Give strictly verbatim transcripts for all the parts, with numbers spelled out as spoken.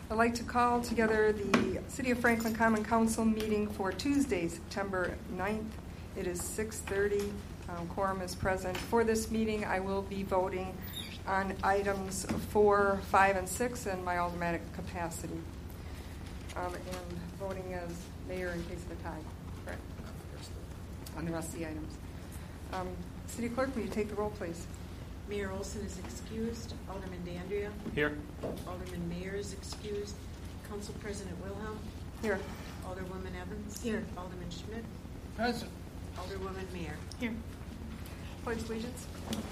I'd like to call together the City of Franklin Common Council meeting for Tuesday, September ninth. It is six thirty. Um, quorum is present. For this meeting, I will be voting on items four, five, and six in my automatic capacity. Um, and voting as mayor in case of a tie. Correct. On the rest of the items. Um, City Clerk, will you take the roll, please? Mayor Olson is excused. Alderman Dandria. Here. Alderman Mayer is excused. Council President Wilhelm. Here. Alderwoman Evans. Here. Alderman Schmidt. Present. Alderwoman Mayer. Here. Pledge allegiance.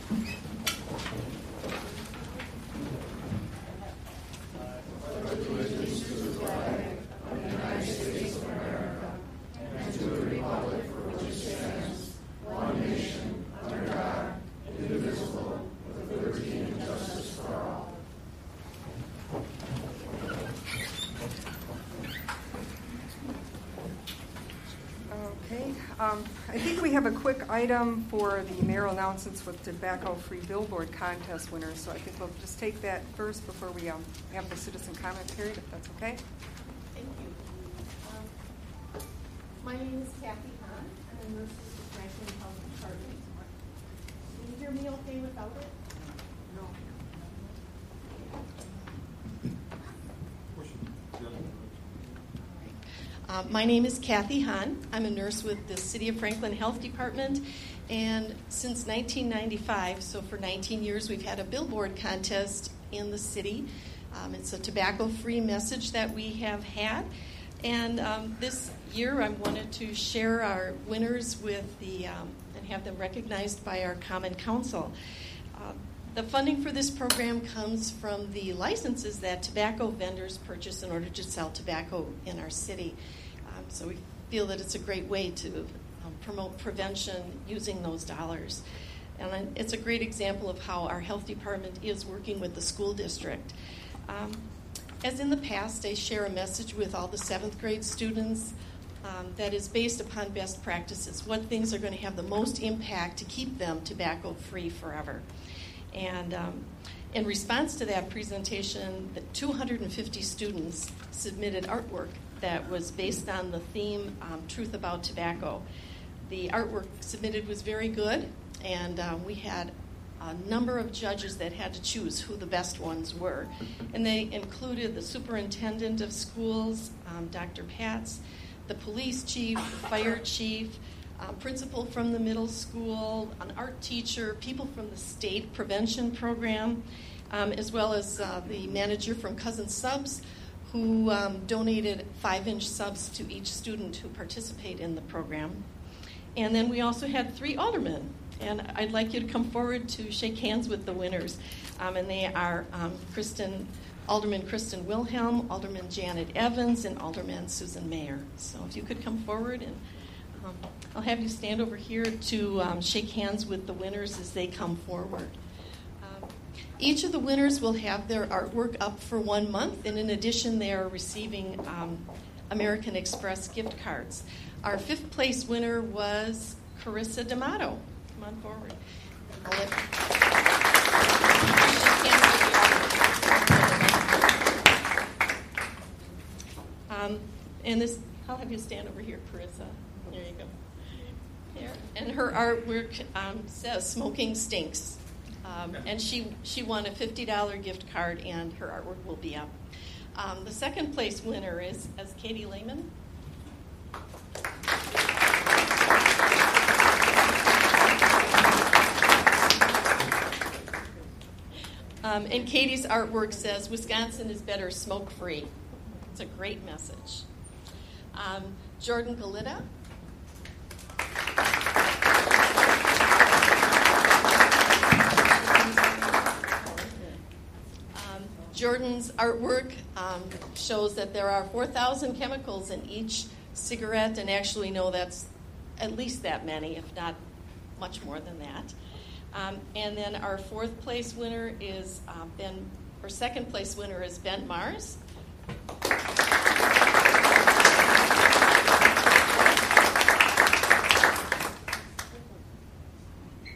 Okay, um, I think we have a quick item for the mayoral announcements with tobacco-free billboard contest winners, so I think we'll just take that first before we um, have the citizen comment period, if that's okay. Thank you. Um, my name is Kathy Hahn. I'm a nurse with the Franklin Health Department. Can you hear me okay without it? No. Uh, my name is Kathy Hahn. I'm a nurse with the City of Franklin Health Department, and since nineteen ninety-five, so for nineteen years, we've had a billboard contest in the city. Um, it's a tobacco-free message that we have had, and um, this year I wanted to share our winners with the um, and have them recognized by our Common Council. Uh, the funding for this program comes from the licenses that tobacco vendors purchase in order to sell tobacco in our city. Um, so we feel that it's a great way to um, promote prevention using those dollars. And it's a great example of how our health department is working with the school district. Um, as in the past, I share a message with all the seventh grade students um, that is based upon best practices, what things are going to have the most impact to keep them tobacco-free forever. And um, in response to that presentation, the two hundred fifty students submitted artwork that was based on the theme, um, Truth About Tobacco. The artwork submitted was very good, and um, we had a number of judges that had to choose who the best ones were. And they included the superintendent of schools, um, Doctor Patz, the police chief, the fire chief, Uh, principal from the middle school, an art teacher, people from the state prevention program, um, as well as uh, the manager from Cousin Subs, who um, donated five-inch subs to each student who participate in the program. And then we also had three aldermen, and I'd like you to come forward to shake hands with the winners. Um, and they are um, Kristen, Alderman Kristen Wilhelm, Alderman Janet Evans, and Alderman Susan Mayer. So if you could come forward, and um, I'll have you stand over here to um, shake hands with the winners as they come forward. Um, each of the winners will have their artwork up for one month, and in addition, they are receiving um, American Express gift cards. Our fifth place winner was Carissa D'Amato. Come on forward. I'll let um, and this, I'll have you stand over here, Carissa. There you go. Here. And her artwork um, says "Smoking Stinks," um, and she she won a fifty dollars gift card, and her artwork will be up. Um, the second place winner is as Katie Lehman. Um, and Katie's artwork says, "Wisconsin is better smoke-free." It's a great message. Um, Jordan Galita. Um, Jordan's artwork um, shows that there are four thousand chemicals in each cigarette, and actually, no, that's at least that many, if not much more than that. Um, and then our fourth place winner is uh, Ben, or second place winner is Ben Mars.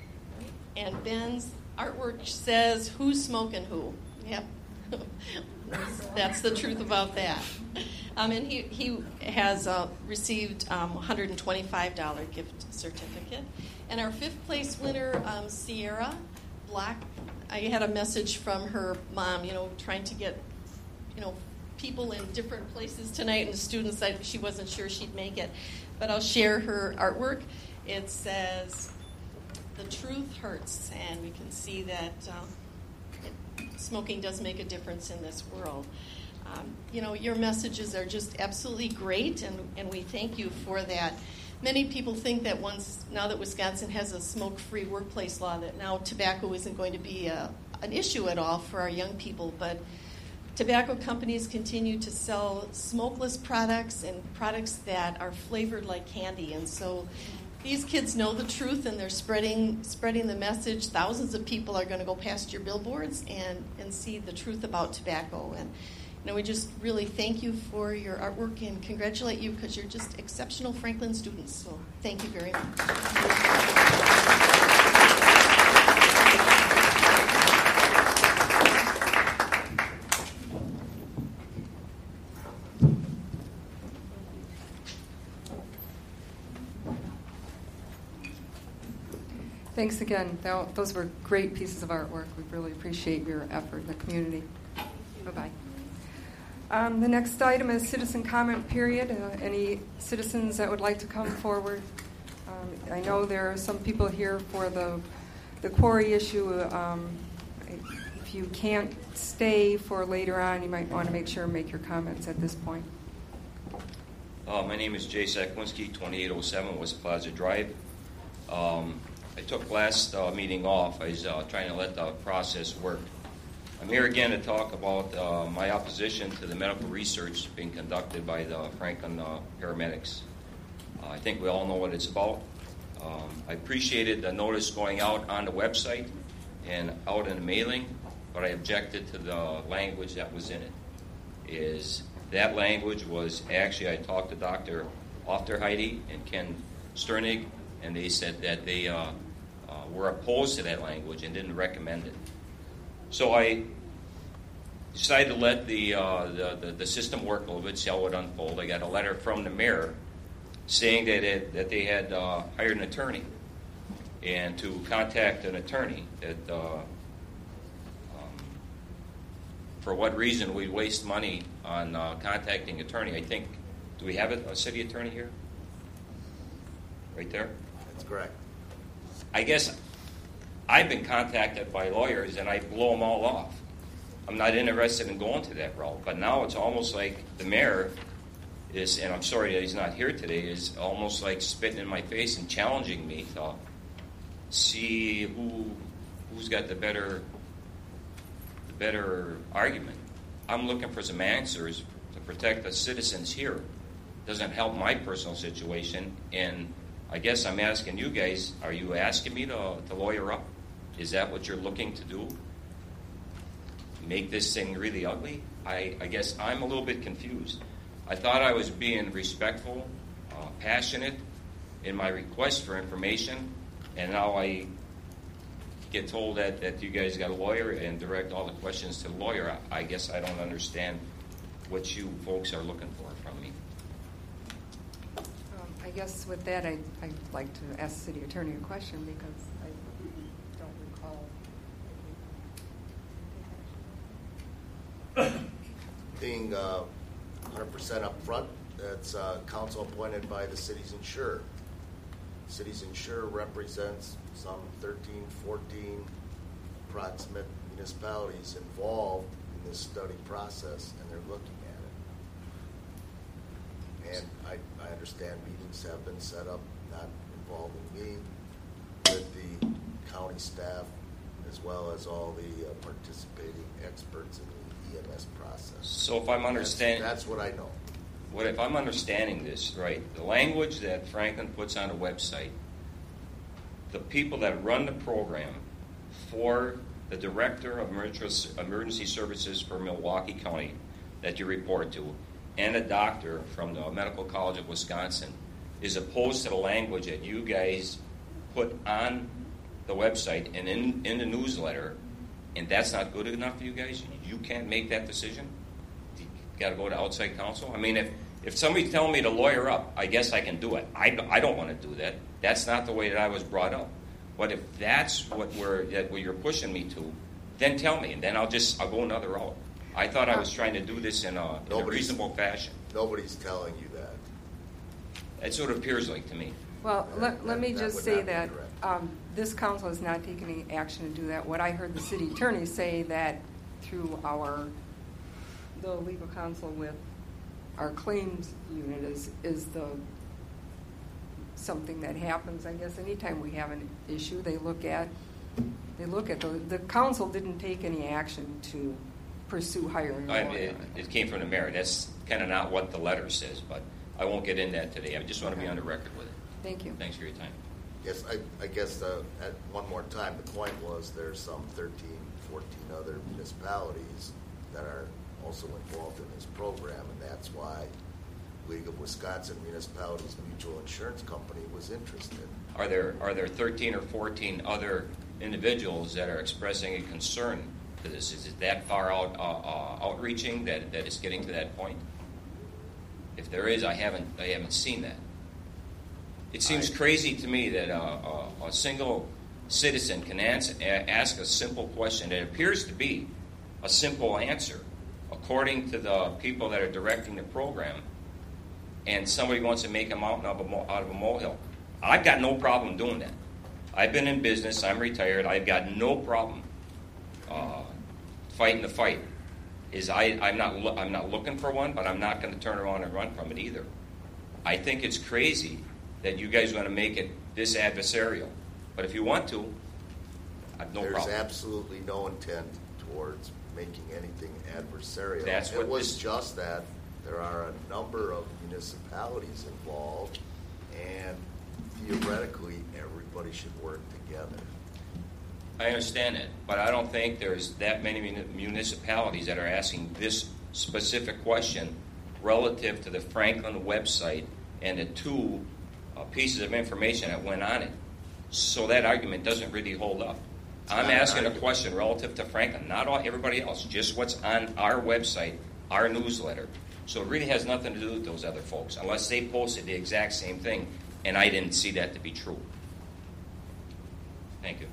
And Ben's artwork says, "Who's smoking who?" Yep. That's the truth about that. Um, and he, he has uh, received um, one hundred twenty-five dollars gift certificate. And our fifth place winner, um, Sierra Black, I had a message from her mom, you know, trying to get, you know, people in different places tonight, and students that she wasn't sure she'd make it. But I'll share her artwork. It says, "The truth hurts," and we can see that uh, it, smoking does make a difference in this world. Um, you know, your messages are just absolutely great, and, and we thank you for that. Many people think that once, now that Wisconsin has a smoke-free workplace law, that now tobacco isn't going to be a, an issue at all for our young people, but tobacco companies continue to sell smokeless products and products that are flavored like candy, and so these kids know the truth, and they're spreading spreading the message. Thousands of people are going to go past your billboards and, and see the truth about tobacco. And you know, we just really thank you for your artwork and congratulate you because you're just exceptional Franklin students. So thank you very much. Thanks again. Those were great pieces of artwork. We really appreciate your effort in the community. Bye-bye. Um, the next item is citizen comment period. Uh, any citizens that would like to come forward? Um, I know there are some people here for the the quarry issue. Um, if you can't stay for later on, you might want to make sure and make your comments at this point. Uh, my name is Jay Sakwinski, twenty-eight oh seven West Plaza Drive. Um, I took last uh, meeting off. I was uh, trying to let the process work. I'm here again to talk about uh, my opposition to the medical research being conducted by the Franklin uh, paramedics. Uh, I think we all know what it's about. Um, I appreciated the notice going out on the website and out in the mailing, but I objected to the language that was in it. Is that language was actually, I talked to Doctor Ofterheide and Ken Sternig, and they said that they uh, uh, were opposed to that language and didn't recommend it. So I decided to let the, uh, the, the the system work a little bit, see how it would unfold. I got a letter from the mayor saying that it, that they had uh, hired an attorney, and to contact an attorney. That uh, um, for what reason we waste money on uh, contacting an attorney? I think, do we have a, a city attorney here? Right there. That's correct. I guess I've been contacted by lawyers, and I blow them all off. I'm not interested in going to that route. But now it's almost like the mayor is, and I'm sorry that he's not here today, is almost like spitting in my face and challenging me to see who who's got the better the better argument. I'm looking for some answers to protect the citizens here. It doesn't help my personal situation, and I guess I'm asking you guys, are you asking me to, to lawyer up? Is that what you're looking to do? Make this thing really ugly? I, I guess I'm a little bit confused. I thought I was being respectful, uh, passionate in my request for information, and now I get told that, that you guys got a lawyer and direct all the questions to the lawyer. I, I guess I don't understand what you folks are looking for from me. Um, I guess with that, I, I'd like to ask the city attorney a question because I don't recall. Being uh, one hundred percent up front, that's uh, council appointed by the city's insurer. City's insurer represents some thirteen, fourteen approximate municipalities involved in this study process, and they're looking at it. And I, I understand meetings have been set up, not involving me, with the county staff, as well as all the uh, participating experts in the E M S process. So if I'm understanding... That's, that's what I know. What if I'm understanding this right, the language that Franklin puts on a website, the people that run the program for the Director of Emergency Services for Milwaukee County that you report to, and a doctor from the Medical College of Wisconsin, is opposed to the language that you guys put on the website and in, in the newsletter, and that's not good enough for you guys? You can't make that decision? got to go to outside counsel? I mean, if, if somebody's telling me to lawyer up, I guess I can do it. I, I don't want to do that. That's not the way that I was brought up. But if that's what we're that what you're pushing me to, then tell me, and then I'll just I'll go another route. I thought I was trying to do this in a, in a reasonable fashion. Nobody's telling you that. That's what it appears like to me. Well, let, let me That just would say not be that correct. um, this council has not taken any action to do that. What I heard the city attorney say that through our, the legal counsel with our claims unit is, is the, something that happens, I guess, anytime we have an issue, they look at, they look at, the, the council didn't take any action to pursue hiring a I, lawyer. it, it came from the mayor. That's kind of not what the letter says, but I won't get into that today. I just want to be on the record with it. Thank you. Thanks for your time. Yes, I, I guess uh, at one more time, the point was there's some thirteen, fourteen other municipalities that are also involved in this program, and that's why League of Wisconsin Municipalities Mutual Insurance Company was interested. Are there are there thirteen or fourteen other individuals that are expressing a concern to this? Is it that far out uh, uh, outreaching that, that it's getting to that point? If there is, I haven't I haven't seen that. It seems I, crazy to me that uh, uh, a single citizen can answer, ask a simple question. It appears to be a simple answer, according to the people that are directing the program, and somebody wants to make a mountain out of a, out of a molehill. I've got no problem doing that. I've been in business. I'm retired. I've got no problem uh, fighting the fight. Is I, I'm not lo- I'm not looking for one, but I'm not going to turn around and run from it either. I think it's crazy that you guys are going to make it this adversarial. But if you want to, I've no there's problem. absolutely no intent towards making anything adversarial. That's it what was this- just that there are a number of municipalities involved, and theoretically, everybody should work together. I understand it, but I don't think there's that many muni- municipalities that are asking this specific question relative to the Franklin website and the two uh, pieces of information that went on it. So that argument doesn't really hold up. I'm not an asking a argument. question relative to Franklin, not all, everybody else, just what's on our website, our newsletter. So it really has nothing to do with those other folks, unless they posted the exact same thing, and I didn't see that to be true. Thank you.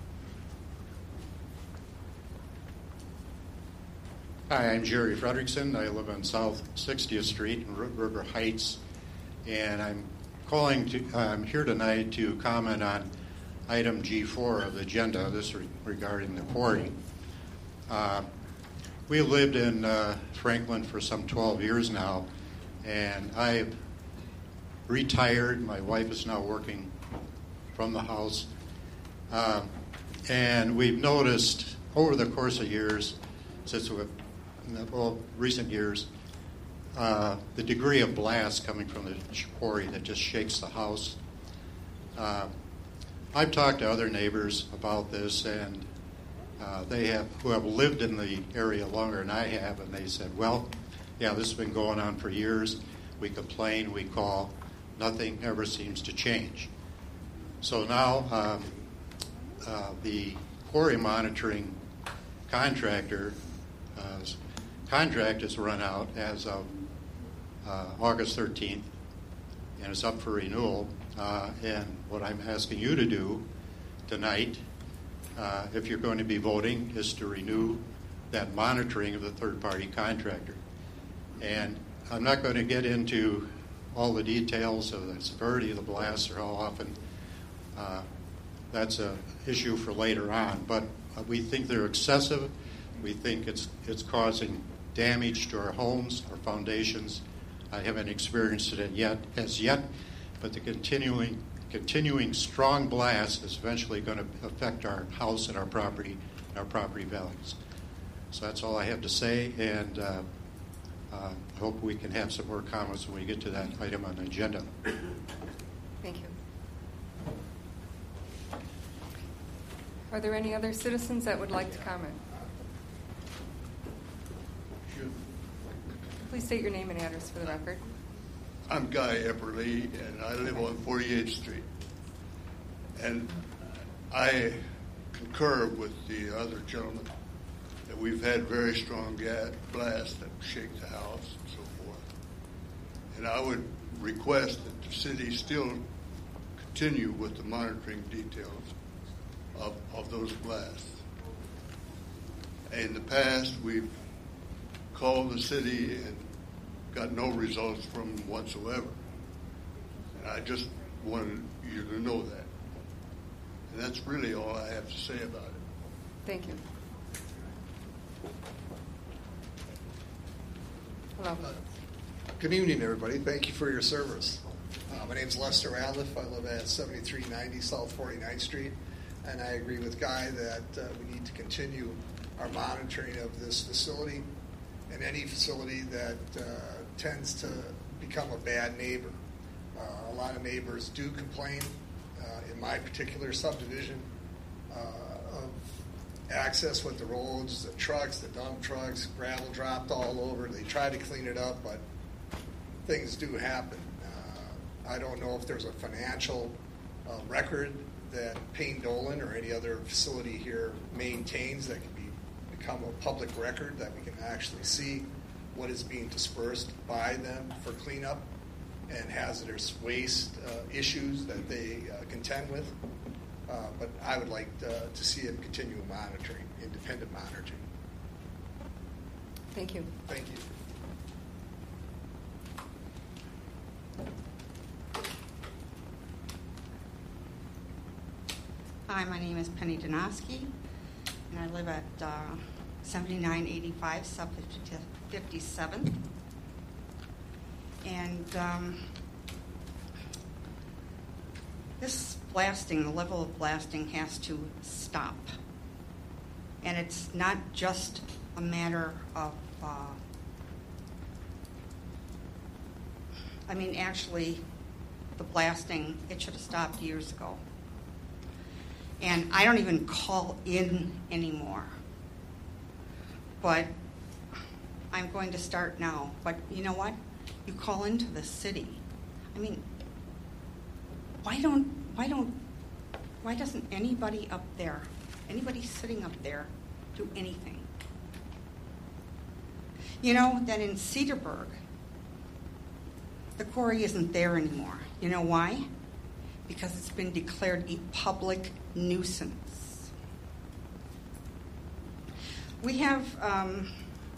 Hi, I'm Jerry Fredrickson. I live on South sixtieth Street in River Heights, and I'm calling to. I'm here tonight to comment on item G four of the agenda. This re- regarding the quarry. Uh, we lived in uh, Franklin for some twelve years now, and I've retired. My wife is now working from the house, uh, and we've noticed over the course of years, since we've in the well, recent years, uh, the degree of blast coming from the quarry that just shakes the house. Uh, I've talked to other neighbors about this, and uh, they have who have lived in the area longer than I have, and they said, "Well, yeah, this has been going on for years. We complain, we call, nothing ever seems to change." So now uh, uh, the quarry monitoring contractor. Uh, contract is run out as of uh, August thirteenth, and it's up for renewal. Uh, and what I'm asking you to do tonight, uh, if you're going to be voting, is to renew that monitoring of the third-party contractor. And I'm not going to get into all the details of the severity of the blast or how often. Uh, that's an issue for later on. But uh, we think they're excessive. We think it's it's causing damage to our homes, our foundations. I haven't experienced it yet, as yet, but the continuing continuing strong blast is eventually going to affect our house and our property, and our property values. So that's all I have to say, and uh, uh, I hope we can have some more comments when we get to that item on the agenda. Thank you. Are there any other citizens that would like to comment? Please state your name and address for the record. I'm Guy Epperly, and I live on forty-eighth Street. And I concur with the other gentleman that And we've had very strong gas blasts that shake the house and so forth. And I would request that the city still continue with the monitoring details of, of those blasts. In the past, we've called the city and got no results from them whatsoever. And I just wanted you to know that. And that's really all I have to say about it. Thank you. Hello. Uh, Good evening, everybody. Thank you for your service. Uh, my name is Lester Adliff. I live at seventy-three ninety South forty-ninth Street, and I agree with Guy that uh, we need to continue our monitoring of this facility and any facility that uh, tends to become a bad neighbor. Uh, a lot of neighbors do complain uh, in my particular subdivision uh, of access with the roads, the trucks, the dump trucks, gravel dropped all over. They try to clean it up, but things do happen. Uh, I don't know if there's a financial uh, record that Payne Dolan or any other facility here maintains that can be become a public record that we can actually see what is being dispersed by them for cleanup and hazardous waste uh, issues that they uh, contend with. Uh, but I would like to, to see it continue monitoring, independent monitoring. Thank you. Thank you. Hi, my name is Penny Donosky, and I live at uh, seventy-nine eighty-five South fifty-seventh. And um, this blasting, the level of blasting has to stop. And it's not just a matter of, uh, I mean, actually, the blasting, it should have stopped years ago. And I don't even call in anymore. But I'm going to start now. But you know what? You call into the city. I mean, why don't, why don't, why doesn't anybody up there, anybody sitting up there, do anything? You know that in Cedarburg, the quarry isn't there anymore. You know why? Because it's been declared a public nuisance. We have um,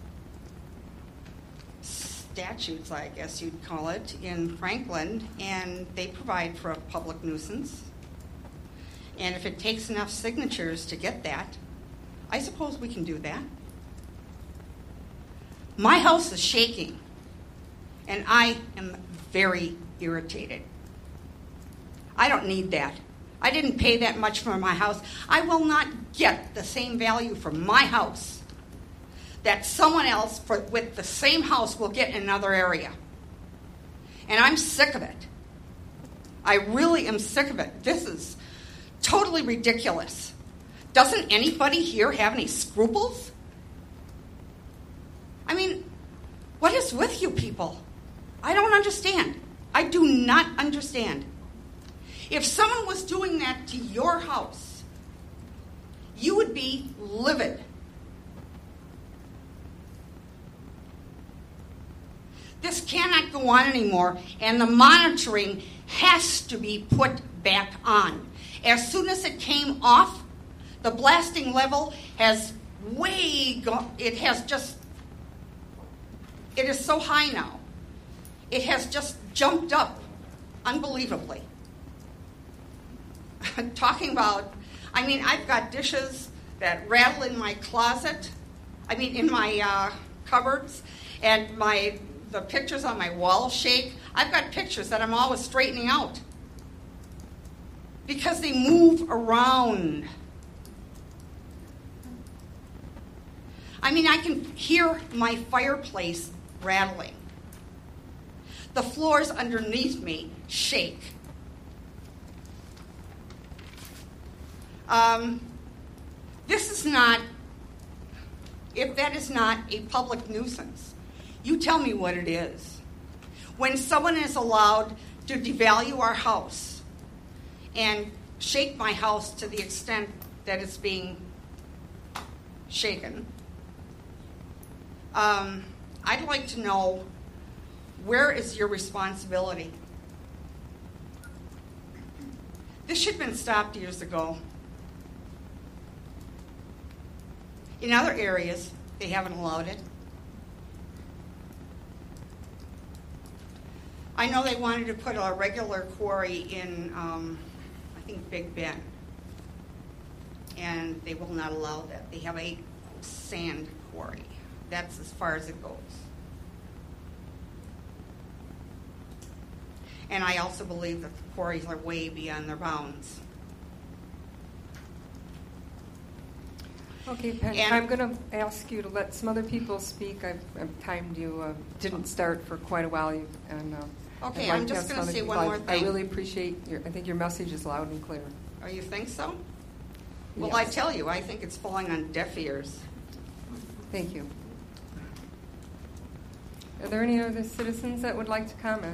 statutes, I guess you'd call it, in Franklin, and they provide for a public nuisance. And if it takes enough signatures to get that, I suppose we can do that. My house is shaking, and I am very irritated. I don't need that. I didn't pay that much for my house. I will not get the same value for my house that someone else for, with the same house will get in another area. And I'm sick of it. I really am sick of it. This is totally ridiculous. Doesn't anybody here have any scruples? I mean, what is with you people? I don't understand. I do not understand. If someone was doing that to your house, you would be livid. This cannot go on anymore, and the monitoring has to be put back on. As soon as it came off, the blasting level has way gone, it has just, it is so high now. It has just jumped up unbelievably. Talking about, I mean, I've got dishes that rattle in my closet, I mean, in my uh, cupboards, and my the pictures on my wall shake. I've got pictures that I'm always straightening out because they move around. I mean, I can hear my fireplace rattling. The floors underneath me shake. Um, this is not, if that is not a public nuisance, you tell me what it is. When someone is allowed to devalue our house and shake my house to the extent that it's being shaken, Um, I'd like to know, where is your responsibility? This should have been stopped years ago. In other areas, they haven't allowed it. I know they wanted to put a regular quarry in, um, I think, Big Bend. And they will not allow that. They have a sand quarry. That's as far as it goes. And I also believe that the quarries are way beyond their bounds. Okay, Penny, And- I'm going to ask you to let some other people speak. I've, I've timed you. Uh, didn't start for quite a while, you- and uh, Okay, I'd like I'm to just have gonna some other say people. one I- more I thing. really appreciate your. I think your message is loud and clear. Oh, you think so? Well, I Yes. tell you, I think it's falling on deaf ears. Thank you. Are there any other citizens that would like to comment?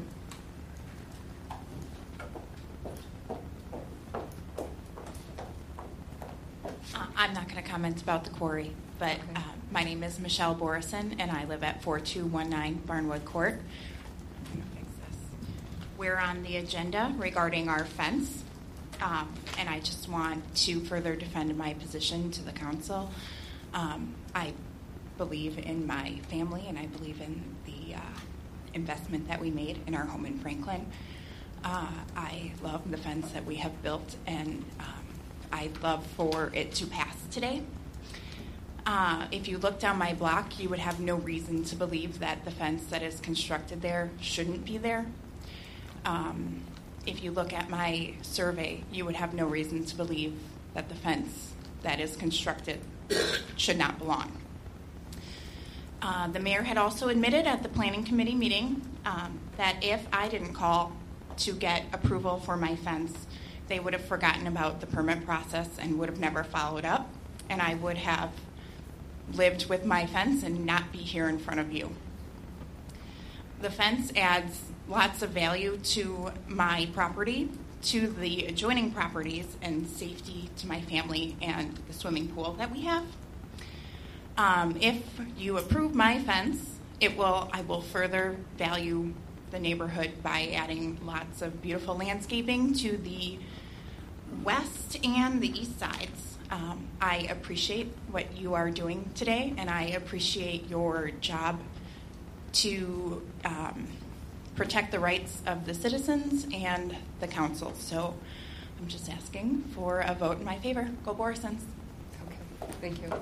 Uh, I'm not going to comment about the quarry, but Okay. uh, my name is Michelle Borison, and I live at four two one nine Barnwood Court. I'm gonna fix this. We're on the agenda regarding our fence, um, and I just want to further defend my position to the council. Um, I believe in my family, and I believe in the uh, investment that we made in our home in Franklin. Uh, I love the fence that we have built, and um, I'd love for it to pass today. Uh, if you look down my block, you would have no reason to believe that the fence that is constructed there shouldn't be there. Um, if you look at my survey, you would have no reason to believe that the fence that is constructed should not belong. Uh, the mayor had also admitted at the planning committee meeting um, that if I didn't call to get approval for my fence, they would have forgotten about the permit process and would have never followed up, and I would have lived with my fence and not be here in front of you. The fence adds lots of value to my property, to the adjoining properties, and safety to my family and the swimming pool that we have. Um, if you approve my fence, it will I will further value the neighborhood by adding lots of beautiful landscaping to the west and the east sides. Um, I appreciate what you are doing today, and I appreciate your job to um, protect the rights of the citizens and the council. So I'm just asking for a vote in my favor. Go Borisons. Okay, thank you.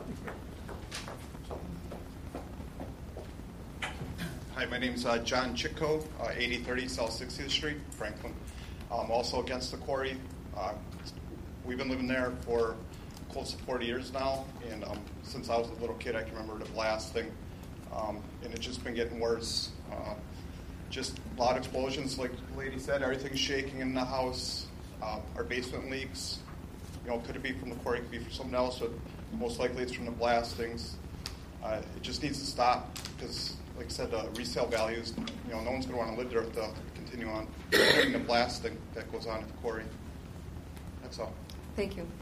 Hi, my name is uh, John Chitko, uh, eighty thirty South sixtieth Street, Franklin. I'm also against the quarry. Uh, we've been living there for close to forty years now, and um, since I was a little kid, I can remember the blasting, um, and it's just been getting worse. Uh, just loud explosions, like the lady said, everything's shaking in the house. Uh, our basement leaks. You know, could it be from the quarry? Could it be from something else, but most likely it's from the blastings. Uh, it just needs to stop because, like I said, the resale values, you know, no one's going to want to live there if they continue on doing the blasting that goes on at the quarry. That's all. Thank you.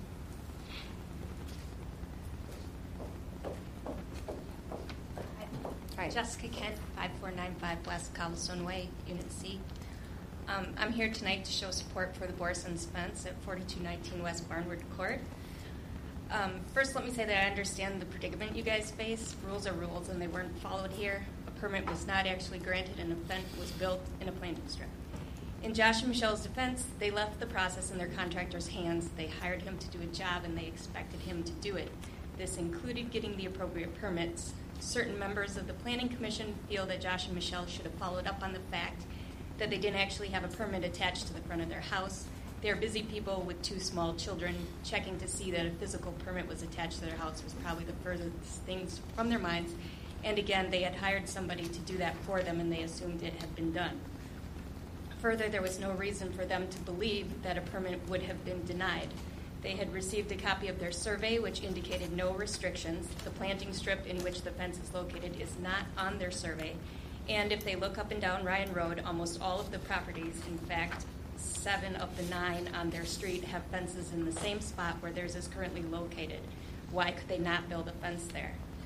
Hi. Jessica Kent, five four nine five West Cobblestone Way, Unit C. Um, I'm here tonight to show support for the Borisons fence at forty-two nineteen West Barnwood Court. Um, first, let me say that I understand the predicament you guys face. Rules are rules, and they weren't followed here. A permit was not actually granted, and a fence was built in a planting strip. In Josh and Michelle's defense, they left the process in their contractor's hands. They hired him to do a job, and they expected him to do it. This included getting the appropriate permits. Certain members of the Planning Commission feel that Josh and Michelle should have followed up on the fact that they didn't actually have a permit attached to the front of their house. They're busy people with two small children. Checking to see that a physical permit was attached to their house was probably the furthest things from their minds. And again, they had hired somebody to do that for them, and they assumed it had been done. Further, there was no reason for them to believe that a permit would have been denied. They had received a copy of their survey, which indicated no restrictions. The planting strip in which the fence is located is not on their survey. And if they look up and down Ryan Road, almost all of the properties, in fact, seven of the nine on their street, have fences in the same spot where theirs is currently located. Why could they not build a fence there?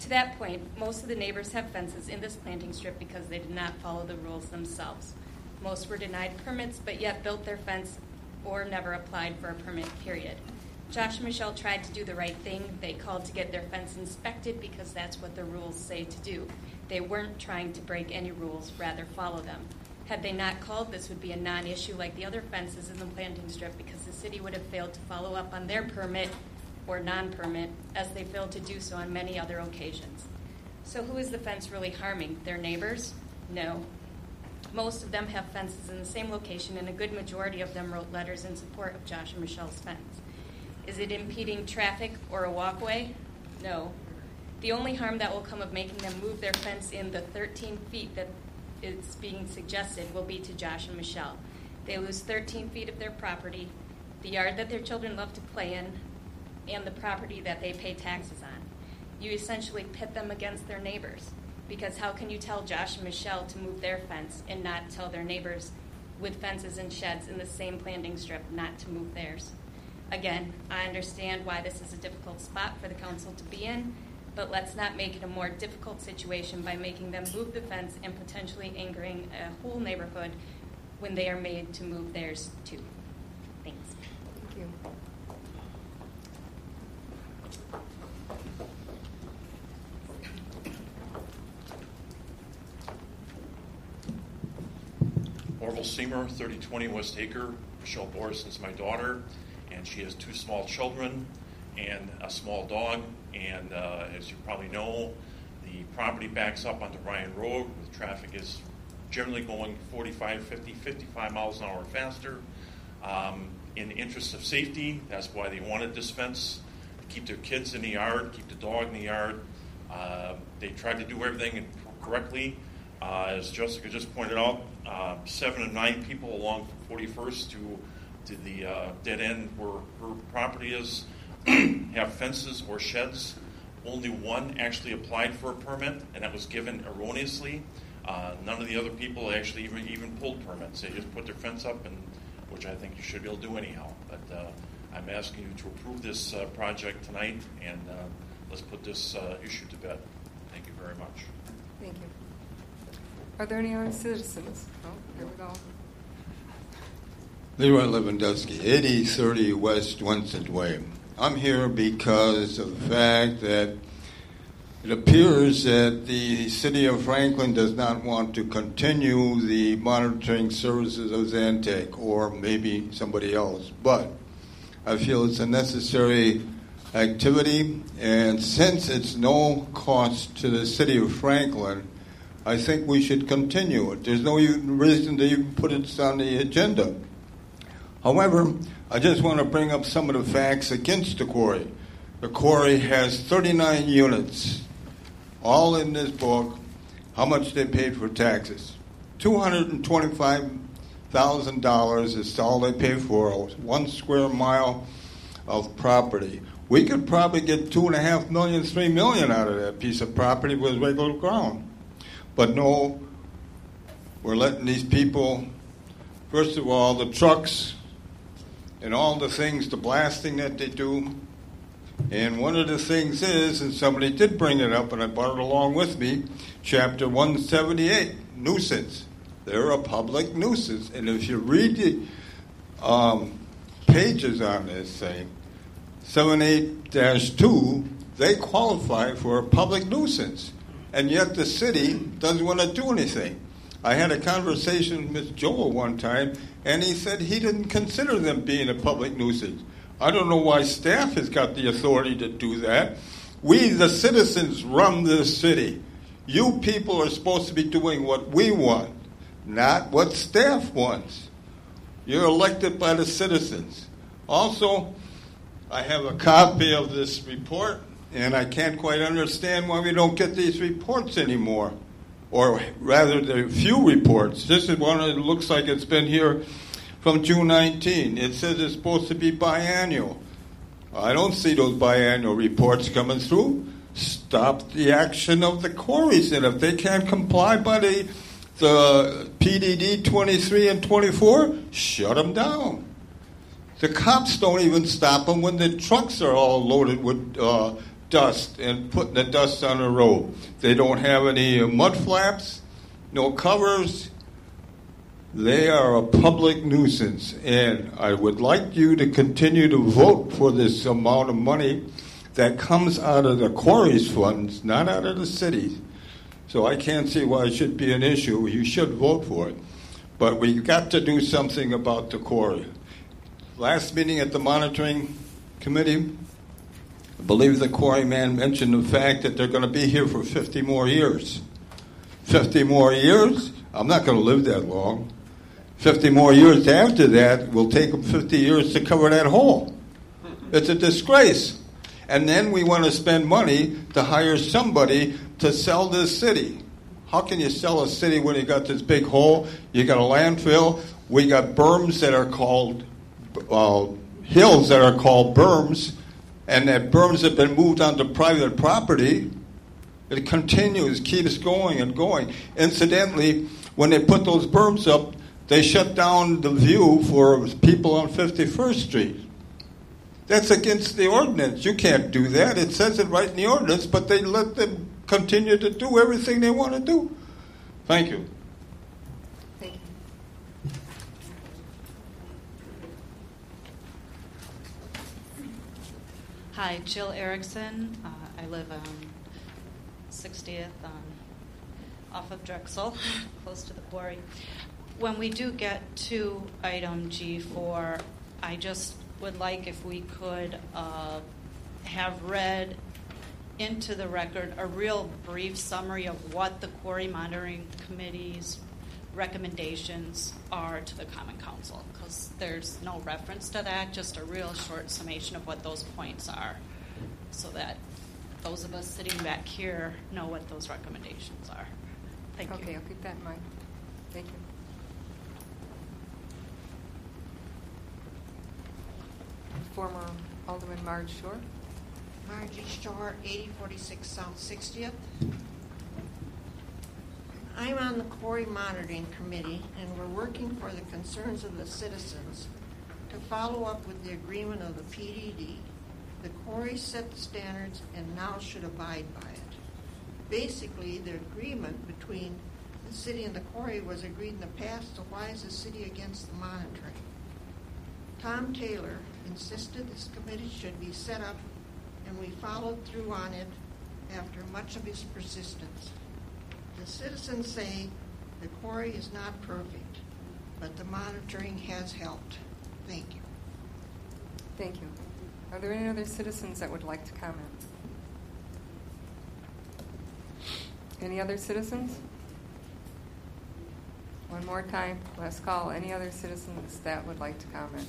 To that point, most of the neighbors have fences in this planting strip because they did not follow the rules themselves. Most were denied permits, but yet built their fence or never applied for a permit, period. Josh and Michelle tried to do the right thing. They called to get their fence inspected because that's what the rules say to do. They weren't trying to break any rules, rather follow them. Had they not called, this would be a non-issue like the other fences in the planting strip because the city would have failed to follow up on their permit or non-permit as they failed to do so on many other occasions. So who is the fence really harming? Their neighbors? No. Most of them have fences in the same location, and a good majority of them wrote letters in support of Josh and Michelle's fence. Is it impeding traffic or a walkway? No. The only harm that will come of making them move their fence in the thirteen feet that is being suggested will be to Josh and Michelle. They lose thirteen feet of their property, the yard that their children love to play in, and the property that they pay taxes on. You essentially pit them against their neighbors, because how can you tell Josh and Michelle to move their fence and not tell their neighbors with fences and sheds in the same planting strip not to move theirs? Again, I understand why this is a difficult spot for the council to be in, but let's not make it a more difficult situation by making them move the fence and potentially angering a whole neighborhood when they are made to move theirs too. Thanks. Thank you. Orville Seymour, thirty twenty West Acre. Michelle Borison's my daughter, and she has two small children and a small dog. And uh, as you probably know, the property backs up onto Ryan Road. The traffic is generally going forty-five, fifty, fifty-five miles an hour faster. Um, in the interest of safety, that's why they wanted this fence, to keep their kids in the yard, keep the dog in the yard. Uh, they tried to do everything correctly. Uh, as Jessica just pointed out, uh, seven of nine people along from forty-first to to the uh, dead end where her property is have fences or sheds. Only one actually applied for a permit, and that was given erroneously. Uh, none of the other people actually even even pulled permits. They just put their fence up, and which I think you should be able to do anyhow. But uh, I'm asking you to approve this uh, project tonight, and uh, let's put this uh, issue to bed. Thank you very much. Thank you. Are there any other citizens? Oh, here we go. Leroy Lewandowski, eighty thirty West Winston Way. I'm here because of the fact that it appears that the city of Franklin does not want to continue the monitoring services of Zantec, or maybe somebody else. But I feel it's a necessary activity, and since it's no cost to the city of Franklin, I think we should continue it. There's no even reason to even put it on the agenda. However, I just want to bring up some of the facts against the quarry. The quarry has thirty-nine units, all in this book, how much they paid for taxes. two hundred twenty-five thousand dollars is all they pay for one square mile of property. We could probably get two and a half million, three million out of that piece of property with regular ground. But no, we're letting these people, first of all, the trucks and all the things, the blasting that they do. And one of the things is, and somebody did bring it up, and I brought it along with me, Chapter one seventy-eight, nuisance. They're a public nuisance. And if you read the um, pages on this thing, seventy-eight dash two, they qualify for a public nuisance. And yet the city doesn't want to do anything. I had a conversation with Miz Joel one time, and he said he didn't consider them being a public nuisance. I don't know why staff has got the authority to do that. We, the citizens, run this city. You people are supposed to be doing what we want, not what staff wants. You're elected by the citizens. Also, I have a copy of this report, and I can't quite understand why we don't get these reports anymore. Or rather, there are few reports. This is one that looks like it's been here from June nineteenth. It says it's supposed to be biannual. I don't see those biannual reports coming through. Stop the action of the quarries, and if they can't comply by the, the P D D twenty-three and twenty-four, shut them down. The cops don't even stop them when the trucks are all loaded with uh, dust and putting the dust on the road. They don't have any uh, mud flaps, no covers. They are a public nuisance, and I would like you to continue to vote for this amount of money that comes out of the quarries funds, not out of the city. So I can't see why it should be an issue. You should vote for it. But we've got to do something about the quarry. Last meeting at the monitoring committee, I believe the quarry man mentioned the fact that they're going to be here for fifty more years. fifty more years? I'm not going to live that long. fifty more years after that will take them fifty years to cover that hole. It's a disgrace. And then we want to spend money to hire somebody to sell this city. How can you sell a city when you got this big hole? You got a landfill. We got berms that are called, uh, hills that are called berms, and that berms have been moved onto private property. It continues, keeps going and going. Incidentally, when they put those berms up, they shut down the view for people on fifty-first Street. That's against the ordinance. You can't do that. It says it right in the ordinance, but they let them continue to do everything they want to do. Thank you. Thank you. Hi, Jill Erickson. Uh, I live on sixtieth on, off of Drexel, close to the quarry. When we do get to item G four, I just would like if we could uh, have read into the record a real brief summary of what the Quarry Monitoring Committee's recommendations are to the Common Council, because there's no reference to that, just a real short summation of what those points are, so that those of us sitting back here know what those recommendations are. Thank you. Okay, I'll keep that in mind. Thank you. Former Alderman Marge Shore. Margie Shore, eighty forty-six South sixtieth. I'm on the Quarry Monitoring Committee, and we're working for the concerns of the citizens to follow up with the agreement of the P D D. The quarry set the standards and now should abide by it. Basically, the agreement between the city and the quarry was agreed in the past, so why is the city against the monitoring? Tom Taylor insisted this committee should be set up, and we followed through on it after much of his persistence. The citizens say the quarry is not perfect, but the monitoring has helped. Thank you. Thank you. Are there any other citizens that would like to comment? Any other citizens? One more time, last call. Any other citizens that would like to comment?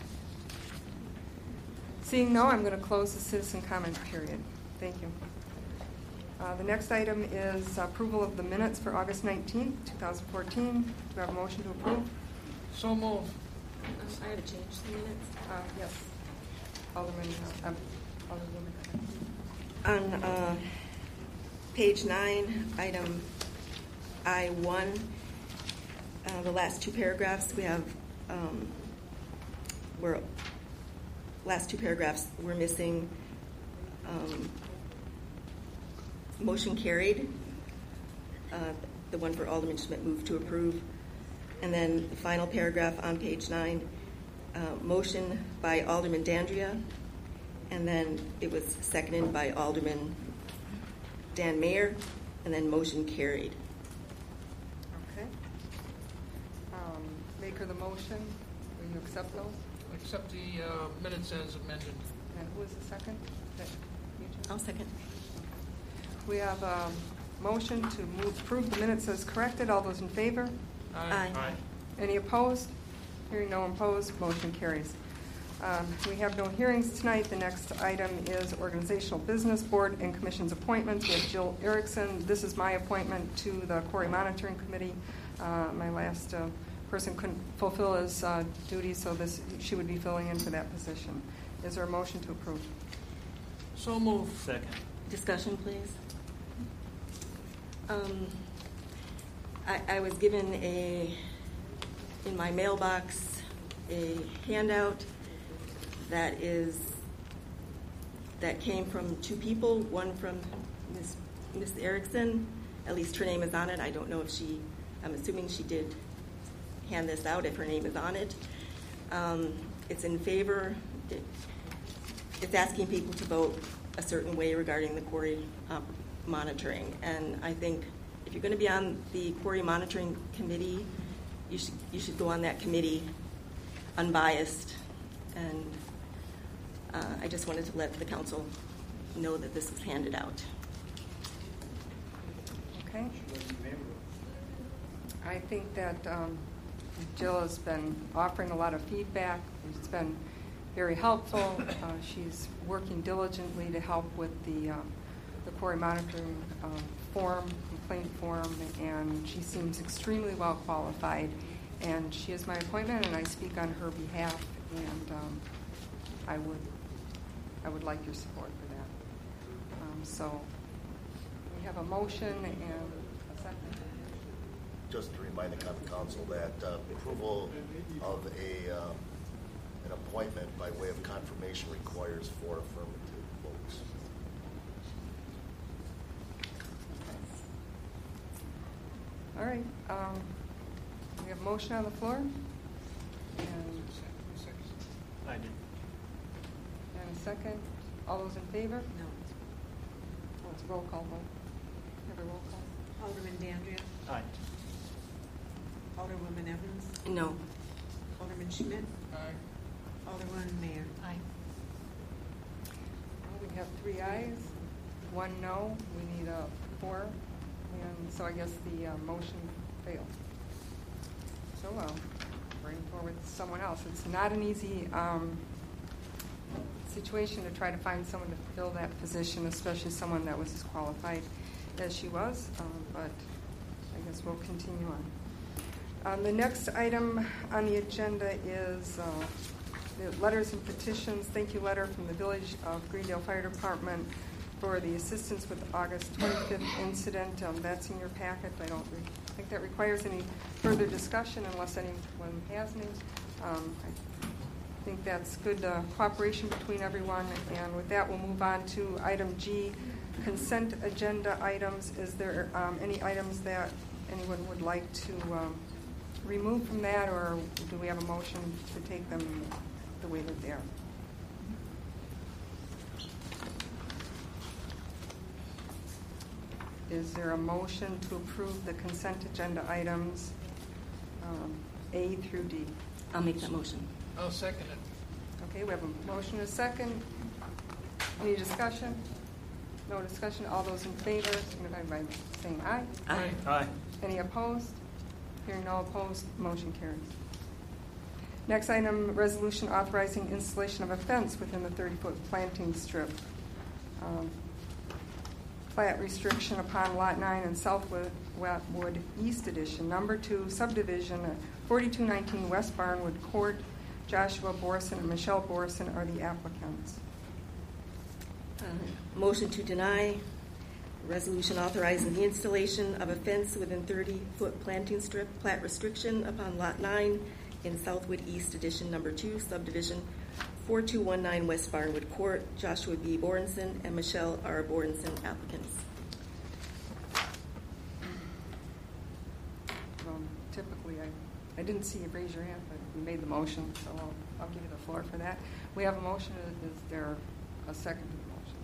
Seeing no, I'm going to close the citizen comment period. Thank you. Uh, the next item is approval of the minutes for August nineteenth, twenty fourteen. Do I have a motion to approve? So move. Um, I have to change the minutes. Uh, yes. Alderman, uh, Alderman. On uh, page nine, item I one, uh, the last two paragraphs we have, um, we're, last two paragraphs we're missing. Um, motion carried. Uh, the one for Alderman Schmidt moved to approve. And then the final paragraph on page nine, uh, motion by Alderman Dandria, and then it was seconded by Alderman Dan Mayer, and then motion carried. Okay. Um, maker of the motion, will you accept those? Accept the uh, minutes as amended. And who is the second? That you two? I'll second. We have a motion to move, approve the minutes as corrected. All those in favor? Aye. Aye. Any opposed? Hearing no opposed, motion carries. Um, we have no hearings tonight. The next item is organizational business, board and commissions appointments. We have Jill Erickson. This is my appointment to the Quarry Monitoring Committee. Uh, my last uh, person couldn't fulfill his uh, duties, so this she would be filling in for that position. Is there a motion to approve? So move. Second. Discussion, please. Um, I, I was given a, in my mailbox, a handout that is that came from two people, one from Miz Miz Erickson, at least her name is on it. I don't know if she, I'm assuming she did hand this out if her name is on it. Um, it's in favor, it, it's asking people to vote a certain way regarding the quarry uh, monitoring. And I think if you're going to be on the quarry monitoring committee, you should, you should go on that committee unbiased. And uh, I just wanted to let the council know that this was handed out. Okay. I think that um, Jill has been offering a lot of feedback. It's been very helpful. Uh, she's working diligently to help with the uh, the quarry monitoring um, form, complaint form, and she seems extremely well qualified. And she is my appointment, and I speak on her behalf. And um, I would I would like your support for that. Um, so we have a motion and a second. Just to remind the common council that uh, approval of a uh, an appointment by way of confirmation requires four affirmative votes. All right. Um, we have a motion on the floor. And, I did. and a second. All those in favor? No. Oh, it's a roll call vote. Have a roll call. Alderman Dandria. Aye. Alderwoman Evans. No. Alderman Schmidt. Aye. Alderwoman Mayor. Aye. Well, we have three ayes, one no. We need a four. And so I guess the uh, motion failed. So I'll bring forward someone else. It's not an easy um, situation to try to find someone to fill that position, especially someone that was as qualified as she was, um, but I guess we'll continue on. Um, the next item on the agenda is uh, the letters and petitions. Thank you letter from the Village of Greendale Fire Department for the assistance with the August twenty-fifth incident. Um, that's in your packet. I don't re- think that requires any further discussion unless anyone has any. Um, I think that's good uh, cooperation between everyone. And with that, we'll move on to item G, consent agenda items. Is there um, any items that anyone would like to um, remove from that, or do we have a motion to take them the way that they are? Is there a motion to approve the consent agenda items um, A through D? I'll make that motion. I'll second it. Okay, we have a motion and a second. Any discussion? No discussion. All those in favor, signify by saying aye. Aye. Aye. Any opposed? Hearing no opposed, motion carries. Next item, resolution authorizing installation of a fence within the thirty-foot planting strip. Um, Plat restriction upon Lot nine and Southwood Wood East Edition, Number two, Subdivision, forty-two nineteen West Barnwood Court. Joshua Borson and Michelle Borson are the applicants. Uh, motion to deny. Resolution authorizing the installation of a fence within thirty-foot planting strip, plat restriction upon Lot nine in Southwood East Edition, Number two, Subdivision, forty-two nineteen West Barnwood Court. Joshua B. Bornson and Michelle R. Bornson, applicants. Um, typically, I, I didn't see you raise your hand, but you made the motion, so I'll, I'll give you the floor for that. We have a motion. Is there a second to the motion?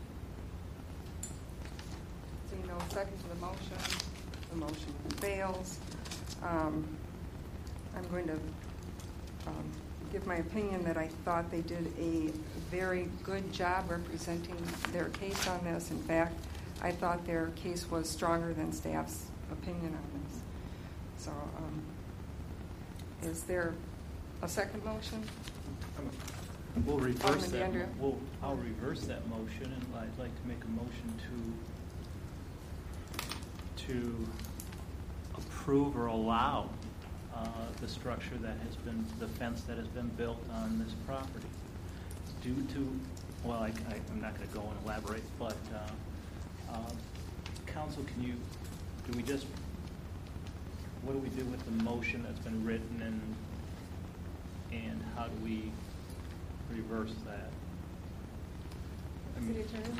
Seeing no second to the motion, the motion fails. Um, I'm going to um, give my opinion that I thought they did a very good job representing their case on this. In fact, I thought their case was stronger than staff's opinion on this. So, um, is there a second motion? We'll reverse Alderman that. DeAndrea. We'll, I'll reverse that motion, and I'd like to make a motion to to approve or allow uh, the structure that has been, the fence that has been built on this property. Due to, well, I, I, I'm not going to go and elaborate, but uh, uh, council, can you, do we just, what do we do with the motion that's been written, and and how do we reverse that? I City Attorney?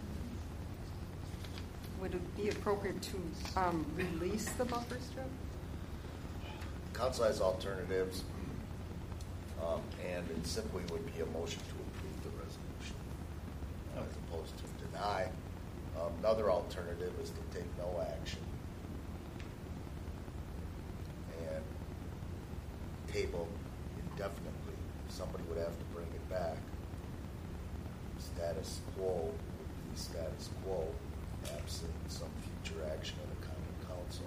Would it be appropriate to um, release the buffer strip? Council has alternatives, um, and it simply would be a motion to approve the resolution as opposed to deny. Um, another alternative is to take no action and table indefinitely. Somebody would have to bring it back. Status quo would be status quo, absent some future action of the common council.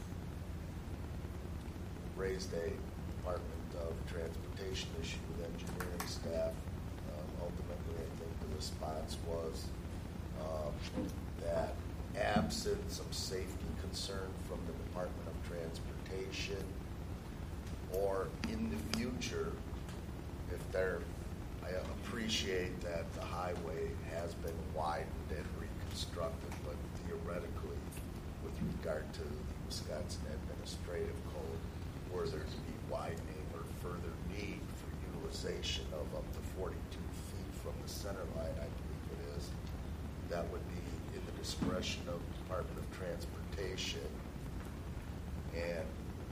Raised a Department of Transportation issue with engineering staff. Um, ultimately, I think the response was um, that absent some safety concern from the Department of Transportation, or in the future, if they're, I appreciate that the highway has been widened and reconstructed, but theoretically, with regard to the Wisconsin Administrative Code, were there to be widening or further need for utilization of up to forty-two feet from the center line, I believe it is, that would be in the discretion of the Department of Transportation. And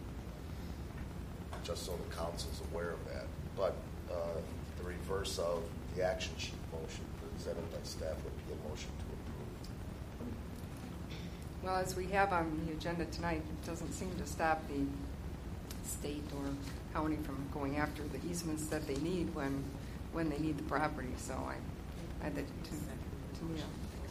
just so the council's aware of that. But uh, the reverse of the action sheet motion presented by staff would be a motion to approve. Well, as we have on the agenda tonight, it doesn't seem to stop the state or county from going after the easements that they need when when they need the property. So I, I that to, to me,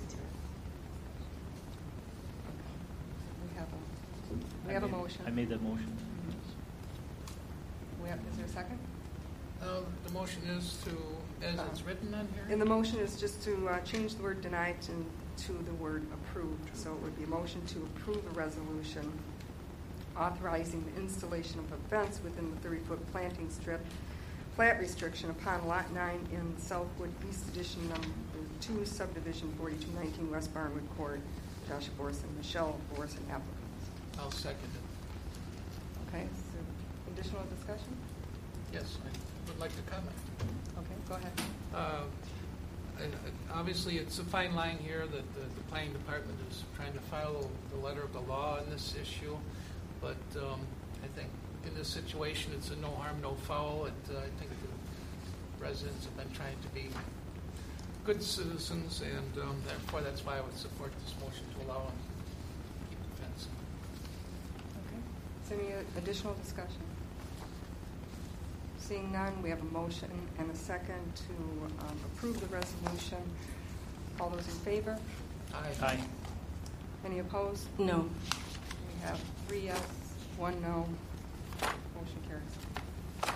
we have a we have a motion. I made that motion. We have, is there a second? Um, the motion is to, as Uh, it's written on here? And the motion is just to uh, change the word denied to, to the word approved. So it would be a motion to approve a resolution authorizing the installation of a fence within the thirty-foot planting strip, plat restriction upon Lot nine in Southwood East Edition Number two, Subdivision forty-two nineteen West Barnwood Court. Joshua Borson, Michelle Borson, applicants. I'll second it. Okay, so additional discussion? Yes, I would like to comment. Okay, go ahead. Uh, and, uh, obviously, it's a fine line here that the, the planning department is trying to follow the letter of the law on this issue. But um, I think in this situation, it's a no harm, no foul. It, uh, I think the residents have been trying to be good citizens, and um, therefore that's why I would support this motion to allow them to keep the fence. Okay. Is there any additional discussion? Seeing none, we have a motion and a second to um, approve the resolution. All those in favor? Aye. Aye. Any opposed? No. We have three yes, one no. Motion carries.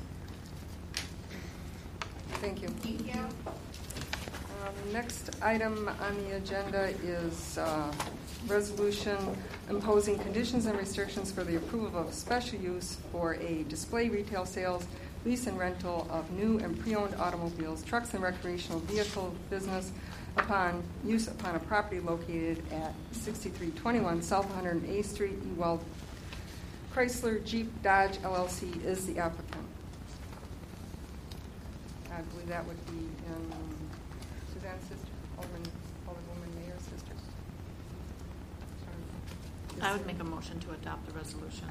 Thank you. Thank you. Um, next item on the agenda is uh, resolution imposing conditions and restrictions for the approval of special use for a display retail sales, lease and rental of new and pre-owned automobiles, trucks, and recreational vehicle business upon use upon a property located at sixty-three twenty-one South one hundred eighth Street. Ewald Chrysler Jeep Dodge L L C is the applicant. I believe that would be in Suzanne's sister, Alderman, Alderwoman Mayor's sister. I would make a motion to adopt the resolution.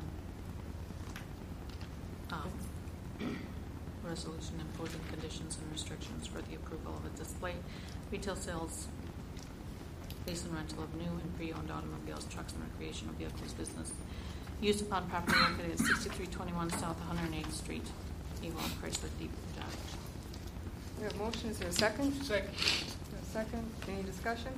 Um, resolution imposing conditions and restrictions for the approval of a display, retail sales, lease and rental of new and pre-owned automobiles, trucks, and recreational vehicles business used upon property located at sixty-three twenty-one South one hundred eighth Street, Ewald Chrysler Jeep Dodge. We have a motion. Is there a second? Second. A second. Any discussion?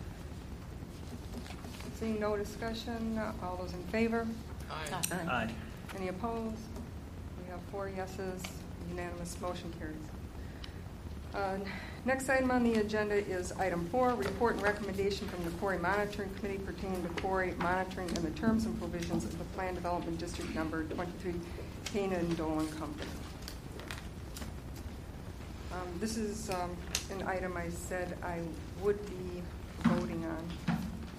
Seeing no discussion, all those in favor? Aye. Aye. Aye. Any opposed? We have four yeses. Unanimous motion carries. Uh, next item on the agenda is item four, report and recommendation from the Quarry Monitoring Committee pertaining to quarry monitoring and the terms and provisions of the Plan Development District Number twenty-three, Kana and Dolan Company. Um, this is um, an item I said I would be voting on.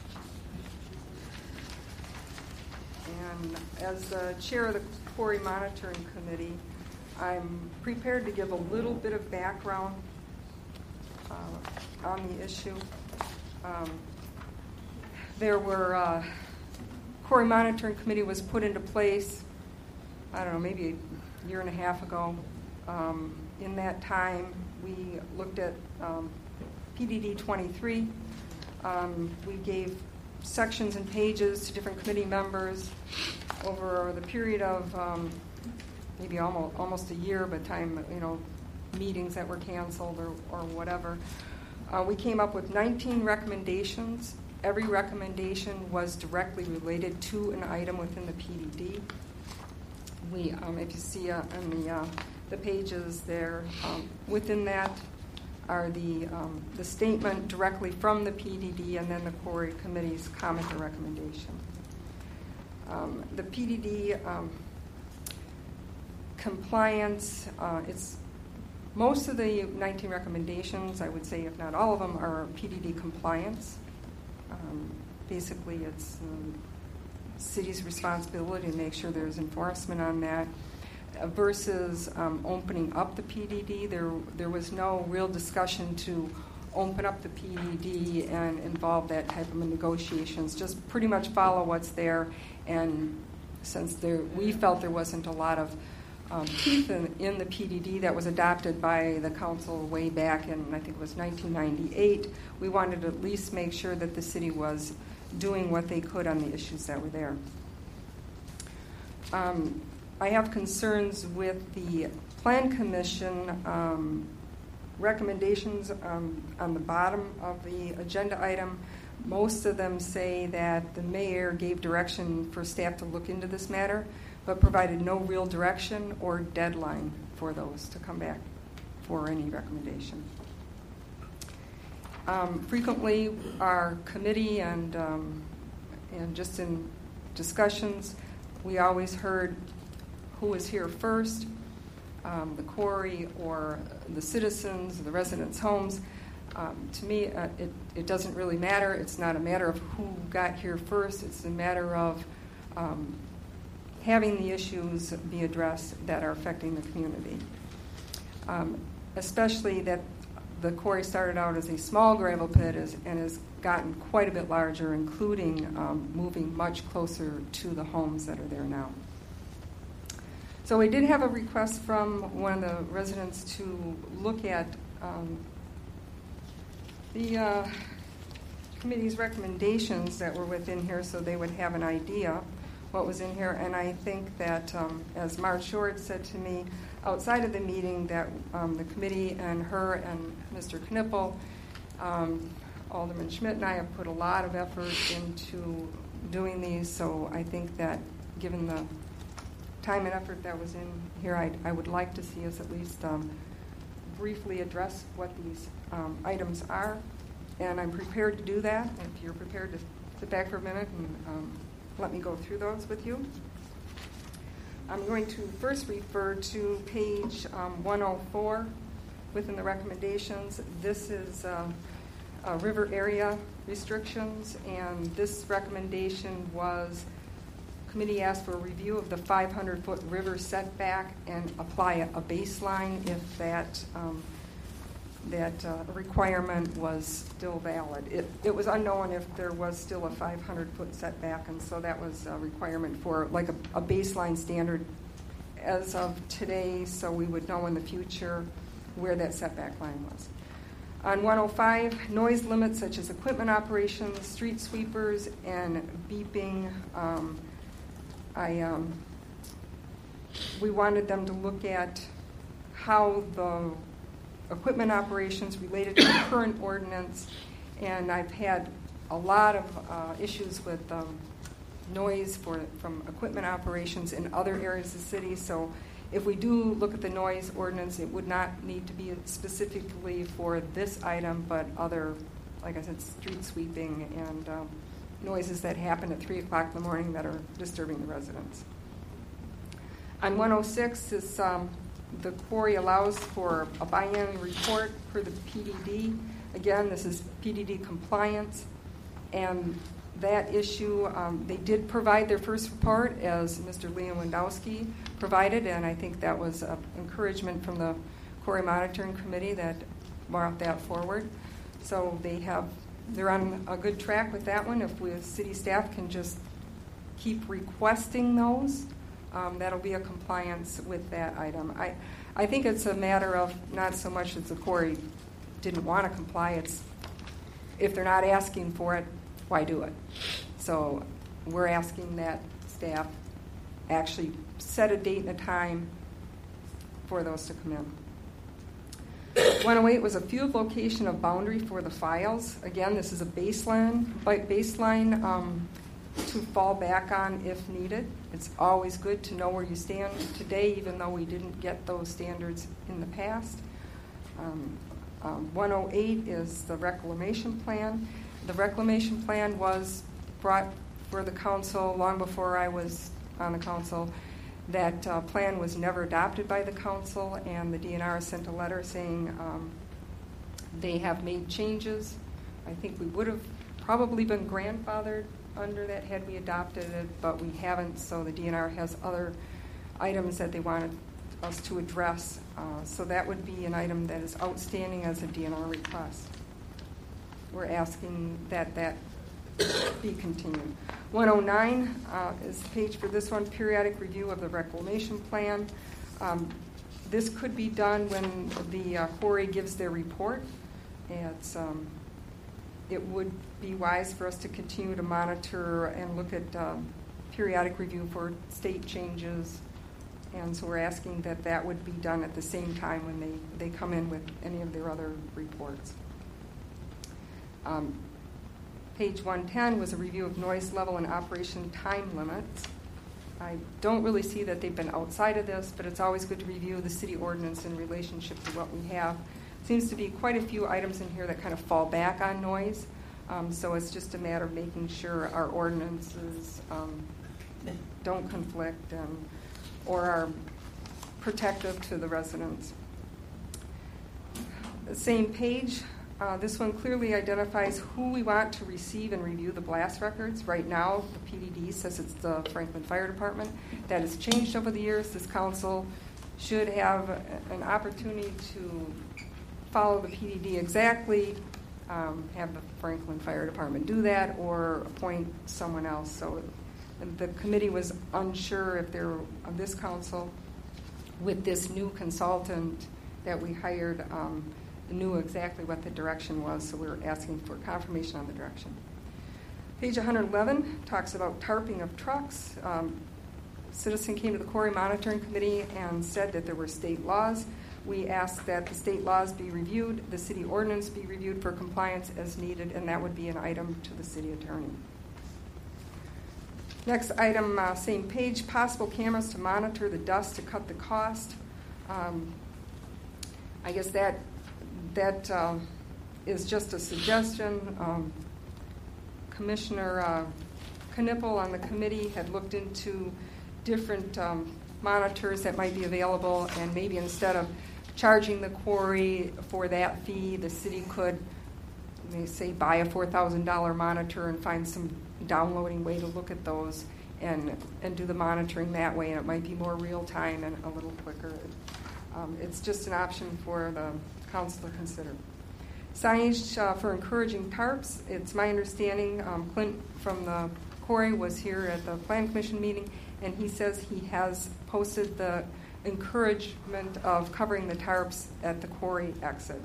And as the chair of the Quarry Monitoring Committee, I'm prepared to give a little bit of background uh, on the issue. Um, there were, uh, Quarry Monitoring Committee was put into place, I don't know, maybe a year and a half ago. Um, in that time, we looked at um, P D D twenty-three. Um, we gave sections and pages to different committee members over the period of um, maybe almost almost a year, by the time, you know, meetings that were canceled or, or whatever. Uh, we came up with nineteen recommendations. Every recommendation was directly related to an item within the P D D. We, um, if you see uh, on the uh, the pages there, um, within that are the um, the statement directly from the P D D, and then the Quarry Committee's comment or recommendation. Um, the P D D um, compliance, uh, it's most of the nineteen recommendations, I would say, if not all of them, are P D D compliance. Um, basically, it's um, city's responsibility to make sure there's enforcement on that. Uh, versus um, opening up the P D D, there there was no real discussion to open up the P D D and involve that type of negotiations. Just pretty much follow what's there, and since there we felt there wasn't a lot of um, teeth in, in the P D D that was adopted by the council way back in, I think it was nineteen ninety-eight, we wanted to at least make sure that the city was doing what they could on the issues that were there. Um, I have concerns with the Plan Commission um, recommendations um, on the bottom of the agenda item. Most of them say that the mayor gave direction for staff to look into this matter, but provided no real direction or deadline for those to come back for any recommendation. Um, frequently, our committee and um, and just in discussions, we always heard who was here first, um, the quarry or the citizens, the residents' homes. Um, to me, uh, it, it doesn't really matter. It's not a matter of who got here first. It's a matter of um, having the issues be addressed that are affecting the community. Um, especially that the quarry started out as a small gravel pit is, and has gotten quite a bit larger, including um, moving much closer to the homes that are there now. So we did have a request from one of the residents to look at um, the uh, committee's recommendations that were within here so they would have an idea what was in here. And I think that, um, as Marge Short said to me outside of the meeting, that um, the committee and her and Mister Knippel, um, Alderman Schmidt and I have put a lot of effort into doing these. So I think that given the time and effort that was in here, I, I would like to see us at least um, briefly address what these um, items are, and I'm prepared to do that. If you're prepared to sit back for a minute and um, let me go through those with you. I'm going to first refer to page um, one oh four within the recommendations. This is uh, uh, river area restrictions, and this recommendation was committee asked for a review of the five hundred foot river setback and apply a baseline if that um, that uh, requirement was still valid. It, it was unknown if there was still a five hundred foot setback, and so that was a requirement for like a, a baseline standard as of today, so we would know in the future where that setback line was. On one oh five, noise limits such as equipment operations, street sweepers, and beeping. Um, I, um, we wanted them to look at how the equipment operations related to the current ordinance, and I've had a lot of uh, issues with um, noise for, from equipment operations in other areas of the city. So if we do look at the noise ordinance, it would not need to be specifically for this item, but other, like I said, street sweeping and um, noises that happen at three o'clock in the morning that are disturbing the residents. On one oh six, is, um, the quarry allows for a biannual report for the P D D. Again, this is P D D compliance, and that issue, um, they did provide their first report, as Mister Lewandowski provided, and I think that was an encouragement from the Quarry Monitoring Committee that brought that forward. So they have, they're on a good track with that one. If we, as city staff, can just keep requesting those, um, that'll be a compliance with that item. I, I think it's a matter of not so much that the quarry didn't want to comply. It's if they're not asking for it, why do it? So we're asking that staff actually set a date and a time for those to come in. one oh eight was a field location of boundary for the files. Again, this is a baseline, baseline um, to fall back on if needed. It's always good to know where you stand today, even though we didn't get those standards in the past. Um, um, one oh eight is the reclamation plan. The reclamation plan was brought for the council long before I was on the council. That uh, plan was never adopted by the council, and the D N R sent a letter saying um, they have made changes. I think we would have probably been grandfathered under that had we adopted it, but we haven't, so the D N R has other items that they wanted us to address. Uh, so that would be an item that is outstanding as a D N R request. We're asking that that be continued. one oh nine uh, is the page for this one, periodic review of the reclamation plan. Um, this could be done when the uh, quarry gives their report. It's, um, it would be wise for us to continue to monitor and look at um, periodic review for state changes. And so we're asking that that would be done at the same time when they, they come in with any of their other reports. Um, Page one ten was a review of noise level and operation time limits. I don't really see that they've been outside of this, but it's always good to review the city ordinance in relationship to what we have. Seems to be quite a few items in here that kind of fall back on noise, um, so it's just a matter of making sure our ordinances um, don't conflict and or are protective to the residents. The same page. Uh, this one clearly identifies who we want to receive and review the blast records. Right now, the P D D says it's the Franklin Fire Department. That has changed over the years. This council should have an opportunity to follow the P D D exactly, um, have the Franklin Fire Department do that, or appoint someone else. So the committee was unsure if they're on this council with this new consultant that we hired, um, knew exactly what the direction was, so we were asking for confirmation on the direction. Page one eleven talks about tarping of trucks. Um, citizen came to the quarry monitoring committee and said that there were state laws. We asked that the state laws be reviewed, the city ordinance be reviewed for compliance as needed, and that would be an item to the city attorney. Next item, uh, same page, possible cameras to monitor the dust to cut the cost. Um, I guess that That uh, is just a suggestion. Um, Commissioner uh, Knippel on the committee had looked into different um, monitors that might be available, and maybe instead of charging the quarry for that fee, the city could, they say, buy a four thousand dollars monitor and find some downloading way to look at those and, and do the monitoring that way, and it might be more real time and a little quicker. Um, it's just an option for the council to consider. Signage uh, for encouraging tarps. It's my understanding um, Clint from the quarry was here at the Plan Commission meeting, and he says he has posted the encouragement of covering the tarps at the quarry exit.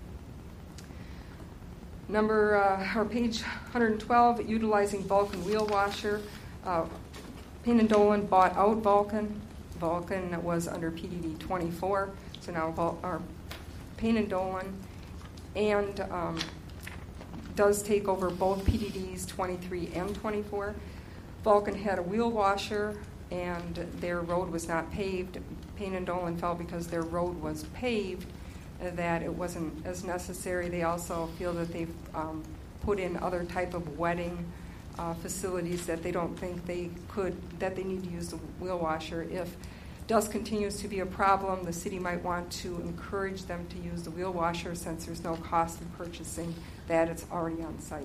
Number, uh, or page one twelve, utilizing Vulcan wheel washer. Uh, Payne and Dolan bought out Vulcan. Vulcan was under P D D twenty-four, so now Vul- or Payne and Dolan, and um, does take over both P D Ds twenty-three and twenty-four. Vulcan had a wheel washer, and their road was not paved. Payne and Dolan felt because their road was paved uh, that it wasn't as necessary. They also feel that they've um, put in other type of wetting uh, facilities that they don't think they could, that they need to use the wheel washer. If dust continues to be a problem, the city might want to encourage them to use the wheel washer since there's no cost in purchasing that. It's already on site.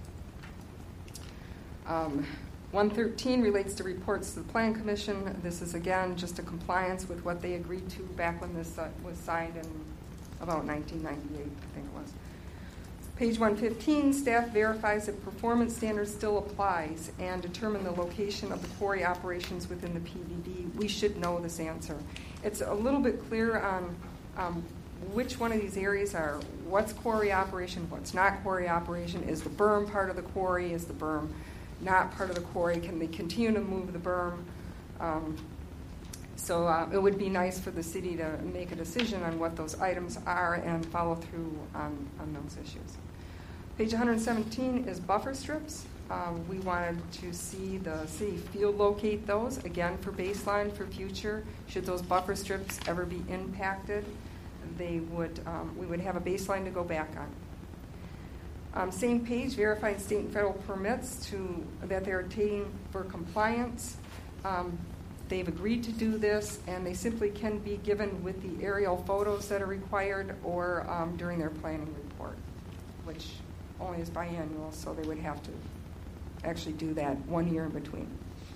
Um, one thirteen relates to reports to the Plan Commission. This is, again, just a compliance with what they agreed to back when this uh, was signed in about nineteen ninety-eight, I think it was. Page one fifteen, staff verifies that performance standards still applies and determine the location of the quarry operations within the P D D. We should know this answer. It's a little bit clear on um, which one of these areas are what's quarry operation, what's not quarry operation. Is the berm part of the quarry? Is the berm not part of the quarry? Can they continue to move the berm? Um, so uh, it would be nice for the city to make a decision on what those items are and follow through on, on those issues. Page one seventeen is buffer strips. Um, we wanted to see the city field locate those, again, for baseline for future. Should those buffer strips ever be impacted, they would um, we would have a baseline to go back on. Um, same page, verifying state and federal permits to that they're obtaining for compliance. Um, they've agreed to do this, and they simply can be given with the aerial photos that are required or um, during their planning report, which only is biannual, so they would have to actually do that one year in between.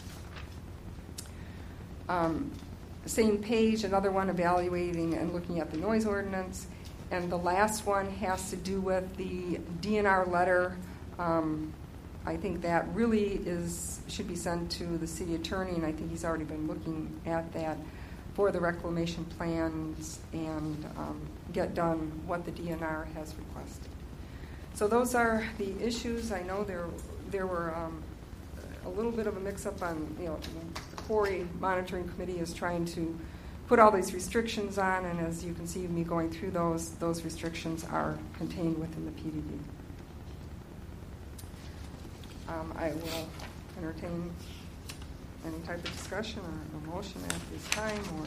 Um, same page, another one evaluating and looking at the noise ordinance. And the last one has to do with the D N R letter. Um, I think that really is should be sent to the city attorney, and I think he's already been looking at that for the reclamation plans and um, get done what the D N R has requested. So those are the issues. I know there there were um, a little bit of a mix-up on, you know, the quarry monitoring committee is trying to put all these restrictions on, and as you can see me going through those, those restrictions are contained within the P D D. Um, I will entertain any type of discussion or, or motion at this time, or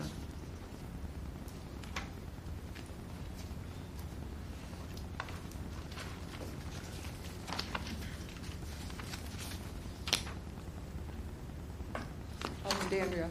Andrea.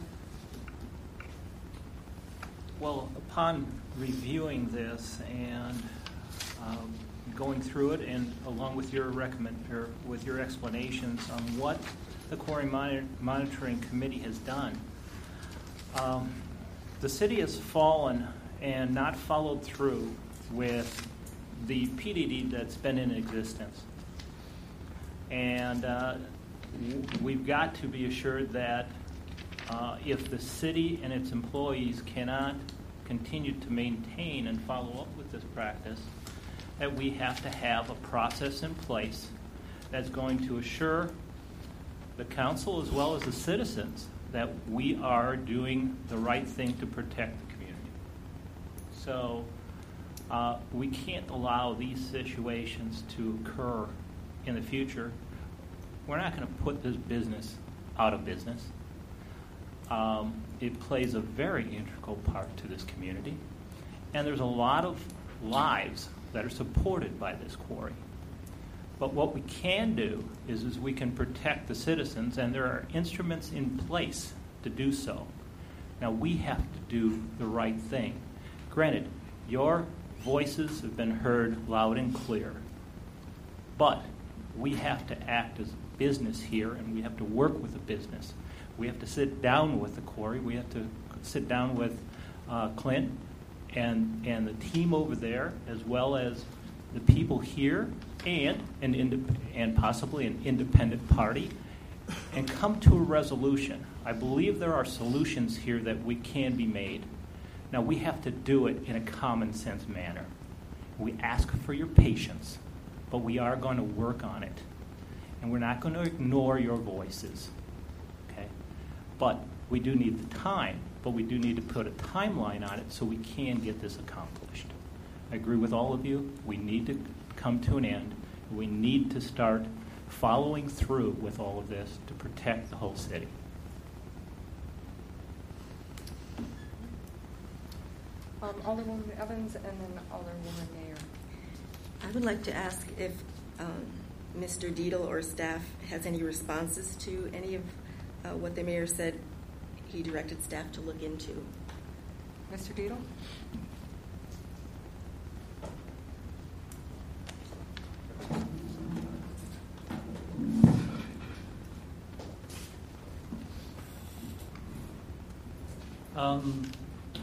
Well, upon reviewing this and um, going through it, and along with your recommend or with your explanations on what the Quarry Monitor- Monitoring Committee has done, um, the city has fallen and not followed through with the P D D that's been in existence, and uh, we've got to be assured that Uh, if the city and its employees cannot continue to maintain and follow up with this practice, that we have to have a process in place that's going to assure the council as well as the citizens that we are doing the right thing to protect the community. So uh, we can't allow these situations to occur in the future. We're not going to put this business out of business. Um, it plays a very integral part to this community, and there's a lot of lives that are supported by this quarry. But what we can do is, is we can protect the citizens, and there are instruments in place to do so. Now, we have to do the right thing. Granted, your voices have been heard loud and clear, but we have to act as a business here, and we have to work with the business. We have to sit down with the quarry. We have to sit down with uh, Clint and and the team over there, as well as the people here, and an ind- and possibly an independent party, and come to a resolution. I believe there are solutions here that we can be made. Now we have to do it in a common sense manner. We ask for your patience, but we are going to work on it, and we're not going to ignore your voices. But we do need the time, but we do need to put a timeline on it so we can get this accomplished. I agree with all of you. We need to come to an end. We need to start following through with all of this to protect the whole city. Um, Alderwoman Evans and then Alderwoman Mayer. I would like to ask if um, Mister Dietl or staff has any responses to any of Uh, what the mayor said he directed staff to look into. Mister Dietl? Um,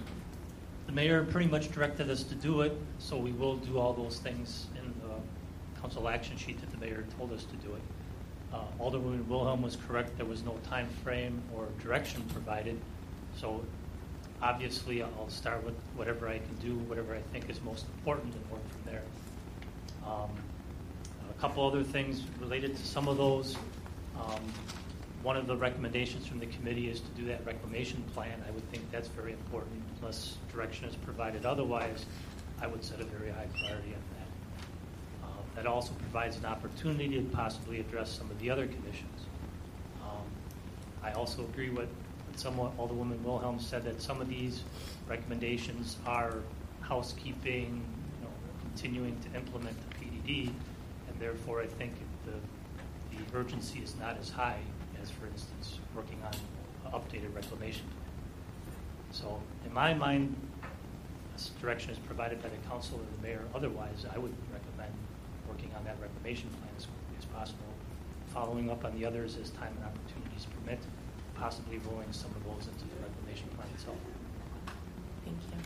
the mayor pretty much directed us to do it, so we will do all those things in the council action sheet that the mayor told us to do it. Uh, Alderwoman Wilhelm was correct. There was no time frame or direction provided. So obviously I'll start with whatever I can do, whatever I think is most important, and work from there. Um, a couple other things related to some of those. Um, one of the recommendations from the committee is to do that reclamation plan. I would think that's very important. Unless direction is provided otherwise, I would set a very high priority on that. Uh, that also provides an opportunity to possibly address some of the other conditions. Um, I also agree with somewhat Alderwoman Wilhelm said that some of these recommendations are housekeeping, you know, continuing to implement the P D D, and therefore I think the, the urgency is not as high as, for instance, working on an updated reclamation plan. So in my mind, this direction is provided by the council or the mayor. Otherwise, I would recommend working on that reclamation plan as quickly as possible, following up on the others as time and opportunities permit, possibly rolling some of those into the reclamation plan itself. Thank you.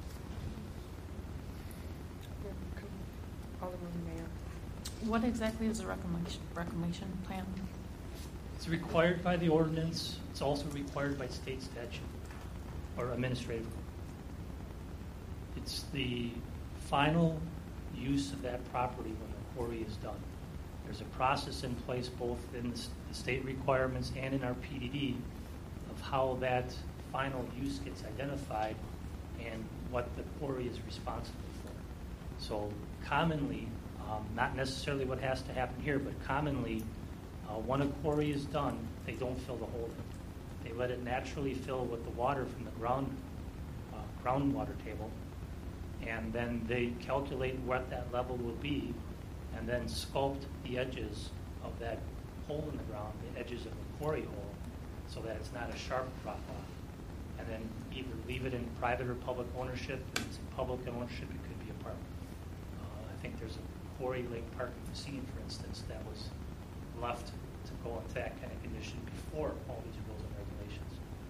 Alderwoman Mayor. What exactly is a reclamation, reclamation plan? It's required by the ordinance. It's also required by state statute or administrative. It's the final use of that property when the quarry is done. There's a process in place both in the state requirements and in our P D D of how that final use gets identified and what the quarry is responsible for. So commonly, um, not necessarily what has to happen here, but commonly, uh, when a quarry is done, they don't fill the hole in. They let it naturally fill with the water from the ground uh, groundwater table, and then they calculate what that level will be, and then sculpt the edges of that hole in the ground, the edges of the quarry hole, so that it's not a sharp drop off. And then either leave it in private or public ownership. If it's in public ownership, it could be a park. Uh, I think there's a Quarry Lake Park in Racine, for instance, that was left to go into that kind of condition before all these rules and regulations.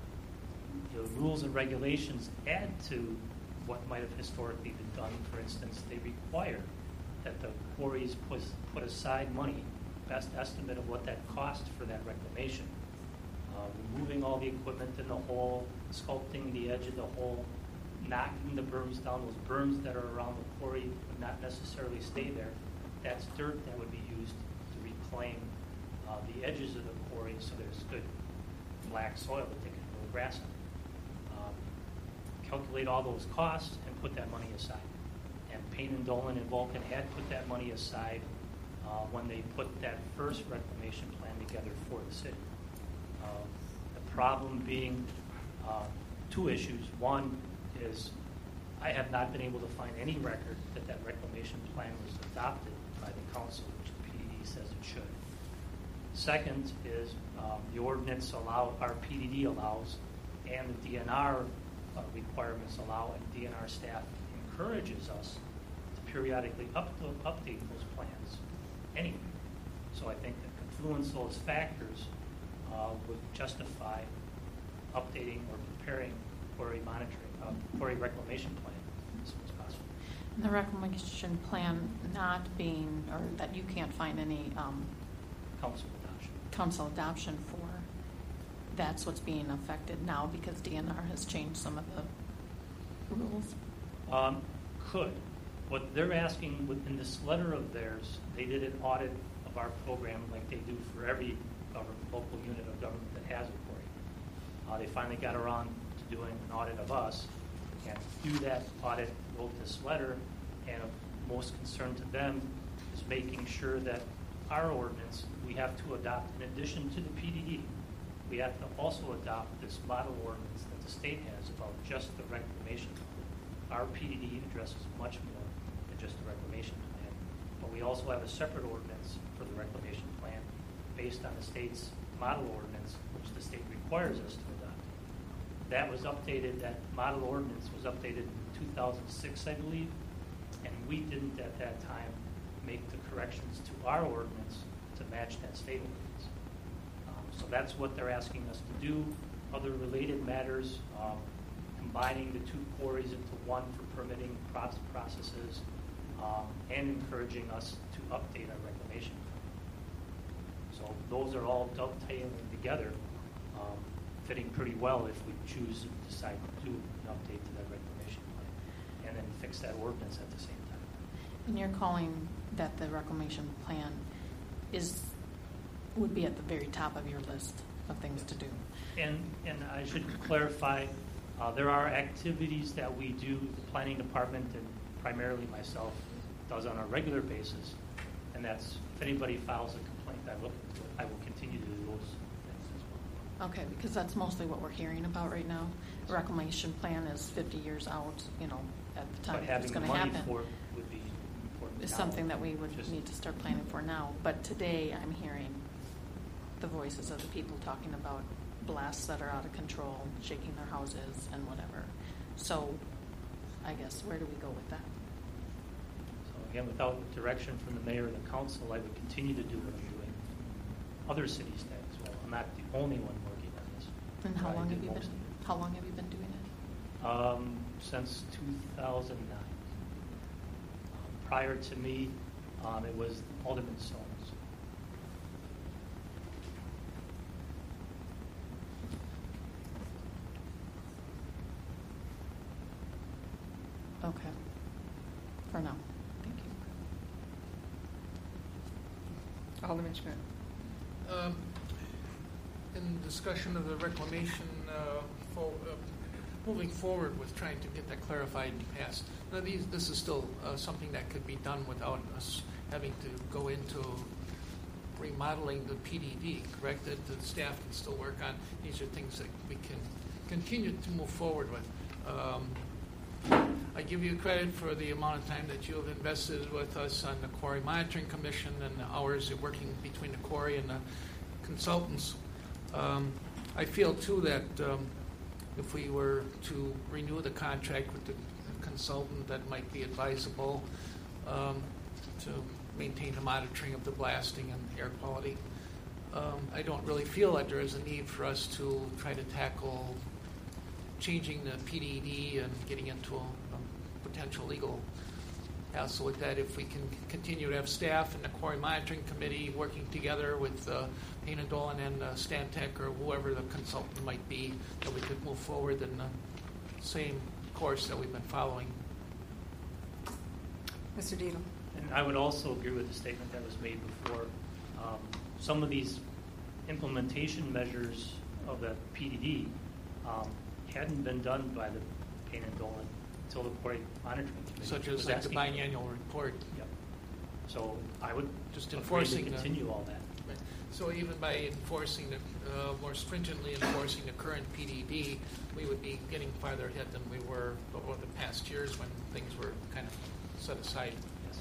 The rules and regulations add to what might have historically been done. For instance, they require that the quarries put, put aside money, best estimate of what that cost for that reclamation, uh, removing all the equipment in the hole, sculpting the edge of the hole, knocking the berms down. Those berms that are around the quarry would not necessarily stay there. That's dirt that would be used to reclaim uh, the edges of the quarry so there's good black soil that they can grow grass on. Um, calculate all those costs and put that money aside. And Payne and Dolan and Vulcan had put that money aside uh, when they put that first reclamation plan together for the city. Uh, the problem being uh, two issues. One is I have not been able to find any record that that reclamation plan was adopted by the council, which the P D D says it should. Second is um, the ordinance allow, our P D D allows, and the D N R uh, requirements allow, and D N R staff encourages us to periodically up, update those plans anyway. So I think the confluence of those factors uh, would justify updating or preparing quarry monitoring, uh, quarry reclamation plan as soon as possible. And the reclamation plan not being, or that you can't find any um, council adoption. Council adoption for. That's what's being affected now because D N R has changed some of the rules. Um, could. What they're asking within this letter of theirs, they did an audit of our program like they do for every government, local unit of government that has a quarry. Uh, they finally got around to doing an audit of us, and through that audit wrote this letter, and of most concern to them is making sure that our ordinance we have to adopt in addition to the P D D. We have to also adopt this model ordinance that the state has about just the reclamation plan. Our P D D addresses much more than just the reclamation plan, but we also have a separate ordinance for the reclamation plan based on the state's model ordinance, which the state requires us to adopt. That was updated, that model ordinance was updated in two thousand six, I believe, and we didn't at that time make the corrections to our ordinance to match that state ordinance. Um, so that's what they're asking us to do. Other related matters, um, combining the two quarries into one for permitting processes, uh, um, and encouraging us to update our reclamation plan. So those are all dovetailing together, um, fitting pretty well if we choose to decide to do an update to that reclamation plan, and then fix that ordinance at the same time. And you're calling that the reclamation plan is would be at the very top of your list of things to do. And and I should clarify, uh, there are activities that we do, the planning department and primarily myself does on a regular basis, and that's if anybody files a complaint, I will I will continue to do those things as well. Okay, because that's mostly what we're hearing about right now. The reclamation plan is fifty years out, you know, at the time But it's having going the to money happen. for it would be important. Is now. something that we would Just- need to start planning for now. But today I'm hearing the voices of the people talking about blasts that are out of control, shaking their houses and whatever. So I guess where do we go with that? So again, without direction from the mayor and the council, I would continue to do what I'm doing. Other cities do as well. I'm not the only one working on this. And how I long do have you been? most of it. How long have you been doing it? Um, since two thousand nine. Um, prior to me, um, it was Alderman Soames. Okay. For now. Thank you. Alderman Schmidt. Um, in discussion of the reclamation, uh, for, uh, moving forward with trying to get that clarified and passed. Now, these, this is still uh, something that could be done without us having to go into remodeling the P D D, correct? That the staff can still work on. These are things that we can continue to move forward with. Um, I give you credit for the amount of time that you have invested with us on the Quarry Monitoring Commission and the hours of working between the quarry and the consultants. Um, I feel, too, that um, if we were to renew the contract with the consultant, that might be advisable um, to maintain the monitoring of the blasting and air quality. Um, I don't really feel that there is a need for us to try to tackle changing the P D D and getting into a, a potential legal hassle with that. If we can continue to have staff in the Quarry Monitoring Committee working together with uh, Payne and Dolan and uh, Stantec or whoever the consultant might be, that we could move forward in the same course that we've been following. Mister Dietel. And I would also agree with the statement that was made before. Um, some of these implementation measures of the P D D um, hadn't been done by the Payne and Dolan until the Quarry Monitoring Committee. Such as was like the asking for it. biannual report. Yep. So I would Just agree enforcing to the- continue all that. Right. So even by enforcing the, uh, more stringently enforcing the current P D D, we would be getting farther ahead than we were over the past years when things were kind of set aside. Yes.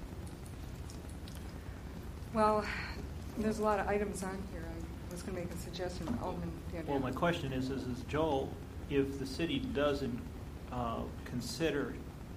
Well, there's a lot of items on here. I was going to make a suggestion. Alderman Dandridge. Well, my question is, is, is Joel, if the city doesn't uh, consider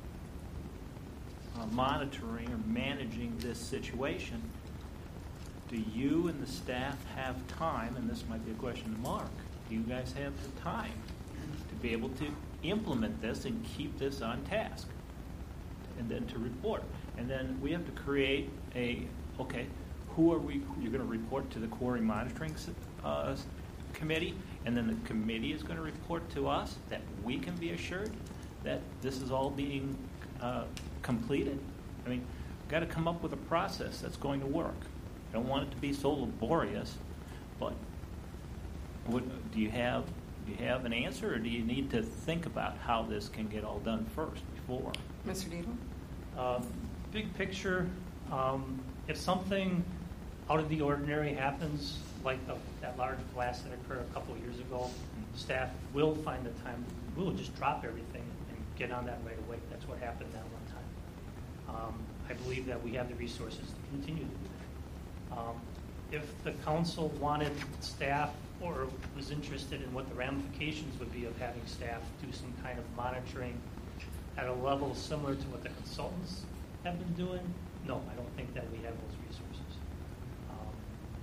uh, monitoring or managing this situation, do you and the staff have time, and this might be a question to Mark, do you guys have the time to be able to implement this and keep this on task? And then to report. And then we have to create a, okay, who are we, you're going to report to the Quarry Monitoring uh, Committee, and then the committee is going to report to us that we can be assured that this is all being uh, completed. I mean, we've got to come up with a process that's going to work. I don't want it to be so laborious, but what, do you have do you have an answer, or do you need to think about how this can get all done first before? Mister Dietel. Um, big picture, um, if something out of the ordinary happens, like the, that large blast that occurred a couple of years ago, staff will find the time. We'll just drop everything and get on that right away. That's what happened that one time. Um, I believe that we have the resources to continue to do that. Um, if the council wanted staff or was interested in what the ramifications would be of having staff do some kind of monitoring at a level similar to what the consultants have been doing, no, I don't think that we have those resources. Um,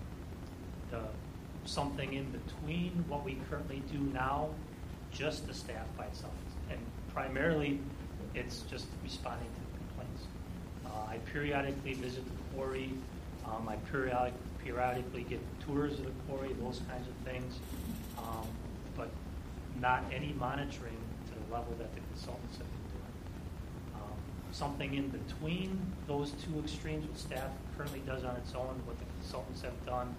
the, something in between what we currently do now, just the staff by itself, and primarily it's just responding to complaints. Uh, I periodically visit the quarry. Um, I periodic, periodically get tours of the quarry, those kinds of things, um, but not any monitoring to the level that the consultants have been doing. Um, something in between those two extremes, what staff currently does on its own, what the consultants have done,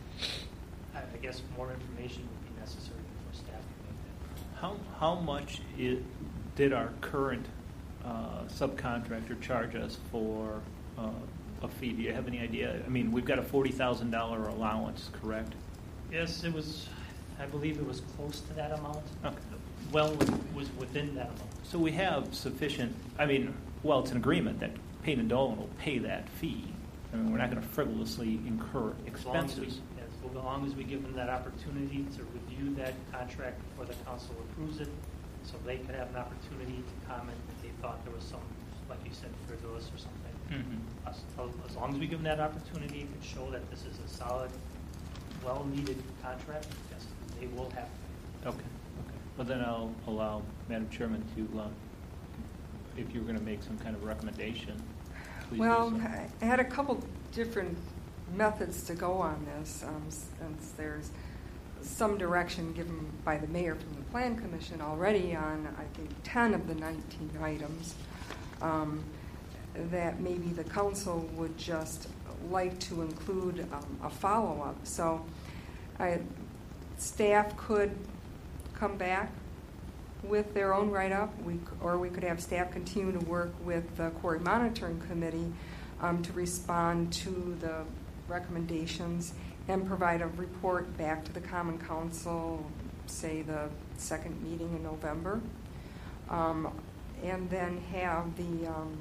I, I guess more information would be necessary before staff can make that. How how much it, did our current uh, subcontractor charge us for uh, a fee? Do you have any idea? I mean, we've got a forty thousand dollars allowance, correct? Yes, it was, I believe it was close to that amount. Okay. Well, it was within that amount. So we have sufficient, I mean, well, it's an agreement that Payne and Dolan will pay that fee. I mean, we're not going to frivolously incur As long as we, expenses. yes, as long as we give them that opportunity to review that contract before the council approves it, so they could have an opportunity to comment if they thought there was some, like you said, frivolous or something. Mhm. As, as long as we give them that opportunity to show that this is a solid, well-needed contract, yes, they will have to. Okay. Okay. Well, then I'll allow Madam Chairman to, uh, if you were going to make some kind of recommendation, please Well, do so. I had a couple different methods to go on this, um, since there's some direction given by the mayor from the Plan Commission already on, I think, ten of the nineteen items, um, that maybe the council would just like to include um, a follow-up. So I, staff could come back with their own write-up, we, c- or we could have staff continue to work with the Quarry Monitoring Committee um, to respond to the recommendations and provide a report back to the Common Council, say the second meeting in November, um, and then have the um,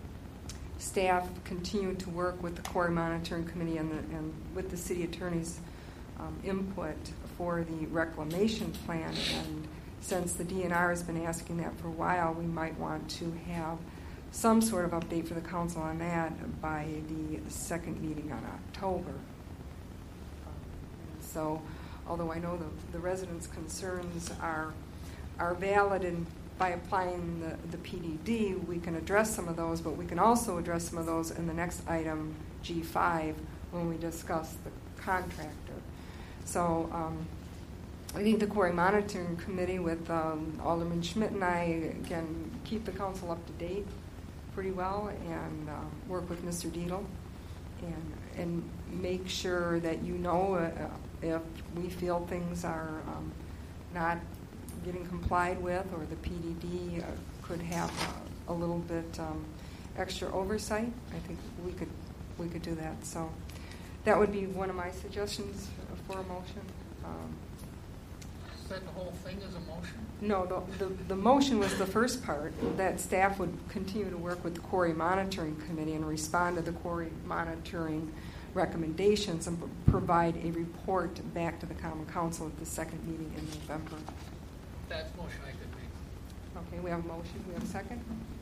staff continue to work with the Quarry Monitoring Committee and, the, and with the city attorney's um, input for the reclamation plan. And since the D N R has been asking that for a while, we might want to have some sort of update for the council on that by the second meeting on October. So, although I know the, the residents' concerns are are valid, and by applying the, the P D D, we can address some of those, but we can also address some of those in the next item, G five, when we discuss the contractor. So, um, I think the Quarry Monitoring Committee with um, Alderman Schmidt and I, again, keep the council up to date pretty well, and uh, work with Mister Dietl, and and make sure that you know uh, if we feel things are um, not getting complied with, or the P D D uh, could have uh, a little bit um, extra oversight. I think we could we could do that. So that would be one of my suggestions for a motion. Um, Is that the whole thing as a motion? No, the, the, the motion was the first part, that staff would continue to work with the Quarry Monitoring Committee and respond to the Quarry Monitoring recommendations and p- provide a report back to the Common Council at the second meeting in November. That's a motion I could make. Okay, we have a motion. We have a second?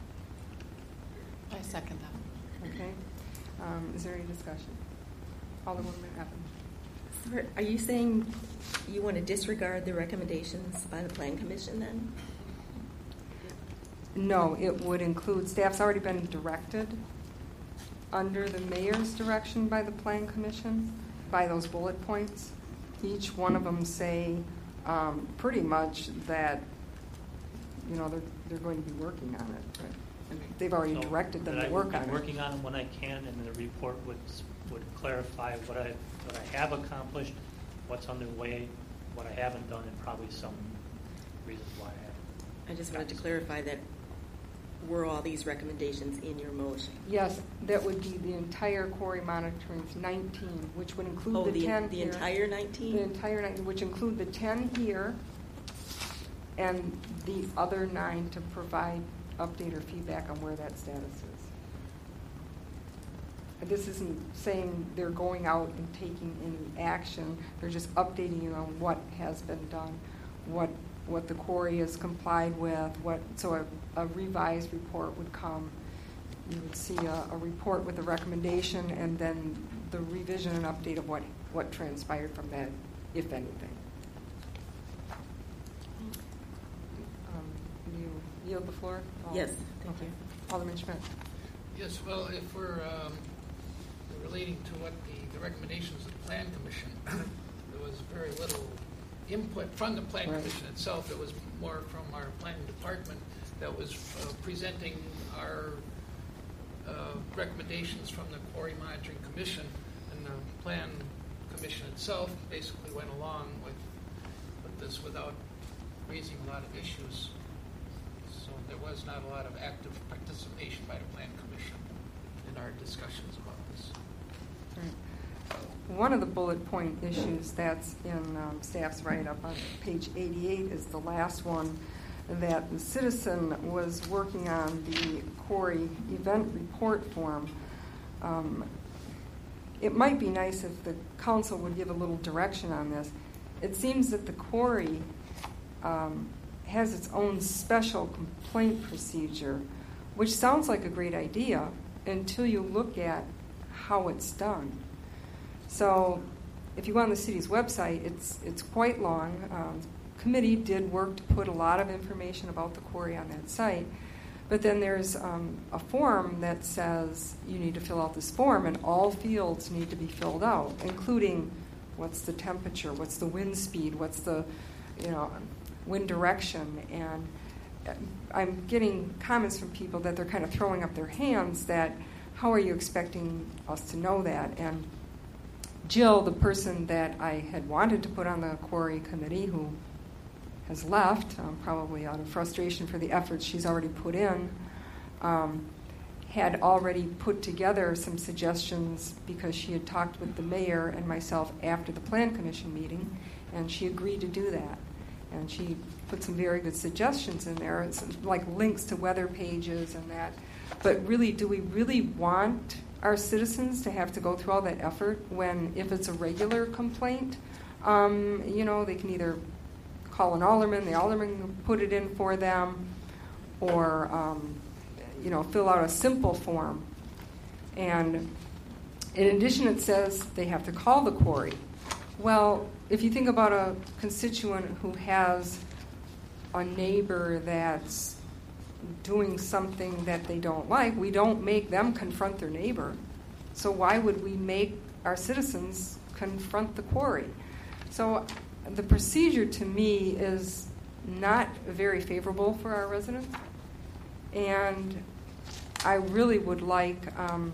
I second that. Okay. Um, is there any discussion? Alderwoman Evans. Sir, are you saying you want to disregard the recommendations by the Plan Commission then? No, it would include, staff's already been directed under the mayor's direction by the Plan Commission, by those bullet points. Each one of them say um, pretty much that, you know, they're, they're going to be working on it. Right? And they've already So directed them that to I work would be on it. working on them when I can, and the report would would clarify what I what I have accomplished, what's underway, what I haven't done, and probably some reasons why I haven't. I just wanted to clarify that were all these recommendations in your motion? Yes, that would be the entire quarry monitoring, nineteen, which would include Oh, the, the- ten the here. entire nineteen? The entire nineteen, which include the ten here and the other nine to provide update or feedback on where that status is. This isn't saying they're going out and taking any action. They're just updating you on what has been done, what what the quarry has complied with, what so a, a revised report would come. You would see a, a report with a recommendation and then the revision and update of what, what transpired from that, if anything. Um, you yield the floor? Yes, thank okay. you. Alderman Schmidt. Yes, well, if we're um, relating to what the, the recommendations of the Plan Commission, there was very little input from the Plan Right. Commission itself. It was more from our planning department that was uh, presenting our uh, recommendations from the Quarry Monitoring Commission, and the Plan Commission itself basically went along with, with this without raising a lot of issues. So there was not a lot of active participation by the Plan Commission in our discussions about this. One of the bullet point issues that's in um, staff's write-up on page eighty-eight is the last one, that the citizen was working on the quarry event report form. Um, it might be nice if the council would give a little direction on this. It seems that the quarry um, has its own special complaint procedure, which sounds like a great idea until you look at how it's done. So if you go on the city's website, it's it's quite long. Um, committee did work to put a lot of information about the quarry on that site, but then there's um, a form that says you need to fill out this form, and all fields need to be filled out, including what's the temperature, what's the wind speed, what's the you know wind direction, and I'm getting comments from people that they're kind of throwing up their hands that how are you expecting us to know that? And Jill, the person that I had wanted to put on the quarry committee, who has left, um, probably out of frustration for the efforts she's already put in, um, had already put together some suggestions because she had talked with the mayor and myself after the Plan Commission meeting, and she agreed to do that. And she put some very good suggestions in there, some, like links to weather pages and that. But really, do we really want our citizens to have to go through all that effort when, if it's a regular complaint, um, you know, they can either call an alderman, the alderman can put it in for them, or, um, you know, fill out a simple form. And in addition, it says they have to call the quarry. Well, if you think about a constituent who has a neighbor that's doing something that they don't like, we don't make them confront their neighbor. So why would we make our citizens confront the quarry? So the procedure to me is not very favorable for our residents, and I really would like um,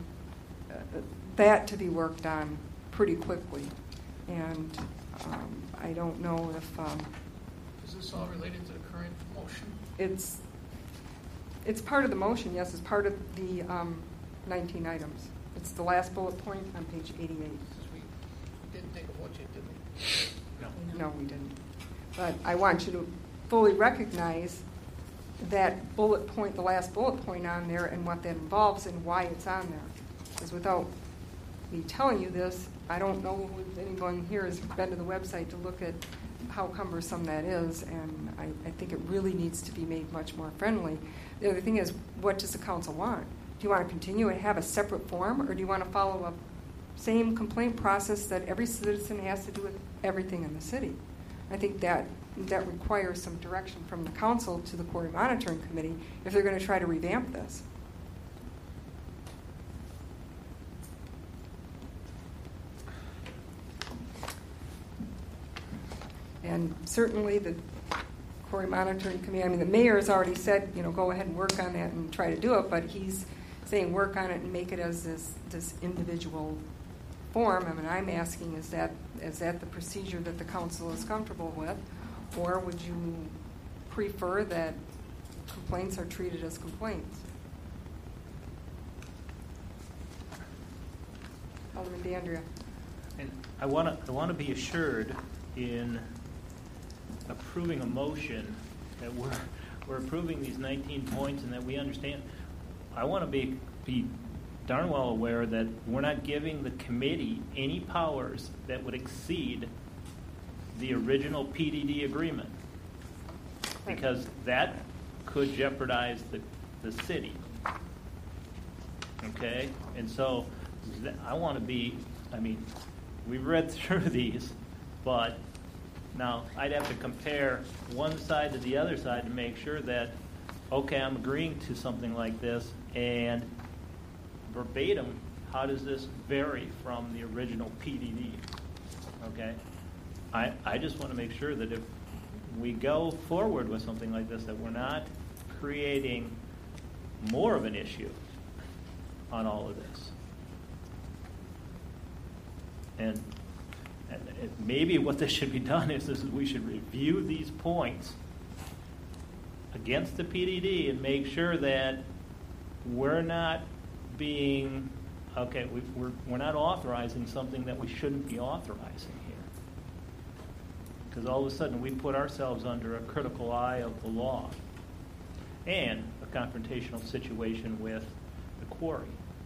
that to be worked on pretty quickly. And um, I don't know if um, is this all related to the current motion? It's it's part of the motion. Yes, it's part of the um, nineteen items. It's the last bullet point on page eighty-eight. We didn't think of what you did. We? No. No, we didn't. But I want you to fully recognize that bullet point, the last bullet point on there, and what that involves and why it's on there. Because without me telling you this, I don't know if anyone here has been to the website to look at how cumbersome that is, and I, I think it really needs to be made much more friendly. The other thing is, what does the council want? Do you want to continue and have a separate form, or do you want to follow a same complaint process that every citizen has to do with everything in the city? I think that that requires some direction from the council to the Quarry Monitoring Committee if they're going to try to revamp this. And certainly the Quarry Monitoring Committee, I mean, the mayor has already said, you know, go ahead and work on that and try to do it, but he's saying work on it and make it as this, this individual form. I mean, I'm asking, is that is that the procedure that the council is comfortable with, or would you prefer that complaints are treated as complaints? Alderman DeAndrea. And I want to I want to be assured in approving a motion that we're we're approving these nineteen points and that we understand. I want to be be darn well aware that we're not giving the committee any powers that would exceed the original P D D agreement, because that could jeopardize the, the city. Okay? And so th- I want to be, I mean, we've read through these, but now I'd have to compare one side to the other side to make sure that, okay, I'm agreeing to something like this, and verbatim, how does this vary from the original P D D? Okay? I, I just want to make sure that if we go forward with something like this, that we're not creating more of an issue on all of this. And, and it, maybe what this should be done is, is we should review these points against the P D D and make sure that we're not being, okay, we, we're, we're not authorizing something that we shouldn't be authorizing here. Because all of a sudden we put ourselves under a critical eye of the law and a confrontational situation with the quarry.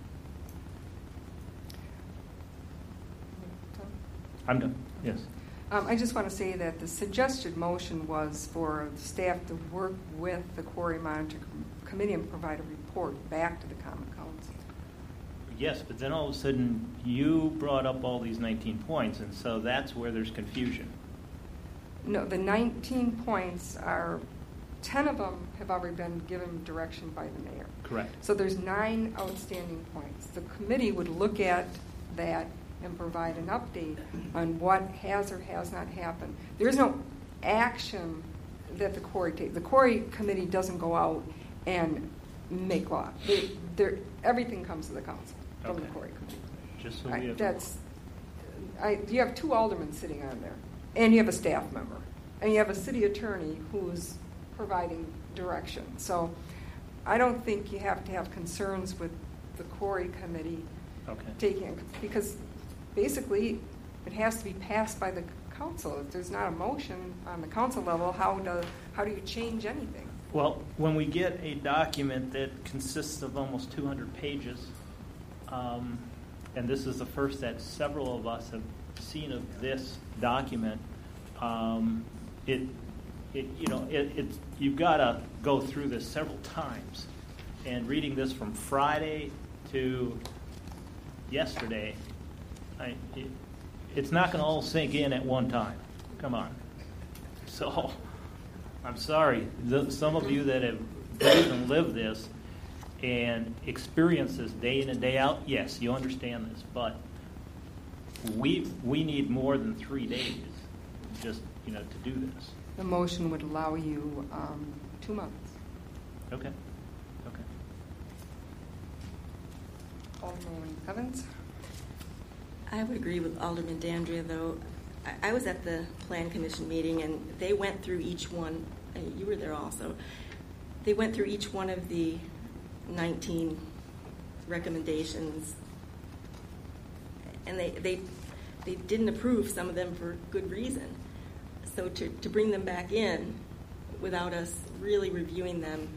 I'm done. Yes. Um, I just want to say that the suggested motion was for the staff to work with the Quarry Monitoring Committee and provide a report back to the Common Council. Yes, but then all of a sudden you brought up all these nineteen points, and so that's where there's confusion. No, the nineteen points are, ten of them have already been given direction by the mayor. Correct. So there's nine outstanding points. The committee would look at that and provide an update on what has or has not happened. There's no action that the quarry takes. The quarry committee doesn't go out and make law. They, they're, everything comes to the council from Okay. the quarry committee. Just so I, we have that's, I, you have two aldermen sitting on there, and you have a staff member, and you have a city attorney who's providing direction. So I don't think you have to have concerns with the quarry committee okay. taking, because basically it has to be passed by the council. If there's not a motion on the council level, how do, how do you change anything? Well, when we get a document that consists of almost two hundred pages, um, and this is the first that several of us have seen of this document, um, it, it, you know, it, it's, you've got to go through this several times. And reading this from Friday to yesterday, I, it, it's not going to all sink in at one time. Come on. So, I'm sorry. The, some of you that have lived and lived this and experienced this day in and day out, yes, you understand this. But we we need more than three days, just you know, to do this. The motion would allow you um, two months. Okay. Okay. Alderman Evans? I would agree with Alderman Dandria, though. I, I was at the Plan Commission meeting, and they went through each one. Uh, you were there also. They went through each one of the nineteen recommendations, and they they they didn't approve some of them for good reason. So to, to bring them back in without us really reviewing them,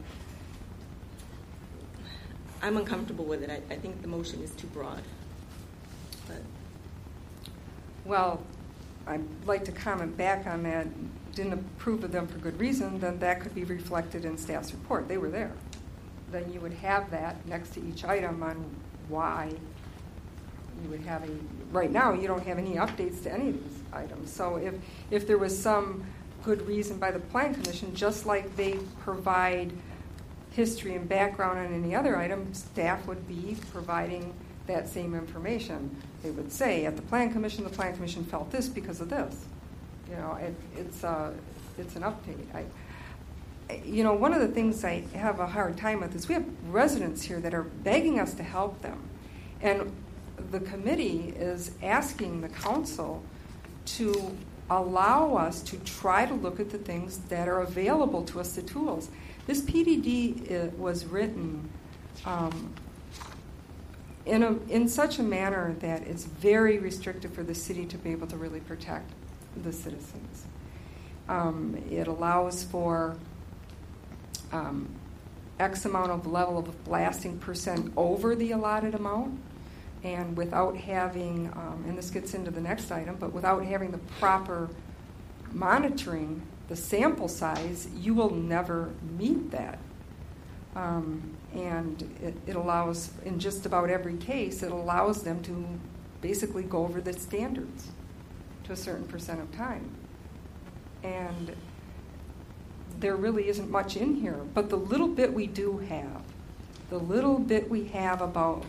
I'm uncomfortable with it. I, I think the motion is too broad. But Well, I'd like to comment back on that. Didn't approve of them for good reason, then that could be reflected in staff's report. They were there. Then you would have that next to each item on why you would have a, right now you don't have any updates to any of these items. So if, if there was some good reason by the Plan Commission, just like they provide history and background on any other item, staff would be providing that same information. They would say, at the Plan Commission, the Plan Commission felt this because of this. You know, it, it's uh, it's an update. I, you know, one of the things I have a hard time with is we have residents here that are begging us to help them. And the committee is asking the council to allow us to try to look at the things that are available to us, the tools. This P D D uh, was written um, in a in such a manner that it's very restrictive for the city to be able to really protect the citizens. Um, it allows for um, X amount of level of blasting percent over the allotted amount, and without having, um, and this gets into the next item, but without having the proper monitoring, the sample size, you will never meet that. Um, and it, it allows, in just about every case, it allows them to basically go over the standards to a certain percent of time. And there really isn't much in here. But the little bit we do have, the little bit we have about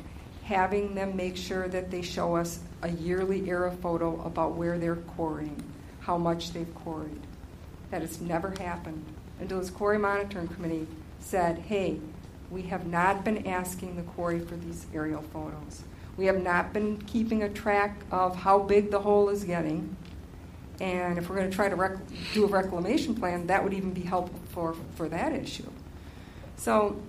having them make sure that they show us a yearly era photo about where they're quarrying, how much they've quarried. That has never happened until this quarry monitoring committee said, hey, we have not been asking the quarry for these aerial photos. We have not been keeping a track of how big the hole is getting. And if we're going to try to rec- do a reclamation plan, that would even be helpful for, for that issue. So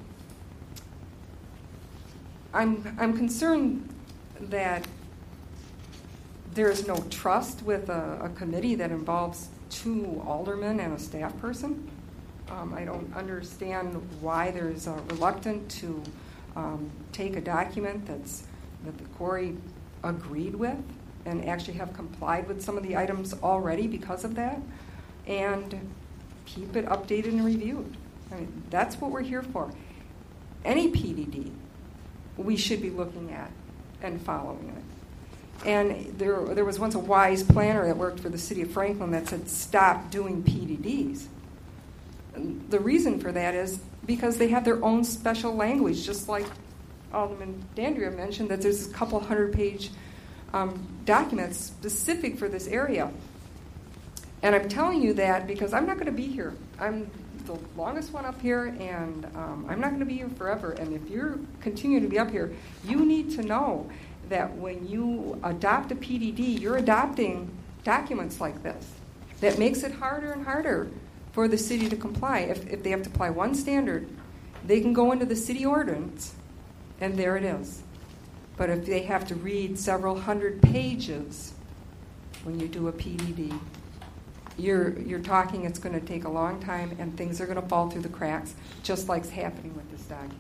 I'm, I'm concerned that there is no trust with a, a committee that involves two aldermen and a staff person. Um, I don't understand why there's a reluctance to um, take a document that's that the quarry agreed with and actually have complied with some of the items already because of that, and keep it updated and reviewed. I mean, that's what we're here for. Any P D D, we should be looking at and following it. And there, there was once a wise planner that worked for the city of Franklin that said, stop doing P D Ds. And the reason for that is because they have their own special language, just like Alderman Dandria mentioned, that there's a couple hundred page um, documents specific for this area. And I'm telling you that because I'm not going to be here. I'm the longest one up here, and um, I'm not going to be here forever. And if you're continuing to be up here, you need to know that when you adopt a P D D, you're adopting documents like this. That makes it harder and harder for the city to comply. If, if they have to apply one standard, they can go into the city ordinance, and there it is. But if they have to read several hundred pages when you do a P D D, you're, you're talking it's going to take a long time, and things are going to fall through the cracks, just like's happening with this document.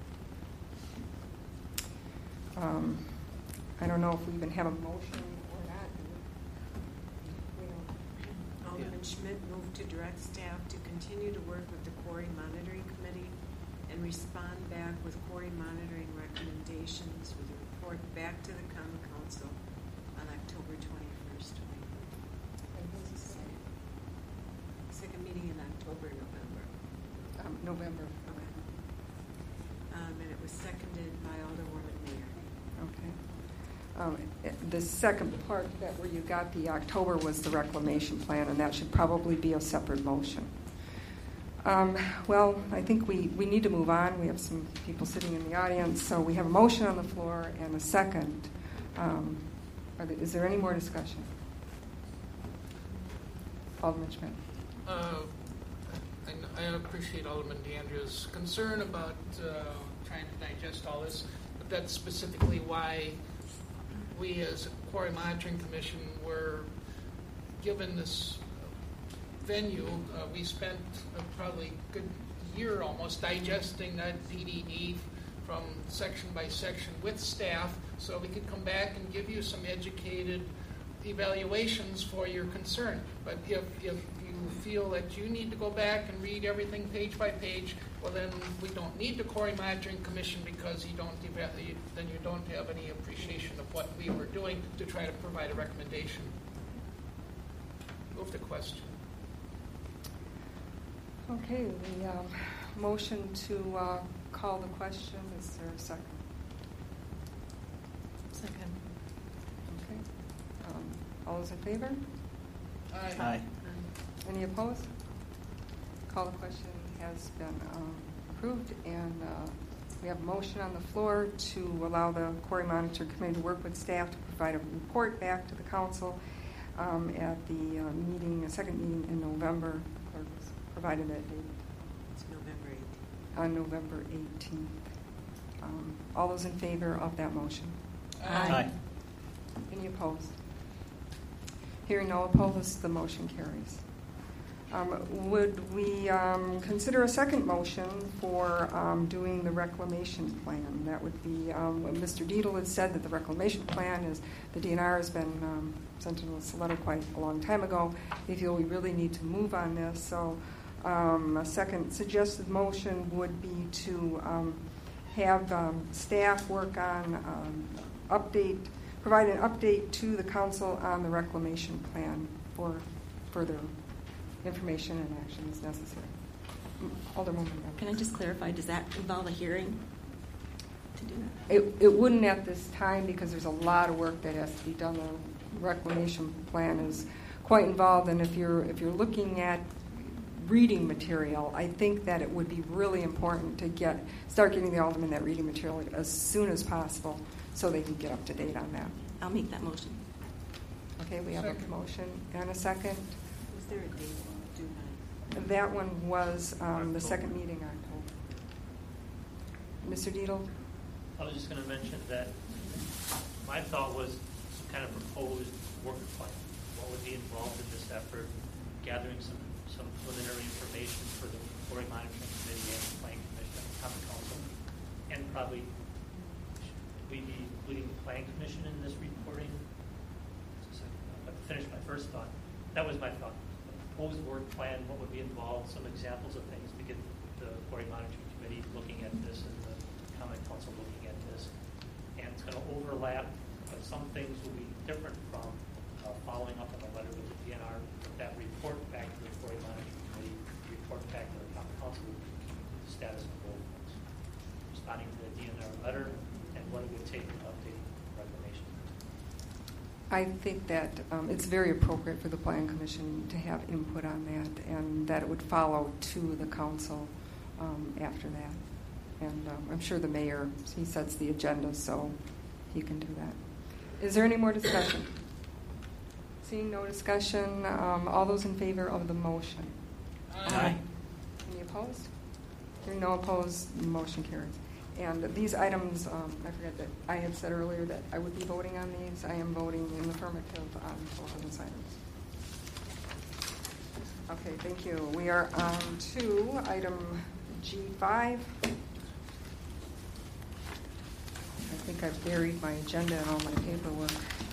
Um, I don't know if we even have a motion or not. Alderman Schmidt moved to direct staff to continue to work with the Quarry Monitoring Committee and respond back with quarry monitoring recommendations with a report back to the Common Council on October twenty-first, twenty twenty. Second meeting in October, November. Um, November. Okay. Um, and it was seconded by Alderwoman Mayer. Okay. Um, the second part that where you got the October was the reclamation plan, and that should probably be a separate motion. Um, well, I think we, we need to move on. We have some people sitting in the audience, so we have a motion on the floor and a second. Um, are there, is there any more discussion? Alderman Schmidt. Uh, I, I appreciate Alderman Deandria's concern about uh, trying to digest all this, but that's specifically why we as a Quarry Monitoring Commission were given this venue. Uh, we spent uh, probably a good year almost digesting that P D D from section by section with staff so we could come back and give you some educated evaluations for your concern. But if, if you feel that you need to go back and read everything page by page, well then we don't need the Quarry Monitoring Commission because you don't eva- you, then you don't have any appreciation of what we were doing to try to provide a recommendation. Move the question. Okay, the um, motion to uh, call the question, is there a second? Second. Okay. Um, all those in favor? Aye. Aye. Any opposed? Call the question has been um, approved, and uh, we have a motion on the floor to allow the Quarry Monitoring Committee to work with staff to provide a report back to the council um, at the uh, meeting, a second meeting in November, or provided that date. It's November eighteenth. On November eighteenth. Um, all those in favor of that motion? Aye. Aye. Any opposed? Hearing no opposed, the motion carries. Um, would we um, consider a second motion for um, doing the reclamation plan? That would be, um, what Mister Deedle had said that the reclamation plan is, the D N R has been um, sent to us a letter quite a long time ago. They feel we really need to move on this. So um, a second suggested motion would be to um, have um, staff work on um, update, provide an update to the council on the reclamation plan for further information and action is necessary. Alderwoman. Can I just clarify, does that involve a hearing? to do that? It, it wouldn't at this time because there's a lot of work that has to be done. The reclamation plan is quite involved, and if you're if you're looking at reading material, I think that it would be really important to get start getting the aldermen that reading material as soon as possible so they can get up to date on that. I'll make that motion. Okay, we have Second. a motion and a second. Was there a date due by? That one was um, the second meeting, October. Mister Dietl? I was just going to mention that my thought was some kind of proposed work plan. What would be involved in this effort, gathering some, some preliminary information for the Quarry Monitoring Committee and the Planning Commission and the Common Council, and probably should we be including the Planning Commission in this reporting? But to finish my first thought, that was my thought. A proposed work plan, what would be involved, some examples of things to get the Quarry Monitoring Committee looking at this and the Common Council looking at this. And it's going to overlap, but some things will be different from uh, following up on the letter with the D N R, that report back to the Quarry Monitoring Committee, report back to the Common Council with the status of both ones. Responding to the D N R letter and what it would take to update reclamation. I think that um, it's very appropriate for the Plan Commission to have input on that, and that it would follow to the council um, after that. And um, I'm sure the mayor, he sets the agenda, so he can do that. Is there any more discussion? Seeing no discussion, um, all those in favor of the motion? Aye. Any opposed? Hearing no opposed, the motion carries. And these items, um, I forget that I had said earlier that I would be voting on these. I am voting in the affirmative on both of those items. Okay, thank you. We are on to item G five. I think I've buried my agenda and all my paperwork.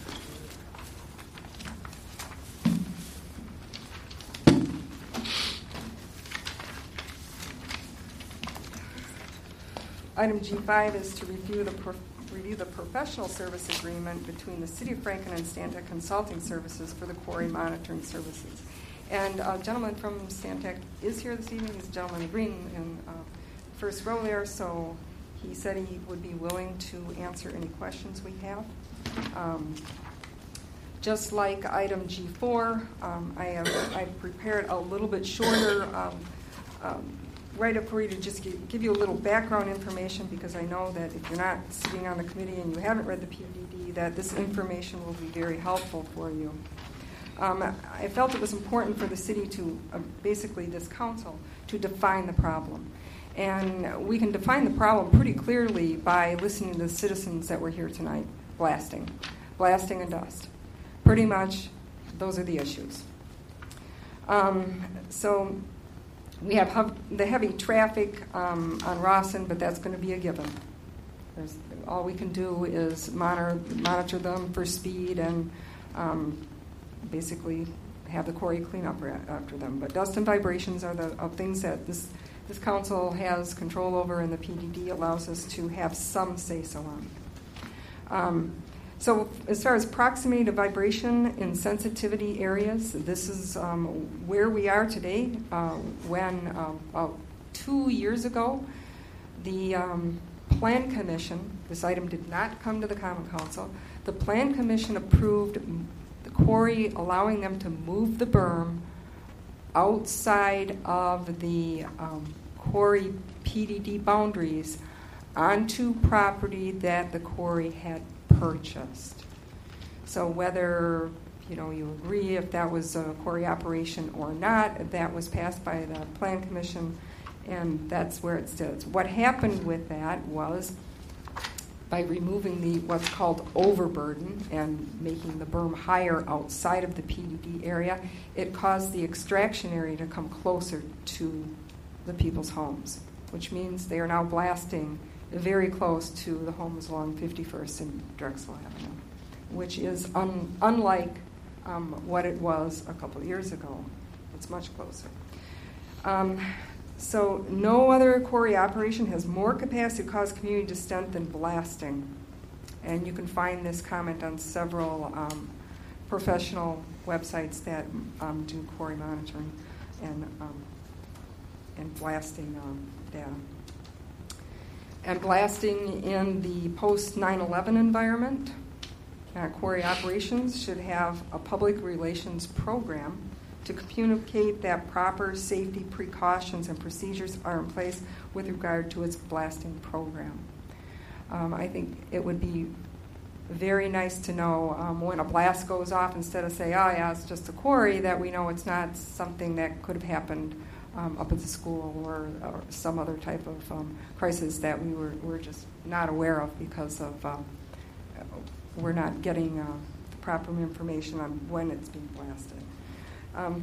Item G five is to review the pro- review the professional service agreement between the City of Franklin and Stantec Consulting Services for the quarry monitoring services. And a gentleman from Stantec is here this evening. He's a gentleman in green in uh, first row there, so he said he would be willing to answer any questions we have. Um, just like item G four, um, I have I've prepared a little bit shorter um, um, write-up for you to just give, give you a little background information, because I know that if you're not sitting on the committee and you haven't read the P D D, that this information will be very helpful for you. Um, I felt it was important for the city to, uh, basically this council, to define the problem. And we can define the problem pretty clearly by listening to the citizens that were here tonight, blasting. Blasting and dust. Pretty much, those are the issues. Um, so we have hub, the heavy traffic um, on Rawson, but that's going to be a given. There's, all we can do is monitor, monitor them for speed and um, basically have the quarry clean up after them. But dust and vibrations are the of things that this this council has control over, and the P D D allows us to have some say-so on. Um, so as far as proximity to vibration in sensitivity areas, this is um, where we are today. Uh, when uh, about two years ago, the um, Plan Commission, this item did not come to the Common Council, the Plan Commission approved the quarry allowing them to move the berm outside of the um, quarry P D D boundaries onto property that the quarry had purchased. So whether you know you agree if that was a quarry operation or not, that was passed by the Plan Commission, and that's where it sits. What happened with that was, by removing the what's called overburden and making the berm higher outside of the P D D area, it caused the extraction area to come closer to the people's homes, which means they are now blasting very close to the homes along fifty-first and Drexel Avenue, which is un- unlike um, what it was a couple of years ago. It's much closer. Um, So no other quarry operation has more capacity to cause community dissent than blasting. And you can find this comment on several um, professional websites that um, do quarry monitoring and um, and blasting um, data. and blasting in the post nine eleven environment. Uh, quarry operations should have a public relations program to communicate that proper safety precautions and procedures are in place with regard to its blasting program. Um, I think it would be very nice to know um, when a blast goes off, instead of say, oh yeah, it's just a quarry, that we know it's not something that could have happened um, up at the school or, or some other type of um, crisis that we were, were just not aware of because of um, we're not getting uh, the proper information on when it's being blasted. Um,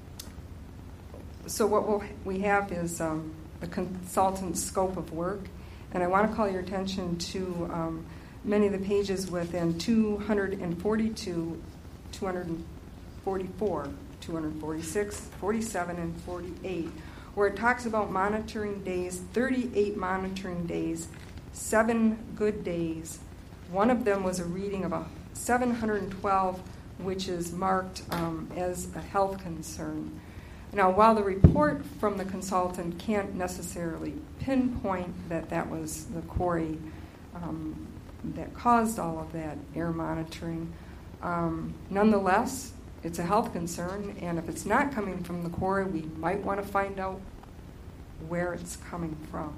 so what we'll, we have is um, the consultant's scope of work, and I want to call your attention to um, many of the pages within two forty-two, two forty-four, two forty-six, forty-seven, and forty-eight, where it talks about monitoring days, thirty-eight monitoring days, seven good days. One of them was a reading of a seven hundred twelve, which is marked um, as a health concern. Now, while the report from the consultant can't necessarily pinpoint that that was the quarry um, that caused all of that air monitoring, um, nonetheless, it's a health concern, and if it's not coming from the quarry, we might want to find out where it's coming from.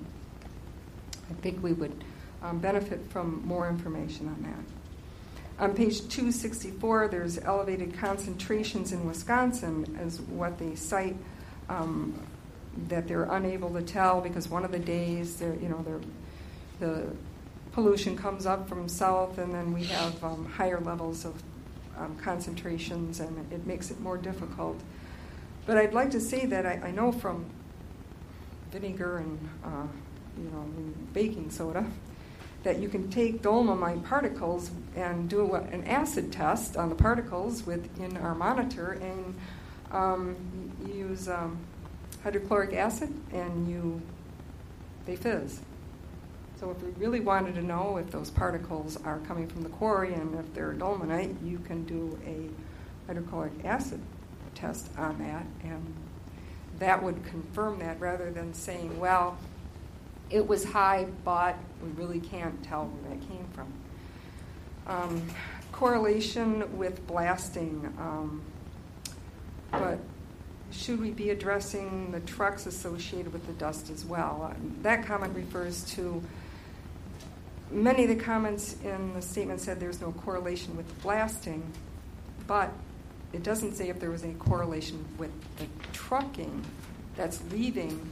I think we would um, benefit from more information on that. On page two sixty-four, there's elevated concentrations in Wisconsin as what they cite, um, that they're unable to tell because one of the days, they're, you know, they're, the pollution comes up from south, and then we have um, higher levels of um, concentrations, and it makes it more difficult. But I'd like to say that I, I know from vinegar and uh, you know baking soda that you can take dolomite particles and do a, an acid test on the particles within our monitor, and um, you use um, hydrochloric acid, and you they fizz. So if we really wanted to know if those particles are coming from the quarry and if they're dolomite, you can do a hydrochloric acid test on that, and that would confirm that rather than saying, well, it was high, but we really can't tell where that came from. Um, correlation with blasting. Um, but should we be addressing the trucks associated with the dust as well? Uh, that comment refers to many of the comments in the statement said there's no correlation with the blasting, but it doesn't say if there was any correlation with the trucking that's leaving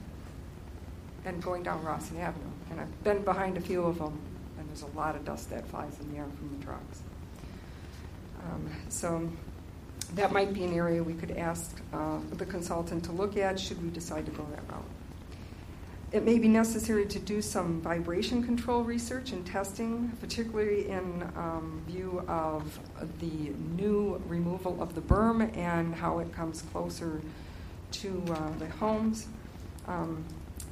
and going down Rossin Avenue. And I've been behind a few of them, and there's a lot of dust that flies in the air from the trucks. Um, so that might be an area we could ask uh, the consultant to look at should we decide to go that route. It may be necessary to do some vibration control research and testing, particularly in um, view of the new removal of the berm and how it comes closer to uh, the homes. Um,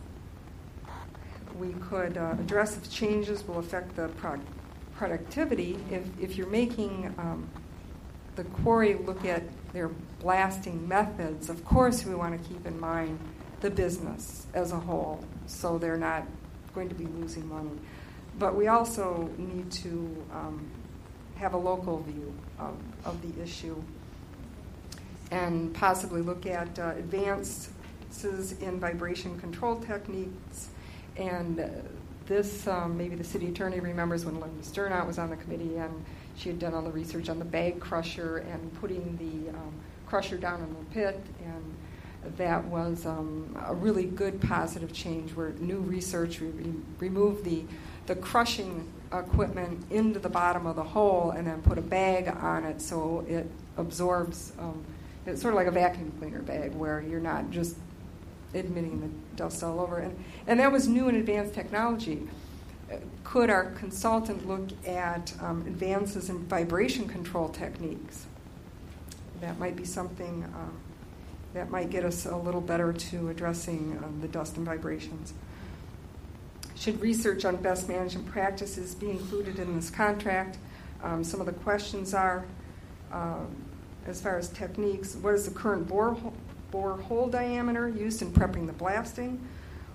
we could uh, address if changes will affect the pro- productivity. If, if you're making um, the quarry look at their blasting methods, of course we want to keep in mind the business as a whole, so they're not going to be losing money. But we also need to um, have a local view of, of the issue and possibly look at uh, advances in vibration control techniques. And uh, this, um, maybe the city attorney remembers when Linda Sternot was on the committee, and she had done all the research on the bag crusher and putting the um, crusher down in the pit, and that was um, a really good positive change where new research re- removed the, the crushing equipment into the bottom of the hole and then put a bag on it so it absorbs. Um, it's sort of like a vacuum cleaner bag where you're not just admitting the dust all over. And, and that was new and advanced technology. Could our consultant look at um, advances in vibration control techniques? That might be something um, that might get us a little better to addressing um, the dust and vibrations. Should research on best management practices be included in this contract? Um, some of the questions are, uh, as far as techniques, what is the current borehole, borehole diameter used in prepping the blasting?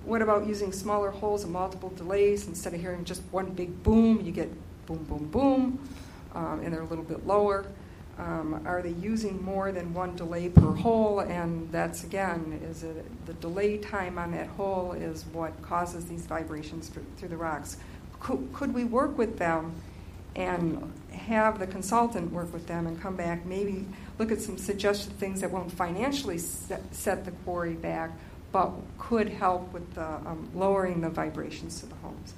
What about using smaller holes and multiple delays? Instead of hearing just one big boom, you get boom, boom, boom, um, and they're a little bit lower. Um, are they using more than one delay per hole? And that's, again, is it the delay time on that hole is what causes these vibrations through, through the rocks. Could, could we work with them and have the consultant work with them and come back, maybe look at some suggested things that won't financially set, set the quarry back, but could help with the, um, lowering the vibrations to the homes.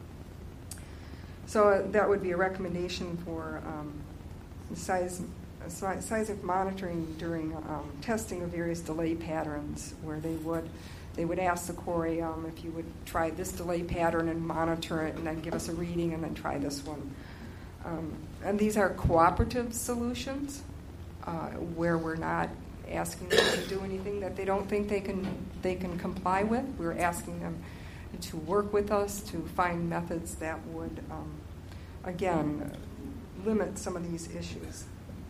So uh, that would be a recommendation for um, seis- seismic monitoring during um, testing of various delay patterns, where they would they would ask the quarry um, if you would try this delay pattern and monitor it, and then give us a reading, and then try this one. Um, and these are cooperative solutions, uh, where we're not asking them to do anything that they don't think they can they can comply with. We're asking them to work with us to find methods that would, um, again, limit some of these issues.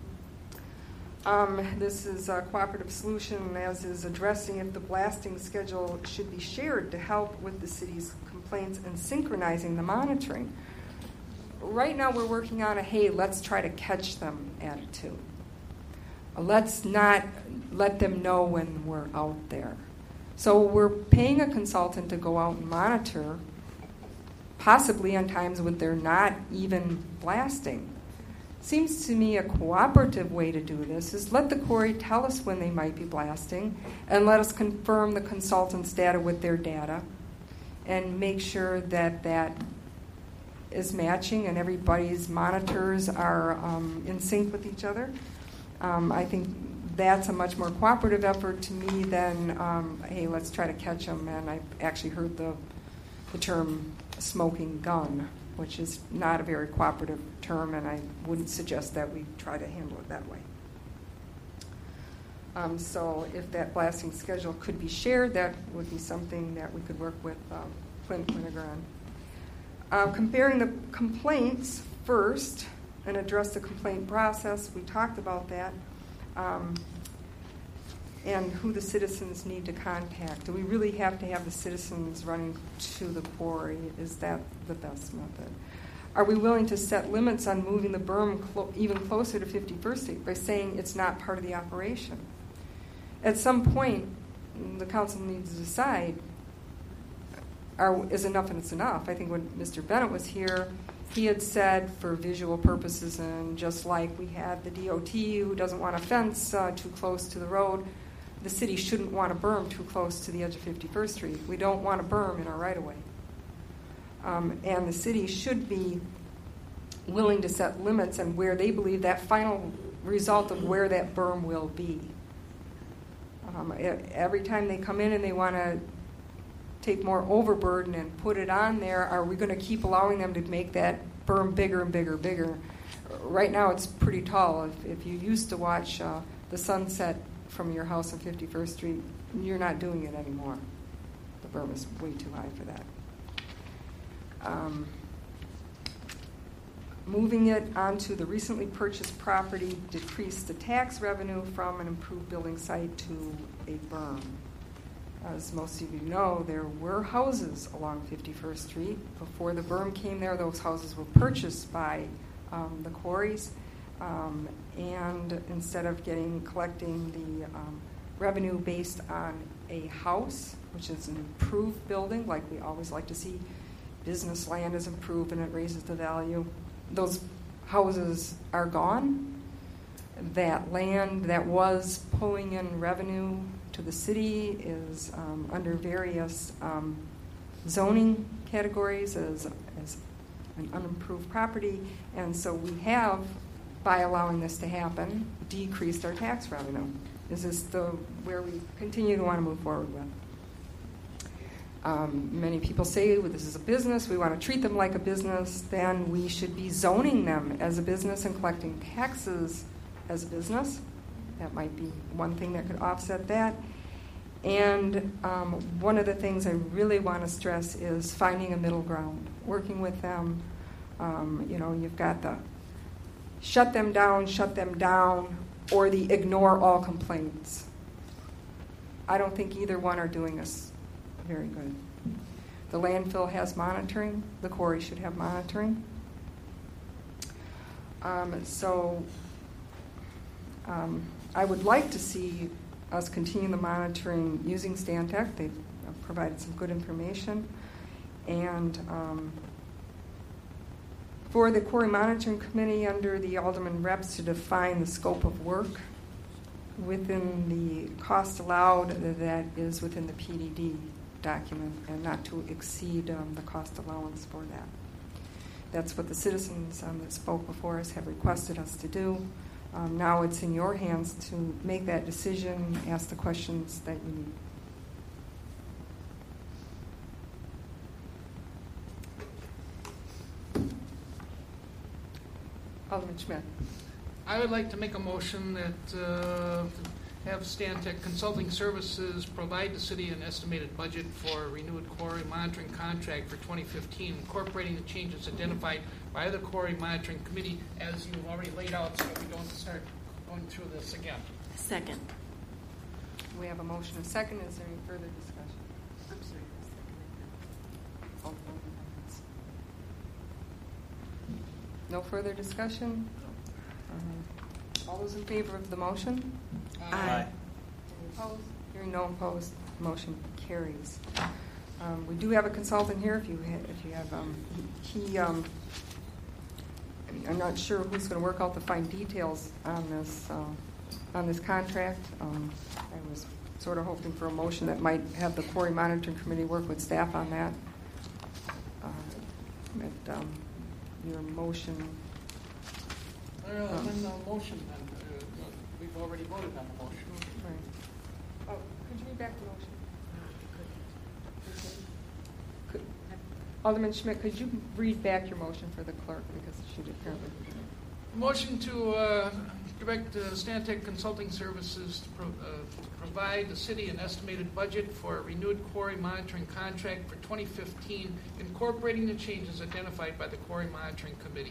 Um, this is a cooperative solution, as is addressing if the blasting schedule should be shared to help with the city's complaints and synchronizing the monitoring. Right now we're working on a, hey, let's try to catch them attitude. Let's not let them know when we're out there. So we're paying a consultant to go out and monitor, possibly on times when they're not even blasting. Seems to me a cooperative way to do this is let the quarry tell us when they might be blasting, and let us confirm the consultant's data with their data, and make sure that that is matching and everybody's monitors are um, in sync with each other. Um, I think that's a much more cooperative effort to me than, um, hey, let's try to catch them. And I've actually heard the, the term smoking gun, which is not a very cooperative term, and I wouldn't suggest that we try to handle it that way. Um, so if that blasting schedule could be shared, that would be something that we could work with um, Clint Quiniger on. Uh, comparing the complaints first, and address the complaint process. We talked about that. Um, and who the citizens need to contact. Do we really have to have the citizens running to the quarry? Is that the best method? Are we willing to set limits on moving the berm clo- even closer to fifty-first Street by saying it's not part of the operation? At some point, the council needs to decide, are, is enough and it's enough. I think when Mister Bennett was here, he had said for visual purposes, and just like we had the D O T who doesn't want a fence uh, too close to the road, the city shouldn't want a berm too close to the edge of fifty-first Street. We don't want a berm in our right-of-way. Um, and the city should be willing to set limits on where they believe that final result of where that berm will be. Um, every time they come in and they want to take more overburden and put it on there, are we going to keep allowing them to make that berm bigger and bigger and bigger? Right now it's pretty tall. If, if you used to watch uh, the sunset from your house on fifty-first Street, you're not doing it anymore. The berm is way too high for that. Um, moving it onto the recently purchased property decreased the tax revenue from an improved building site to a berm. As most of you know, there were houses along fifty-first Street. Before the berm came there, those houses were purchased by um, the quarries. Um, and instead of getting collecting the um, revenue based on a house, which is an improved building, like we always like to see, business land is improved and it raises the value, those houses are gone. That land that was pulling in revenue to the city is um, under various um, zoning categories as, as an unimproved property, and so we have, by allowing this to happen, decreased our tax revenue. Is this the where we continue to want to move forward with? Um, many people say, well, this is a business, we want to treat them like a business, then we should be zoning them as a business and collecting taxes as a business. That might be one thing that could offset that. And um, one of the things I really want to stress is finding a middle ground, working with them. Um, you know, you've got the shut them down, shut them down, or the ignore all complaints. I don't think either one are doing us Very good. The landfill has monitoring. The quarry should have monitoring. Um, so um, I would like to see us continue the monitoring using Stantec. They've provided some good information. And um, for the Quarry Monitoring Committee, under the Alderman reps to define the scope of work within the cost allowed that is within the P D D document, and not to exceed um, the cost allowance for that. That's what the citizens um, that spoke before us have requested us to do. Um, now it's in your hands to make that decision, ask the questions that you need. Alderman Schmidt. I would like to make a motion that uh, have Stantec Consulting Services provide the city an estimated budget for a renewed quarry monitoring contract for twenty fifteen, incorporating the changes identified by the Quarry Monitoring Committee as you've already laid out, so we don't start going through this again. Second. We have a motion and a second. Is there any further discussion? I'm sorry. Oh, no further discussion? Uh, all those in favor of the motion? Aye. Any opposed? Hearing no opposed, motion carries. Um, we do have a consultant here. If you ha- if you have, um, he. he um, I mean, I'm not sure who's going to work out the fine details on this uh, on this contract. Um, I was sort of hoping for a motion that might have the Quarry Monitoring Committee work with staff on that. Uh, but, um, your motion. Well, um, then the motion, then, uh, we've already voted on the motion. Right. Oh, could you read back the motion? Could, Alderman Schmidt, could you read back your motion for the clerk, because she did apparently. Motion to uh, direct uh, Stantec Consulting Services to, pro- uh, to provide the city an estimated budget for a renewed quarry monitoring contract for twenty fifteen, incorporating the changes identified by the Quarry Monitoring Committee.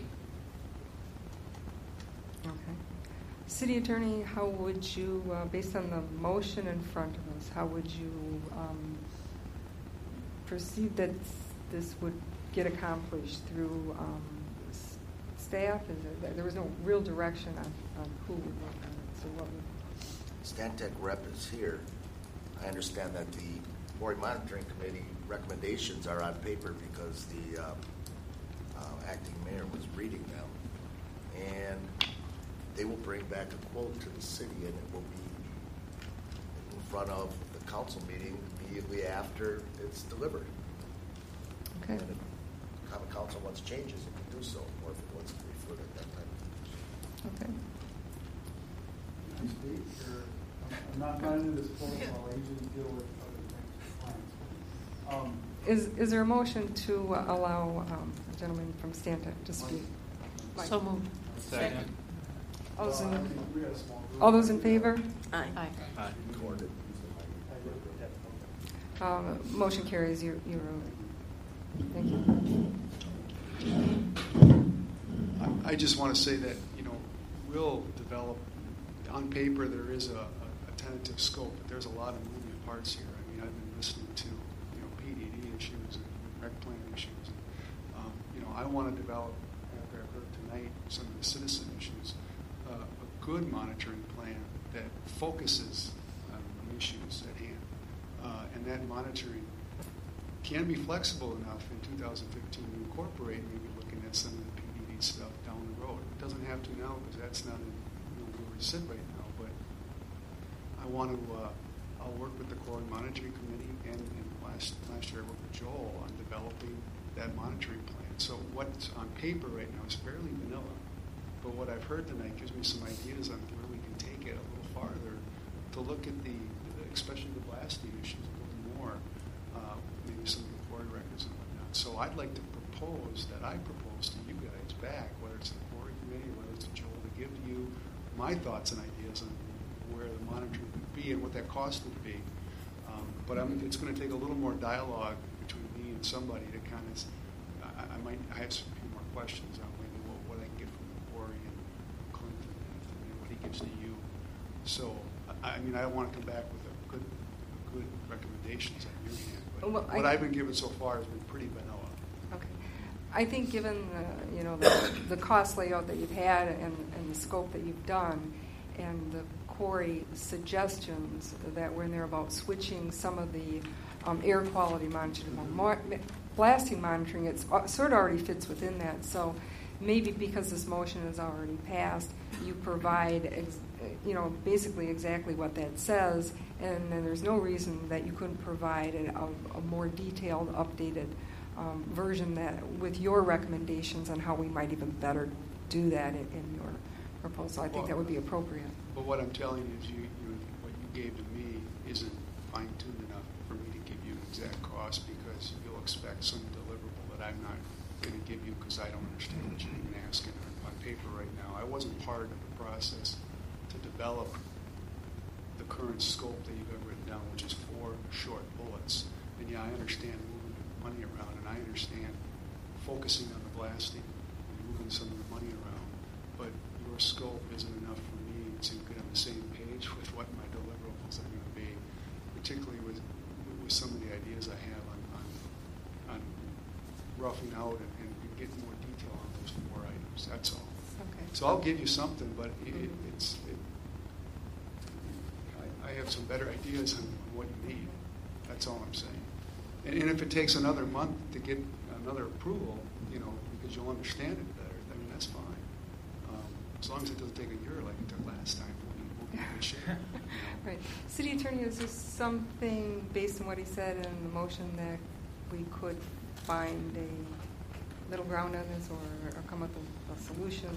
Okay. City Attorney, how would you, uh, based on the motion in front of us, how would you um, perceive that this would get accomplished through um, s- staff? Is it, there was no real direction on, on who would work on it. So what would... Stantec rep is here. I understand that the Quarry Monitoring Committee recommendations are on paper because the uh, uh, acting mayor was reading them. And they will bring back a quote to the city, and it will be in front of the council meeting immediately after it's delivered. Okay. And if the common council wants changes, it can do so, or if it wants to refer it at that time. Okay. Can I speak? Or, I'm not going into this protocol. I usually deal with other things with clients. Um, Is is there a motion to uh, allow um, a gentleman from Stantec to speak? Mike. So moved. Second. All those in, well, I think we got a small group. all those in favor? Aye. Aye. Aye. Recorded. Um, motion carries. You, you Thank you. I I just want to say that, you know, we'll develop, on paper there is a, a, a tentative scope, but there's a lot of moving parts here. I mean, I've been listening to, you know, P D D issues and rec plan issues. And, um, you know, I want to develop, after I've heard tonight, some of the citizen issues, uh, a good monitoring plan that focuses on the issues at hand. Uh, and that monitoring can be flexible enough in two thousand fifteen to incorporate maybe looking at some of the P D D stuff down the road. It doesn't have to now because that's not in, you know, where we sit right now. But I want to. Uh, I'll work with the Quarry Monitoring Committee, and, and last last year I worked with Joel on developing that monitoring plan. So what's on paper right now is fairly vanilla, but what I've heard tonight gives me some ideas on where we can take it a little farther to look at the, especially the blasting issues a little more. Uh, maybe some of the quarry records and whatnot. So I'd like to propose that I propose to you guys back, whether it's the quarry committee, whether it's Joel, to give you my thoughts and ideas on where the monitoring would be and what that cost would be. Um, but I'm, it's going to take a little more dialogue between me and somebody to kind of. I, I might. I have some few more questions on maybe what, what I can get from the quarry and Clinton and what he gives to you. So I, I mean, I want to come back with a good, a good recommendation. recommendations on your hand. But Well, what I- I've been given so far has been pretty vanilla. Okay. I think given the, you know, the, the cost layout that you've had and, and the scope that you've done and the Corey suggestions that were in there about switching some of the um, air quality monitoring, more, blasting monitoring, it sort of already fits within that. So maybe because this motion is already passed, you provide, ex, you know, basically exactly what that says, and then there's no reason that you couldn't provide a, a more detailed, updated um, version that with your recommendations on how we might even better do that in, in your proposal. I think Well, that would be appropriate. But what I'm telling you is you, you what you gave to me isn't fine-tuned enough for me to give you an exact cost, because you'll expect some deliverable that I'm not going to give you because I don't understand what you're even asking on, on paper right now. I wasn't part of the process to develop the current scope that you've ever written down, which is four short bullets. And yeah, I understand moving money around, and I understand focusing on the blasting and moving some of the money around. But your scope isn't enough for me to get on the same page with what my deliverables are going to be, particularly with with some of the ideas I have on on, on roughing out and, and getting more detail on those four items. That's all. Okay. So I'll give you something, but it, it, it's it, I, I have some better ideas on what you need. That's all I'm saying. And, and if it takes another month to get another approval, you know, because you'll understand it better, I mean, that's fine. Um, as long as it doesn't take a year like it took last time, we'll be, we'll be in good shape. You know? Right. City Attorney, is there something based on what he said in the motion that we could find a middle ground on this, or, or come up with a solution?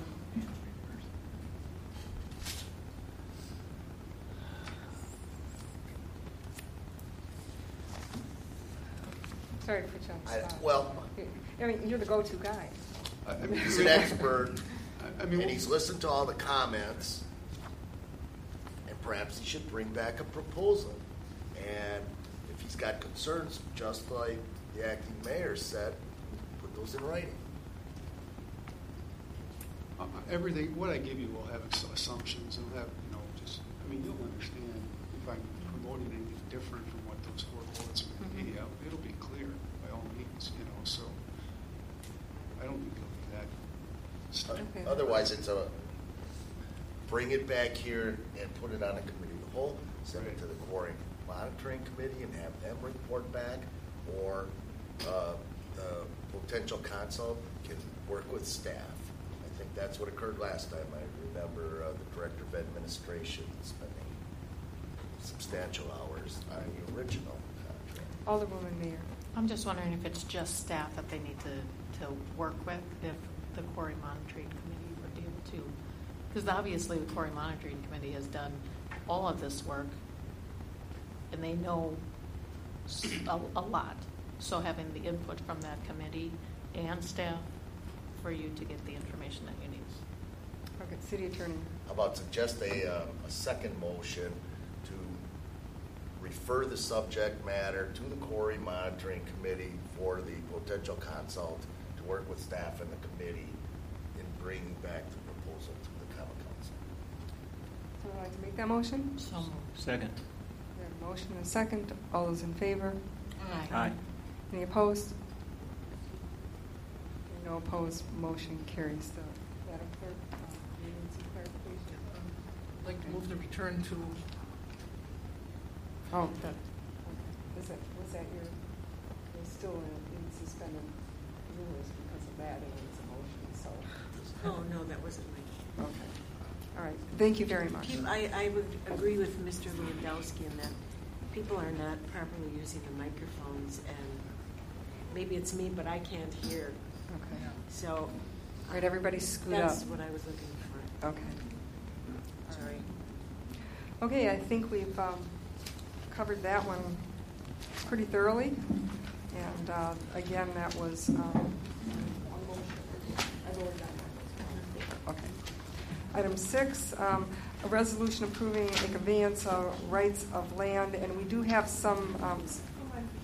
Sorry to put you on the I- spot. well- I mean, you're the go-to guy. I mean, He's an expert, I mean, and he's listened to all the comments, and perhaps he should bring back a proposal. And if he's got concerns, just like the acting mayor said, put those in writing. Uh, everything, what I give you will have ass- assumptions. It'll have, you know, just, I mean, you'll understand if I'm promoting anything different from what those four bullets would be. uh, It'll be clear by all means, you know, so I don't think it'll be that. stuff. Okay. Otherwise, it's a bring it back here and put it on a committee of the whole, send it to the Quarry Monitoring Committee and have them report back, or uh, the potential council can work with staff. I think that's what occurred last time. I remember uh, the Director of Administration spending substantial hours on the original contract. Alderwoman Mayor. I'm just wondering if it's just staff that they need to, to work with, if the Quarry Monitoring Committee would be able to. Because obviously the Quarry Monitoring Committee has done all of this work, and they know s- a, a lot. So having the input from that committee and staff for you to get the information that you need. Okay, City Attorney. How about suggest a, uh, a second motion to refer the subject matter to the Quarry Monitoring Committee for the potential consult to work with staff and the committee in bringing back the proposal to the common council. Someone like to make that motion? So moved. Second. We have a motion and a second. All those in favor? Aye. Aye. Any opposed? No opposed. Motion carries. So, Madam Clerk, uh, you need some clarification? Um, I'd like to move the return to. Oh, that. Okay. Is that was that your? You're still in, in suspended rules because of that, and it was a motion. So. Oh, no, that wasn't my. Okay. All right. Thank you very much. Keep- I, I would agree with Mister Lewandowski in that people are not properly using the microphones, and maybe it's me, but I can't hear. Okay. So. All right, everybody scoot That's up. what I was looking for. Okay. Sorry. Okay, I think we've um, covered that one pretty thoroughly. And uh, again, that was. Um, okay. Item six, um, a resolution approving a conveyance of rights of land, and we do have some um,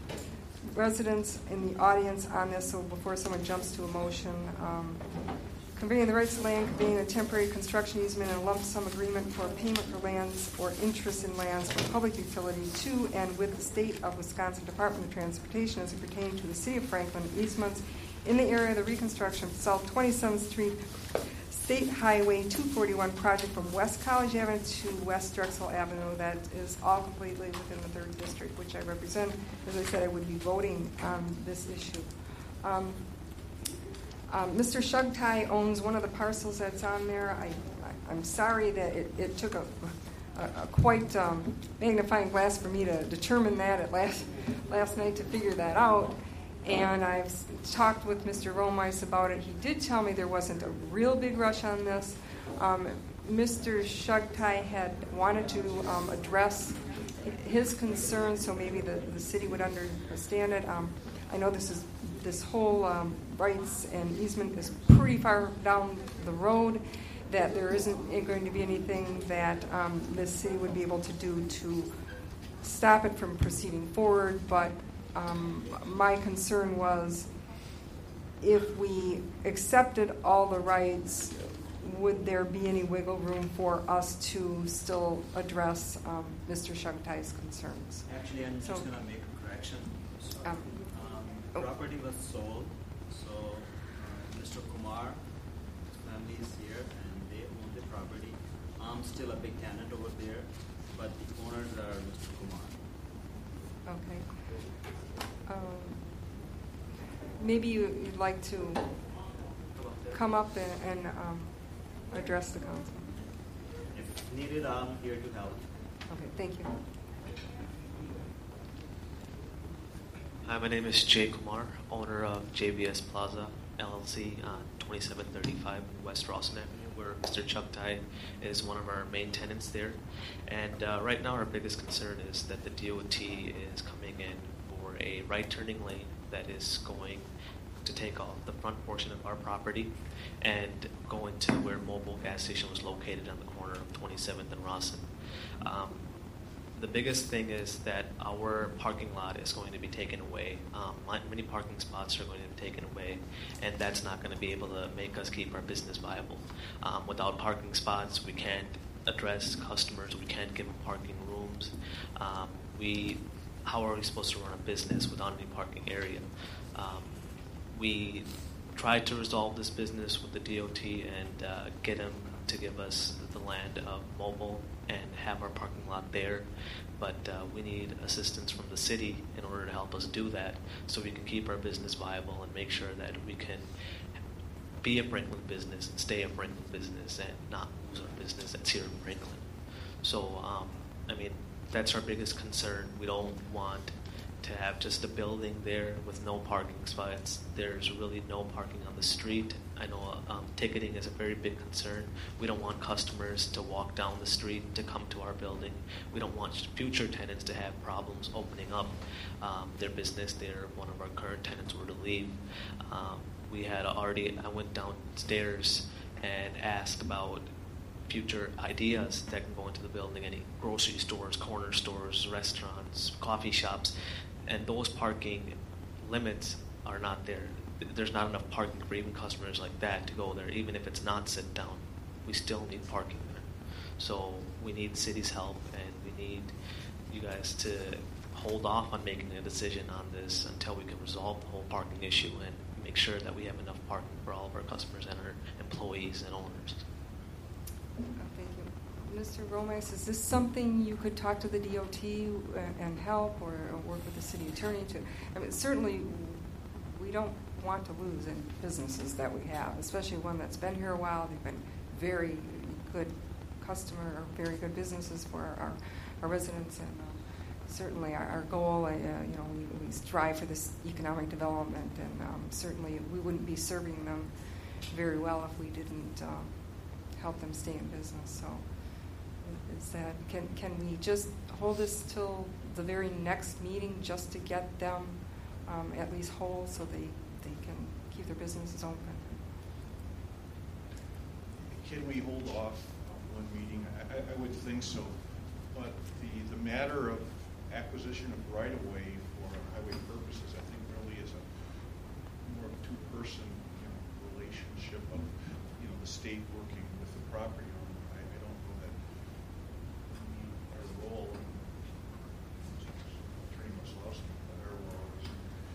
residents in the audience on this. So before someone jumps to a motion, um, conveying the rights of land, conveying a temporary construction easement and a lump sum agreement for payment for lands or interest in lands for public utility to and with the State of Wisconsin Department of Transportation as it pertains to the City of Franklin easements in the area of the reconstruction of South twenty-seventh Street State Highway two forty-one project from West College Avenue to West Drexel Avenue. That is all completely within the third district, which I represent. As I said, I would be voting on this issue. Um, um, Mister Shugtai owns one of the parcels that's on there. I, I, I'm sorry that it, it took a, a, a quite um, magnifying glass for me to determine that at last, last night to figure that out. And I've talked with Mister Romeis about it. He did tell me there wasn't a real big rush on this. Um, Mister Shugtai had wanted to um, address his concerns, so maybe the, the city would understand it. Um, I know this is this whole um, rights and easement is pretty far down the road, that there isn't going to be anything that um, this city would be able to do to stop it from proceeding forward, but Um, my concern was if we accepted all the rights, would there be any wiggle room for us to still address um, Mister Shugtai's concerns? Actually, I'm so, just going to make a correction. So, um, um, oh. property was sold, so uh, Mister Kumar, his family is here, and they own the property. I'm still a big tenant over there, but the owners are Mister Kumar. Okay. Um, maybe you, you'd like to come up and, and um, address the council. If needed, I'm here to help. Okay, thank you. Hi, my name is Jay Kumar, owner of J B S Plaza L L C on twenty-seven thirty-five West Rawson Avenue, where Mister Shugtai is one of our main tenants there. And uh, right now our biggest concern is that the D O T is coming in for a right-turning lane that is going to take off the front portion of our property and go into where Mobile gas station was located on the corner of twenty-seventh and Rawson. Um, The biggest thing is that our parking lot is going to be taken away. Um, many parking spots are going to be taken away, and that's not going to be able to make us keep our business viable. Um, without parking spots, we can't address customers. We can't give them parking rooms. Um, we, how are we supposed to run a business without any parking area? Um, we tried to resolve this business with the D O T and uh, get them to give us the land of Mobile and have our parking lot there, but uh, we need assistance from the city in order to help us do that so we can keep our business viable and make sure that we can be a Franklin business and stay a Franklin business and not lose our business that's here in Franklin. So, um, I mean, that's our biggest concern. We don't want to have just a building there with no parking spots. There's really no parking on the street. I know um, ticketing is a very big concern. We don't want customers to walk down the street to come to our building. We don't want future tenants to have problems opening up um, their business there if one of our current tenants were to leave. Um, we had already, I went downstairs and asked about future ideas that can go into the building, any grocery stores, corner stores, restaurants, coffee shops, and those parking limits are not there. There's not enough parking for even customers like that to go there. Even if it's not sit down, we still need parking there. So we need the city's help, and we need you guys to hold off on making a decision on this until we can resolve the whole parking issue and make sure that we have enough parking for all of our customers and our employees and owners. Thank you. Mister Romeis, is this something you could talk to the D O T and help, or work with the city attorney to? I mean, certainly we don't want to lose any businesses that we have, especially one that's been here a while. They've been very good customer, or very good businesses for our, our residents, and um, certainly our, our goal, uh, you know, we, we strive for this economic development, and um, certainly we wouldn't be serving them very well if we didn't uh, help them stay in business. So is that, can, can we just hold this till the very next meeting just to get them um, at least whole so they they can keep their businesses open? Can we hold off one meeting? I, I would think so. But the, the matter of acquisition of right-of-way for highway purposes, I think really is a more of a two-person, you know, relationship of the state working with the property owner. I, I don't know that we, our role, and Attorney Maslowski, but our role is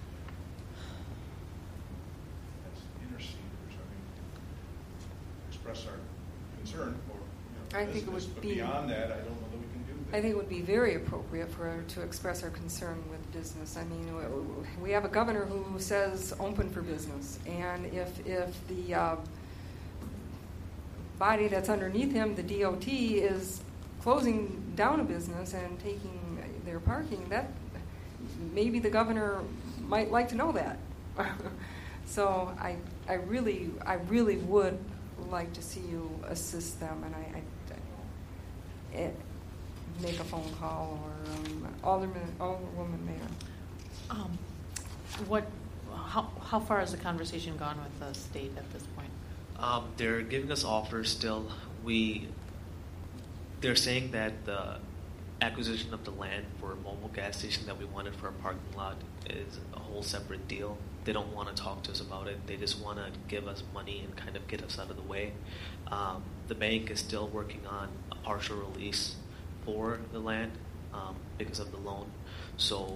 as interceders, I mean, express our concern for, you know, I think it business, would but be- beyond that, I don't know that we can do that. I think it would be very appropriate for to express our concern with business. I mean, w- we have a governor who says open for business, and if if the uh, body that's underneath him, the D O T, is closing down a business and taking their parking, that maybe the governor might like to know that. So I I really I really would like to see you assist them, and I. I it, make a phone call, or um, Alderman, Alderwoman Mayor. Um, what? How, how far has the conversation gone with the state at this point? Um, they're giving us offers still. We, they're saying that the acquisition of the land for a mobile gas station that we wanted for our parking lot is a whole separate deal. They don't want to talk to us about it. They just want to give us money and kind of get us out of the way. Um, the bank is still working on a partial release for the land um, because of the loan. So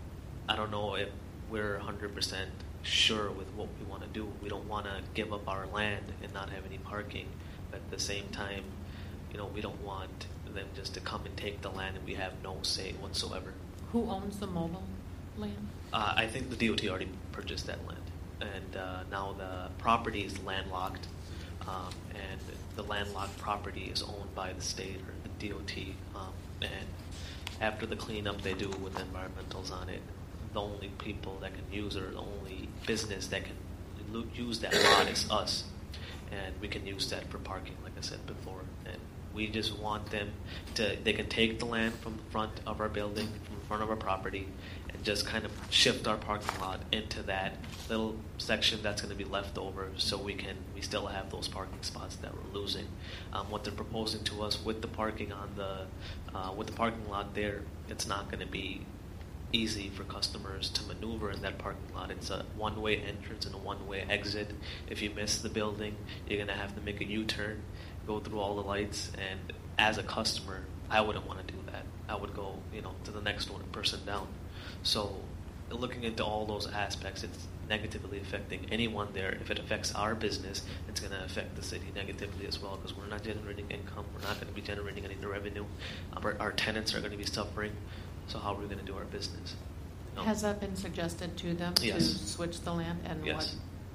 I don't know if we're one hundred percent sure with what we want to do. We don't want to give up our land and not have any parking. But at the same time, you know, we don't want them just to come and take the land and we have no say whatsoever. Who owns the mobile land? Uh, I think the D O T already purchased that land. And uh, now the property is landlocked. Um, and the landlocked property is owned by the state or the D O T. Um, and after the cleanup they do with environmentals on it, the only people that can use or the only business that can lo- use that lot is us. And we can use that for parking, like I said before. And we just want them to, they can take the land from the front of our building, from the front of our property, and just kind of shift our parking lot into that little section that's going to be left over, so we can we still have those parking spots that we're losing. Um, what they're proposing to us with the parking on the uh, with the parking lot there, it's not going to be easy for customers to maneuver in that parking lot. It's a one-way entrance and a one-way exit. If you miss the building, you're going to have to make a U-turn, go through all the lights, and as a customer, I wouldn't want to do that. I would go, you know, to the next one person down. So looking into all those aspects, it's negatively affecting anyone there. If it affects our business, it's going to affect the city negatively as well, because we're not generating income. We're not going to be generating any revenue. Our, our tenants are going to be suffering. So how are we going to do our business? No. Has that been suggested to them Yes. to switch the land? And Yes.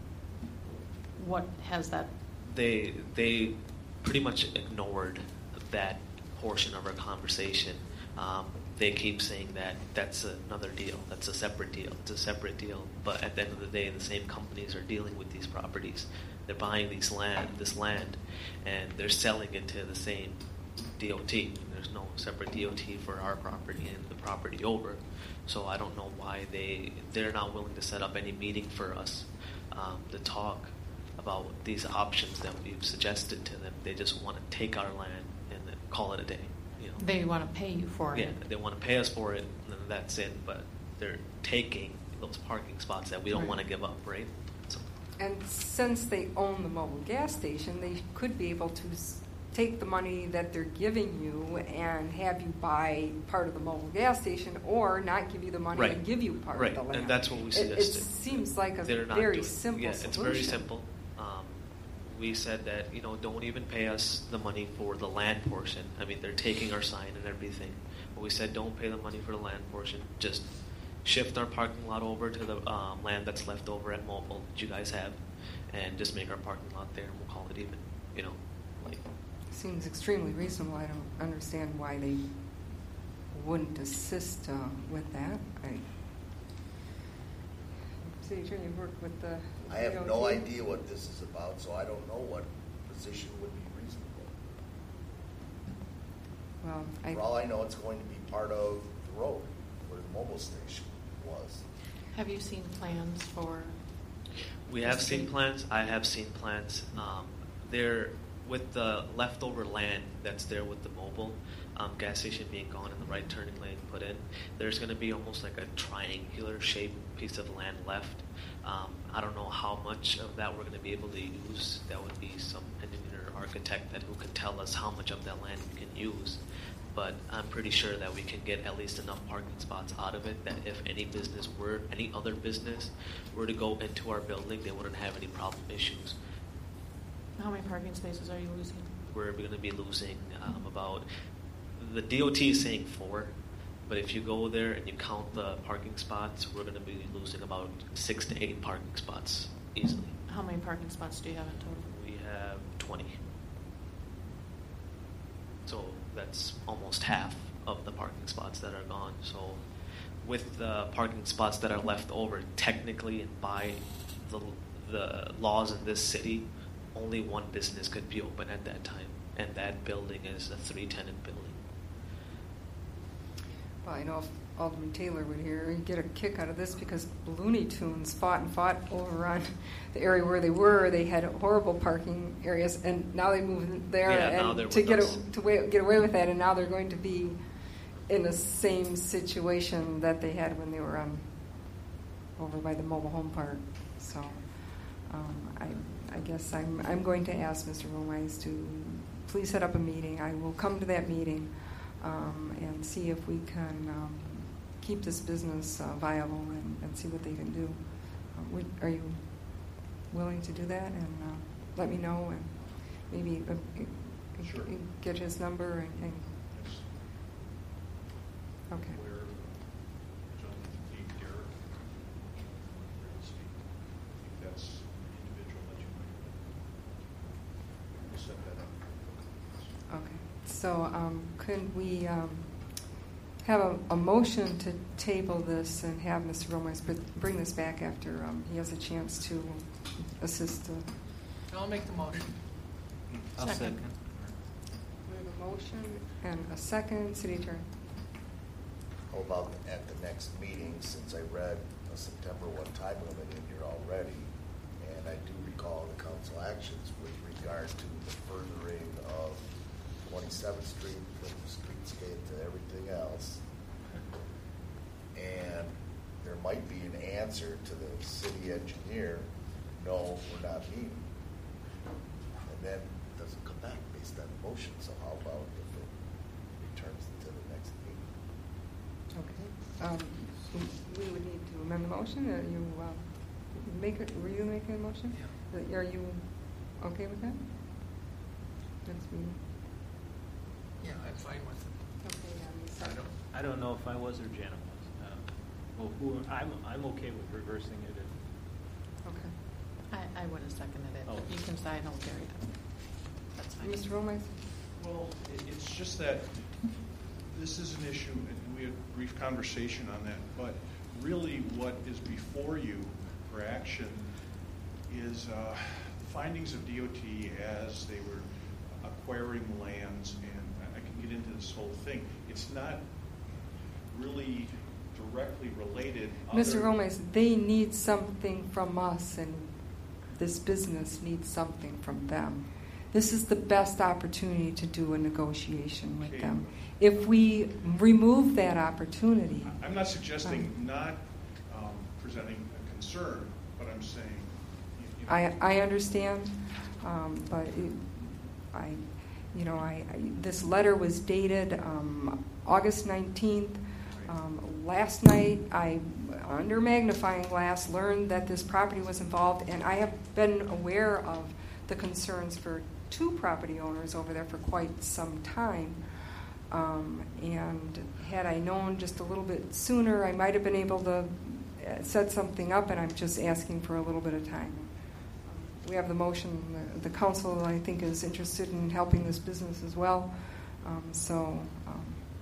what what has that? They they pretty much ignored that portion of our conversation. Um, they keep saying that that's another deal. That's a separate deal. It's a separate deal. But at the end of the day, the same companies are dealing with these properties. They're buying these land, this land, and they're selling it to the same D O T. There's no separate D O T for our property and the property over. So I don't know why they they're not willing to set up any meeting for us um, to talk about these options that we've suggested to them. They just want to take our land and then call it a day. You know. They want to pay you for Yeah, it. they want to pay us for it, and then that's it. But they're taking those parking spots that we don't Right. want to give up, right? So, And since they own the mobile gas station, they could be able to s- take the money that they're giving you and have you buy part of the mobile gas station, or not give you the money Right. and give you part right, of the land. and that's what we It- suggested. It, seems like a They're not very doing- simple yeah, solution. it's very simple. Um, we said that, you know, don't even pay us the money for the land portion. I mean, they're taking our sign and everything. But we said don't pay the money for the land portion. Just shift our parking lot over to the um, land that's left over at Mobile that you guys have, and just make our parking lot there, and we'll call it even. You know, like. Seems extremely reasonable. I don't understand why they wouldn't assist uh, with that. I, City Attorney worked with the I have D O T. no idea what this is about, so I don't know what position would be reasonable. Well, I, For all I know, it's going to be part of the road where the mobile station was. Have you seen plans for? We the have seen street? plans. I have seen plans. Um, they're with the leftover land that's there with the mobile. um, gas station being gone and the right turning lane put in, there's going to be almost like a triangular shaped piece of land left. Um, I don't know how much of that we're going to be able to use. That would be some engineer or architect that who can tell us how much of that land we can use. But I'm pretty sure that we can get at least enough parking spots out of it that if any business were, any other business were to go into our building, they wouldn't have any problem issues. How many parking spaces are you losing? We're going to be losing um, about, the D O T is saying four, but if you go there and you count the parking spots, we're going to be losing about six to eight parking spots easily. How many parking spots do you have in total? We have twenty. So that's almost half of the parking spots that are gone. So with the parking spots that are left over, technically and by the, the laws in this city, only one business could be open at that time, and that building is a three-tenant building. Well, I know if Alderman Taylor would hear, he'd get a kick out of this because Looney Tunes fought and fought over on the area where they were. They had horrible parking areas, and now they moved there Yeah, now and they're to with get us. a, to wa- get away with that, and now they're going to be in the same situation that they had when they were on over by the mobile home park. So um, I, I guess I'm I'm going to ask Mister Romais to please set up a meeting. I will come to that meeting um, and see if we can um, keep this business uh, viable and, and see what they can do. Uh, would, are you willing to do that? And uh, let me know, and maybe uh, uh, Sure. get his number. And, and Yes. okay. Where Jonathan D. Derrick, real estate. I think that's an individual that you might we'll set that up. Okay. So um, could we um, have a, a motion to table this and have Mister Romais br- bring this back after um, he has a chance to assist? Uh, I'll make the motion. I'll second. We have a motion and a second. City Attorney. How about at the next meeting, since I read a September one time limit in here already, and I do recall the council actions with regard to the furthering of twenty-seventh Street from the streetscape to everything else. And there might be an answer to the city engineer, no, we're not meeting. And then it doesn't come back based on motion, so how about if it returns to the next meeting? Okay. Um, we would need to amend the motion. Are you uh, make it? Were you making a motion? Yeah. Are you okay with that? Next meeting. Yeah, I'm fine with it. Okay. Um, I don't, I don't know if I was or Janet was. Uh, well, who, I'm, I'm okay with reversing it. If, okay. I, I would have seconded it. Oh. You can sign, I'll carry it. That's fine. Mister Romais? Well, it- it's just that this is an issue, and we had a brief conversation on that, but really what is before you for action is uh, findings of D O T as they were acquiring lands, and I can get into this whole thing. It's not really directly related. Mister other- Romais, they need something from us, and this business needs something from them. This is the best opportunity to do a negotiation with Okay. them. If we remove that opportunity, I'm not suggesting not um, presenting a concern, but I'm saying, you you know, I, I understand, um, but it, I, you know, I, I this letter was dated um, August nineteenth. Um, last night, I, under magnifying glass, learned that this property was involved, and I have been aware of the concerns for two property owners over there for quite some time. Um, and had I known just a little bit sooner, I might have been able to uh, set something up, and I'm just asking for a little bit of time. We have the motion. The, the council, I think, is interested in helping this business as well. Um, so, um,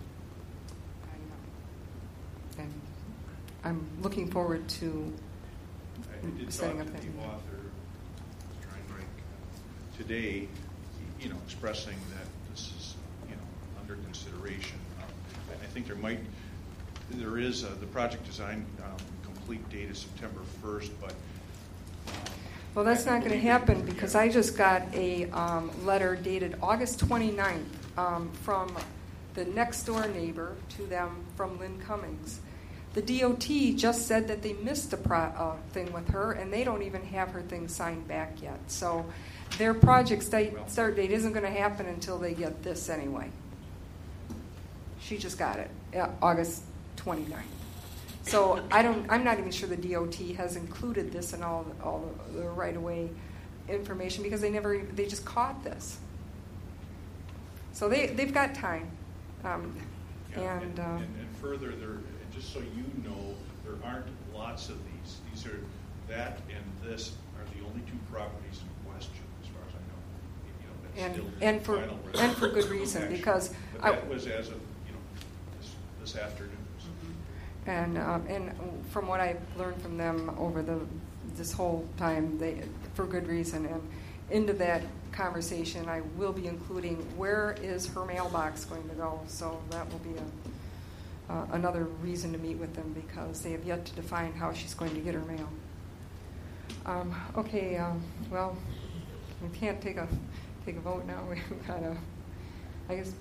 I, and I'm looking forward to I did setting talk up to that the meeting. author, Mr Heinrich, today, you know, expressing that this is, you know, under consideration. Um, I I think there might, there is, uh, the project design um, complete date is September first, but um, Well, that's I not going to believe happen it- because yeah. I just got a um, letter dated August twenty-ninth um, from the next door neighbor to them from Lynn Cummings. The D O T just said that they missed a pro- uh, thing with her, and they don't even have her thing signed back yet. So their project start, start date isn't going to happen until they get this anyway. She just got it, uh, August twenty-ninth. So I don't. I'm not even sure the D O T has included this in all the, all the, the right-of-way information because they never. They just caught this. So they they've got time, um, Yeah, and, and, um, and, and further, there, and just so you know, there aren't lots of these. These are that and this are the only two properties in question, as far as I know. You know, that's and still and for final and for good reason action. because But I, that was as of you know this, this afternoon. and um, and from what I've learned from them over the this whole time, they for good reason. And into that conversation, I will be including where is her mailbox going to go. So that will be a uh, another reason to meet with them because they have yet to define how she's going to get her mail. Um, okay, um, well, we can't take a take a vote now. We've got a, I guess.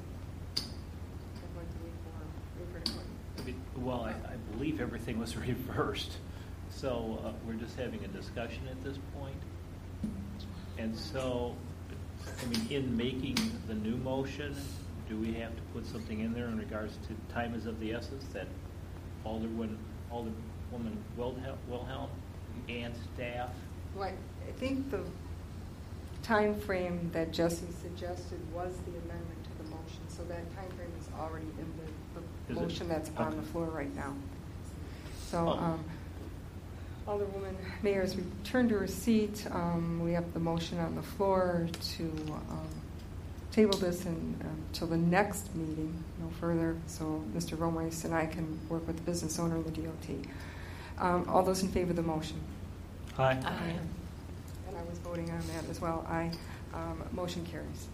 Well, I, I believe everything was reversed, so uh, we're just having a discussion at this point. And so, I mean, in making the new motion, do we have to put something in there in regards to time is of the essence that Alderwoman, Alderwoman Wilhelm, Wilhelm and staff? Right. I think the time frame that Jesse suggested was the amendment to the motion, so that time frame is already in the, Is the it? motion that's on Okay. the floor right now. So, Oh. um, Alderwoman Mayers returned to her seat. Um, we have the motion on the floor to um, table this until um, the next meeting, no further, so Mister Romais and I can work with the business owner and the D O T. Um, all those in favor of the motion? Aye. Aye. And I was voting on that as well. Aye. Um, motion carries.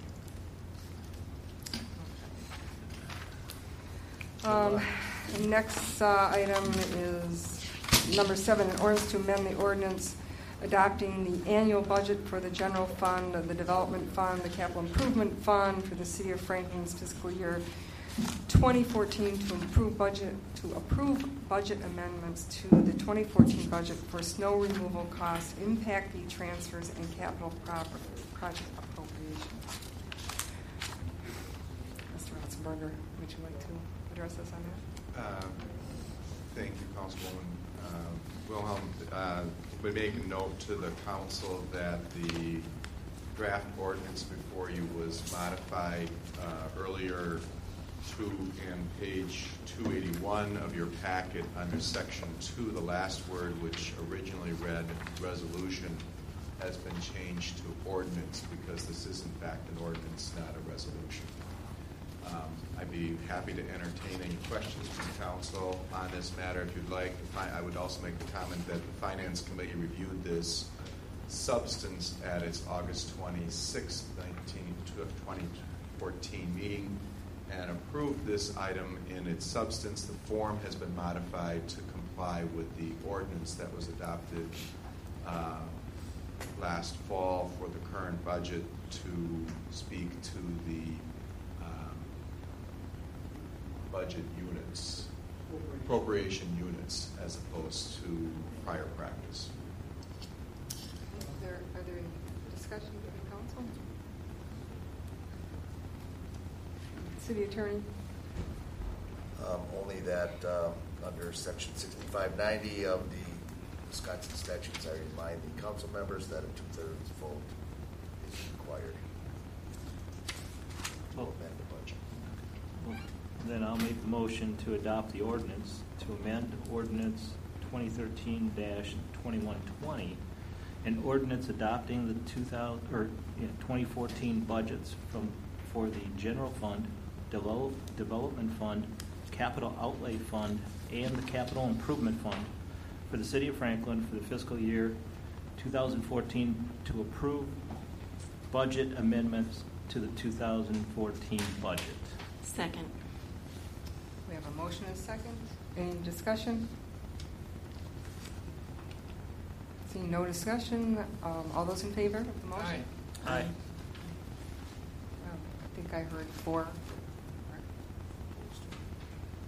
Um, the next uh, item is number seven, an ordinance to amend the ordinance adopting the annual budget for the general fund, the development fund, the capital improvement fund for the city of Franklin's fiscal year twenty fourteen to improve budget to approve budget amendments to the twenty fourteen budget for snow removal costs, impact fee transfers, and capital property, project appropriations. Mister Ratzenberger, would you like to address us on that? Uh, Thank you, Councilwoman uh, Wilhelm. Uh, we make a note to the council that the draft ordinance before you was modified uh, earlier to in page two eighty-one of your packet under section two, the last word, which originally read resolution, has been changed to ordinance because this is in fact an ordinance, not a resolution. Um, I'd be happy to entertain any questions from council on this matter if you'd like. I would also make the comment that the Finance Committee reviewed this substance at its August twenty-sixth, twenty fourteen meeting and approved this item in its substance. The form has been modified to comply with the ordinance that was adopted uh, last fall for the current budget to speak to the budget units, appropriation units, as opposed to prior practice. Is there, are there any discussions with the council? City Attorney? Um, only that uh, under section sixty-five ninety of the Wisconsin statutes, I remind the council members that a two-thirds vote is required. Oh. Amend the budget. Then I'll make the motion to adopt the ordinance to amend ordinance twenty thirteen dash twenty-one twenty, an ordinance adopting the two thousand or yeah, twenty fourteen budgets from for the general fund, develop, development fund, capital outlay fund, and the capital improvement fund for the city of Franklin for the fiscal year two thousand fourteen to approve budget amendments to the two thousand fourteen budget. Second. We have a motion and a second. Any discussion? Seeing no discussion, um, all those in favor of the motion? Aye. Aye. Um, I think I heard four.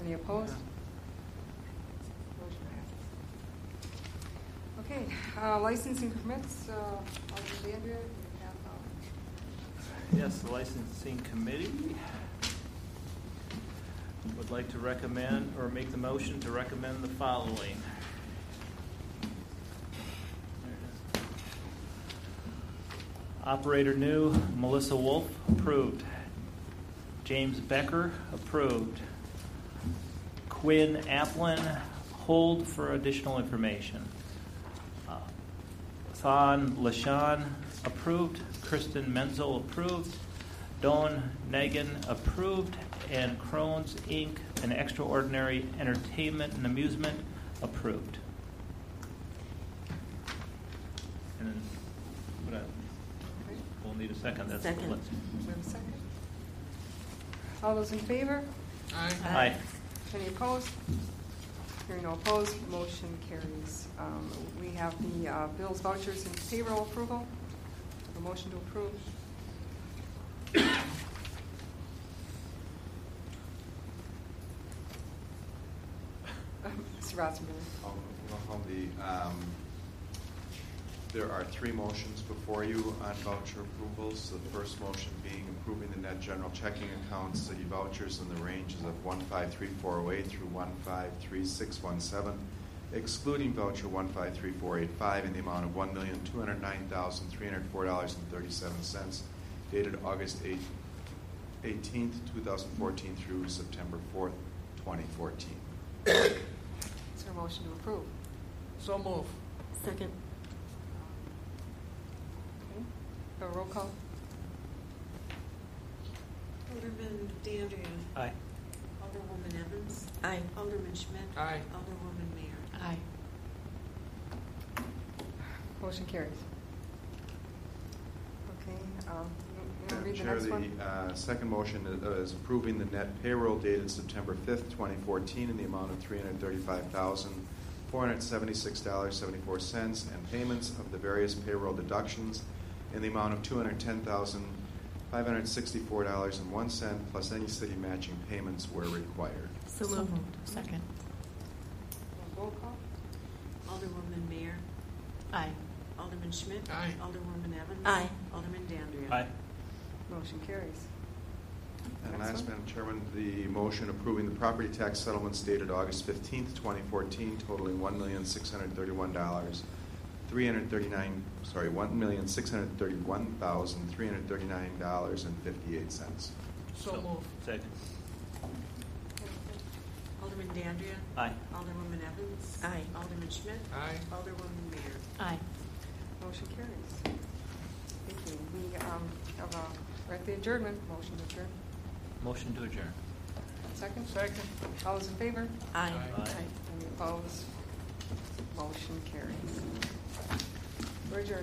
Any opposed? Motion passes. Okay, uh, licensing permits, uh, Alderman Dandria, you have, uh, Yes, the licensing committee would like to recommend or make the motion to recommend the following. Operator new, Melissa Wolf, approved. James Becker, approved. Quinn Applin, hold for additional information. Uh, Thon Lashawn, approved. Kristen Menzel, approved. Dawn Negan, approved. And Crohn's Incorporated, an extraordinary entertainment and amusement, approved. And then, what I, we'll need a second. That's Second. let's- we have a second. All those in favor? Aye. Aye. Any opposed? Hearing no opposed, motion carries. Um, We have the uh, bills, vouchers, and payroll approval. A motion to approve. Mister Rotzenberg. Um, well, the, um, There are three motions before you on voucher approvals. The first motion being approving the net general checking account city vouchers in the ranges of one five three four oh eight through one five three six one seven, excluding voucher one five three four eight five in the amount of one million two hundred nine thousand three hundred four dollars and thirty-seven cents, dated August eighteenth, twenty fourteen through September fourth, twenty fourteen. Is there a motion to approve? So move. Second. Okay. A roll call? Alderman Dandria. Aye. Alderwoman Evans. Aye. Alderman Schmidt. Aye. Alderwoman Mayor. Aye. Motion carries. Okay, um, you want to read the Chair, next one? the uh, second motion is- uh, is approving the net payroll dated September fifth, twenty fourteen in the amount of three hundred thirty-five thousand four hundred seventy-six dollars and seventy-four cents and payments of the various payroll deductions in the amount of two hundred ten thousand five hundred sixty-four dollars and one cent plus any city matching payments where required. So moved. Second. Roll call? Alderwoman Mayor. Aye. Alderman Schmidt. Aye. Alderwoman Evans. Aye. Alderman Dandria. Aye. Motion carries. And Next last, one. Madam Chairman, the motion approving the property tax settlements dated August fifteenth, twenty fourteen, totaling one million six hundred thirty-one dollars, three hundred thirty-nine, sorry, one million six hundred thirty-one thousand three hundred thirty-nine dollars and fifty-eight cents. So move. Second. Alderman Dandria. Aye. Alderwoman Evans. Aye. Alderman Schmidt. Aye. Alderwoman Mayor. Aye. Motion carries. Thank you. We um, have a, we're at the adjournment. Motion to adjourn. Motion to adjourn. Second? Second. All those in favor? Aye. Aye. Any opposed? Motion carries. We're adjourned.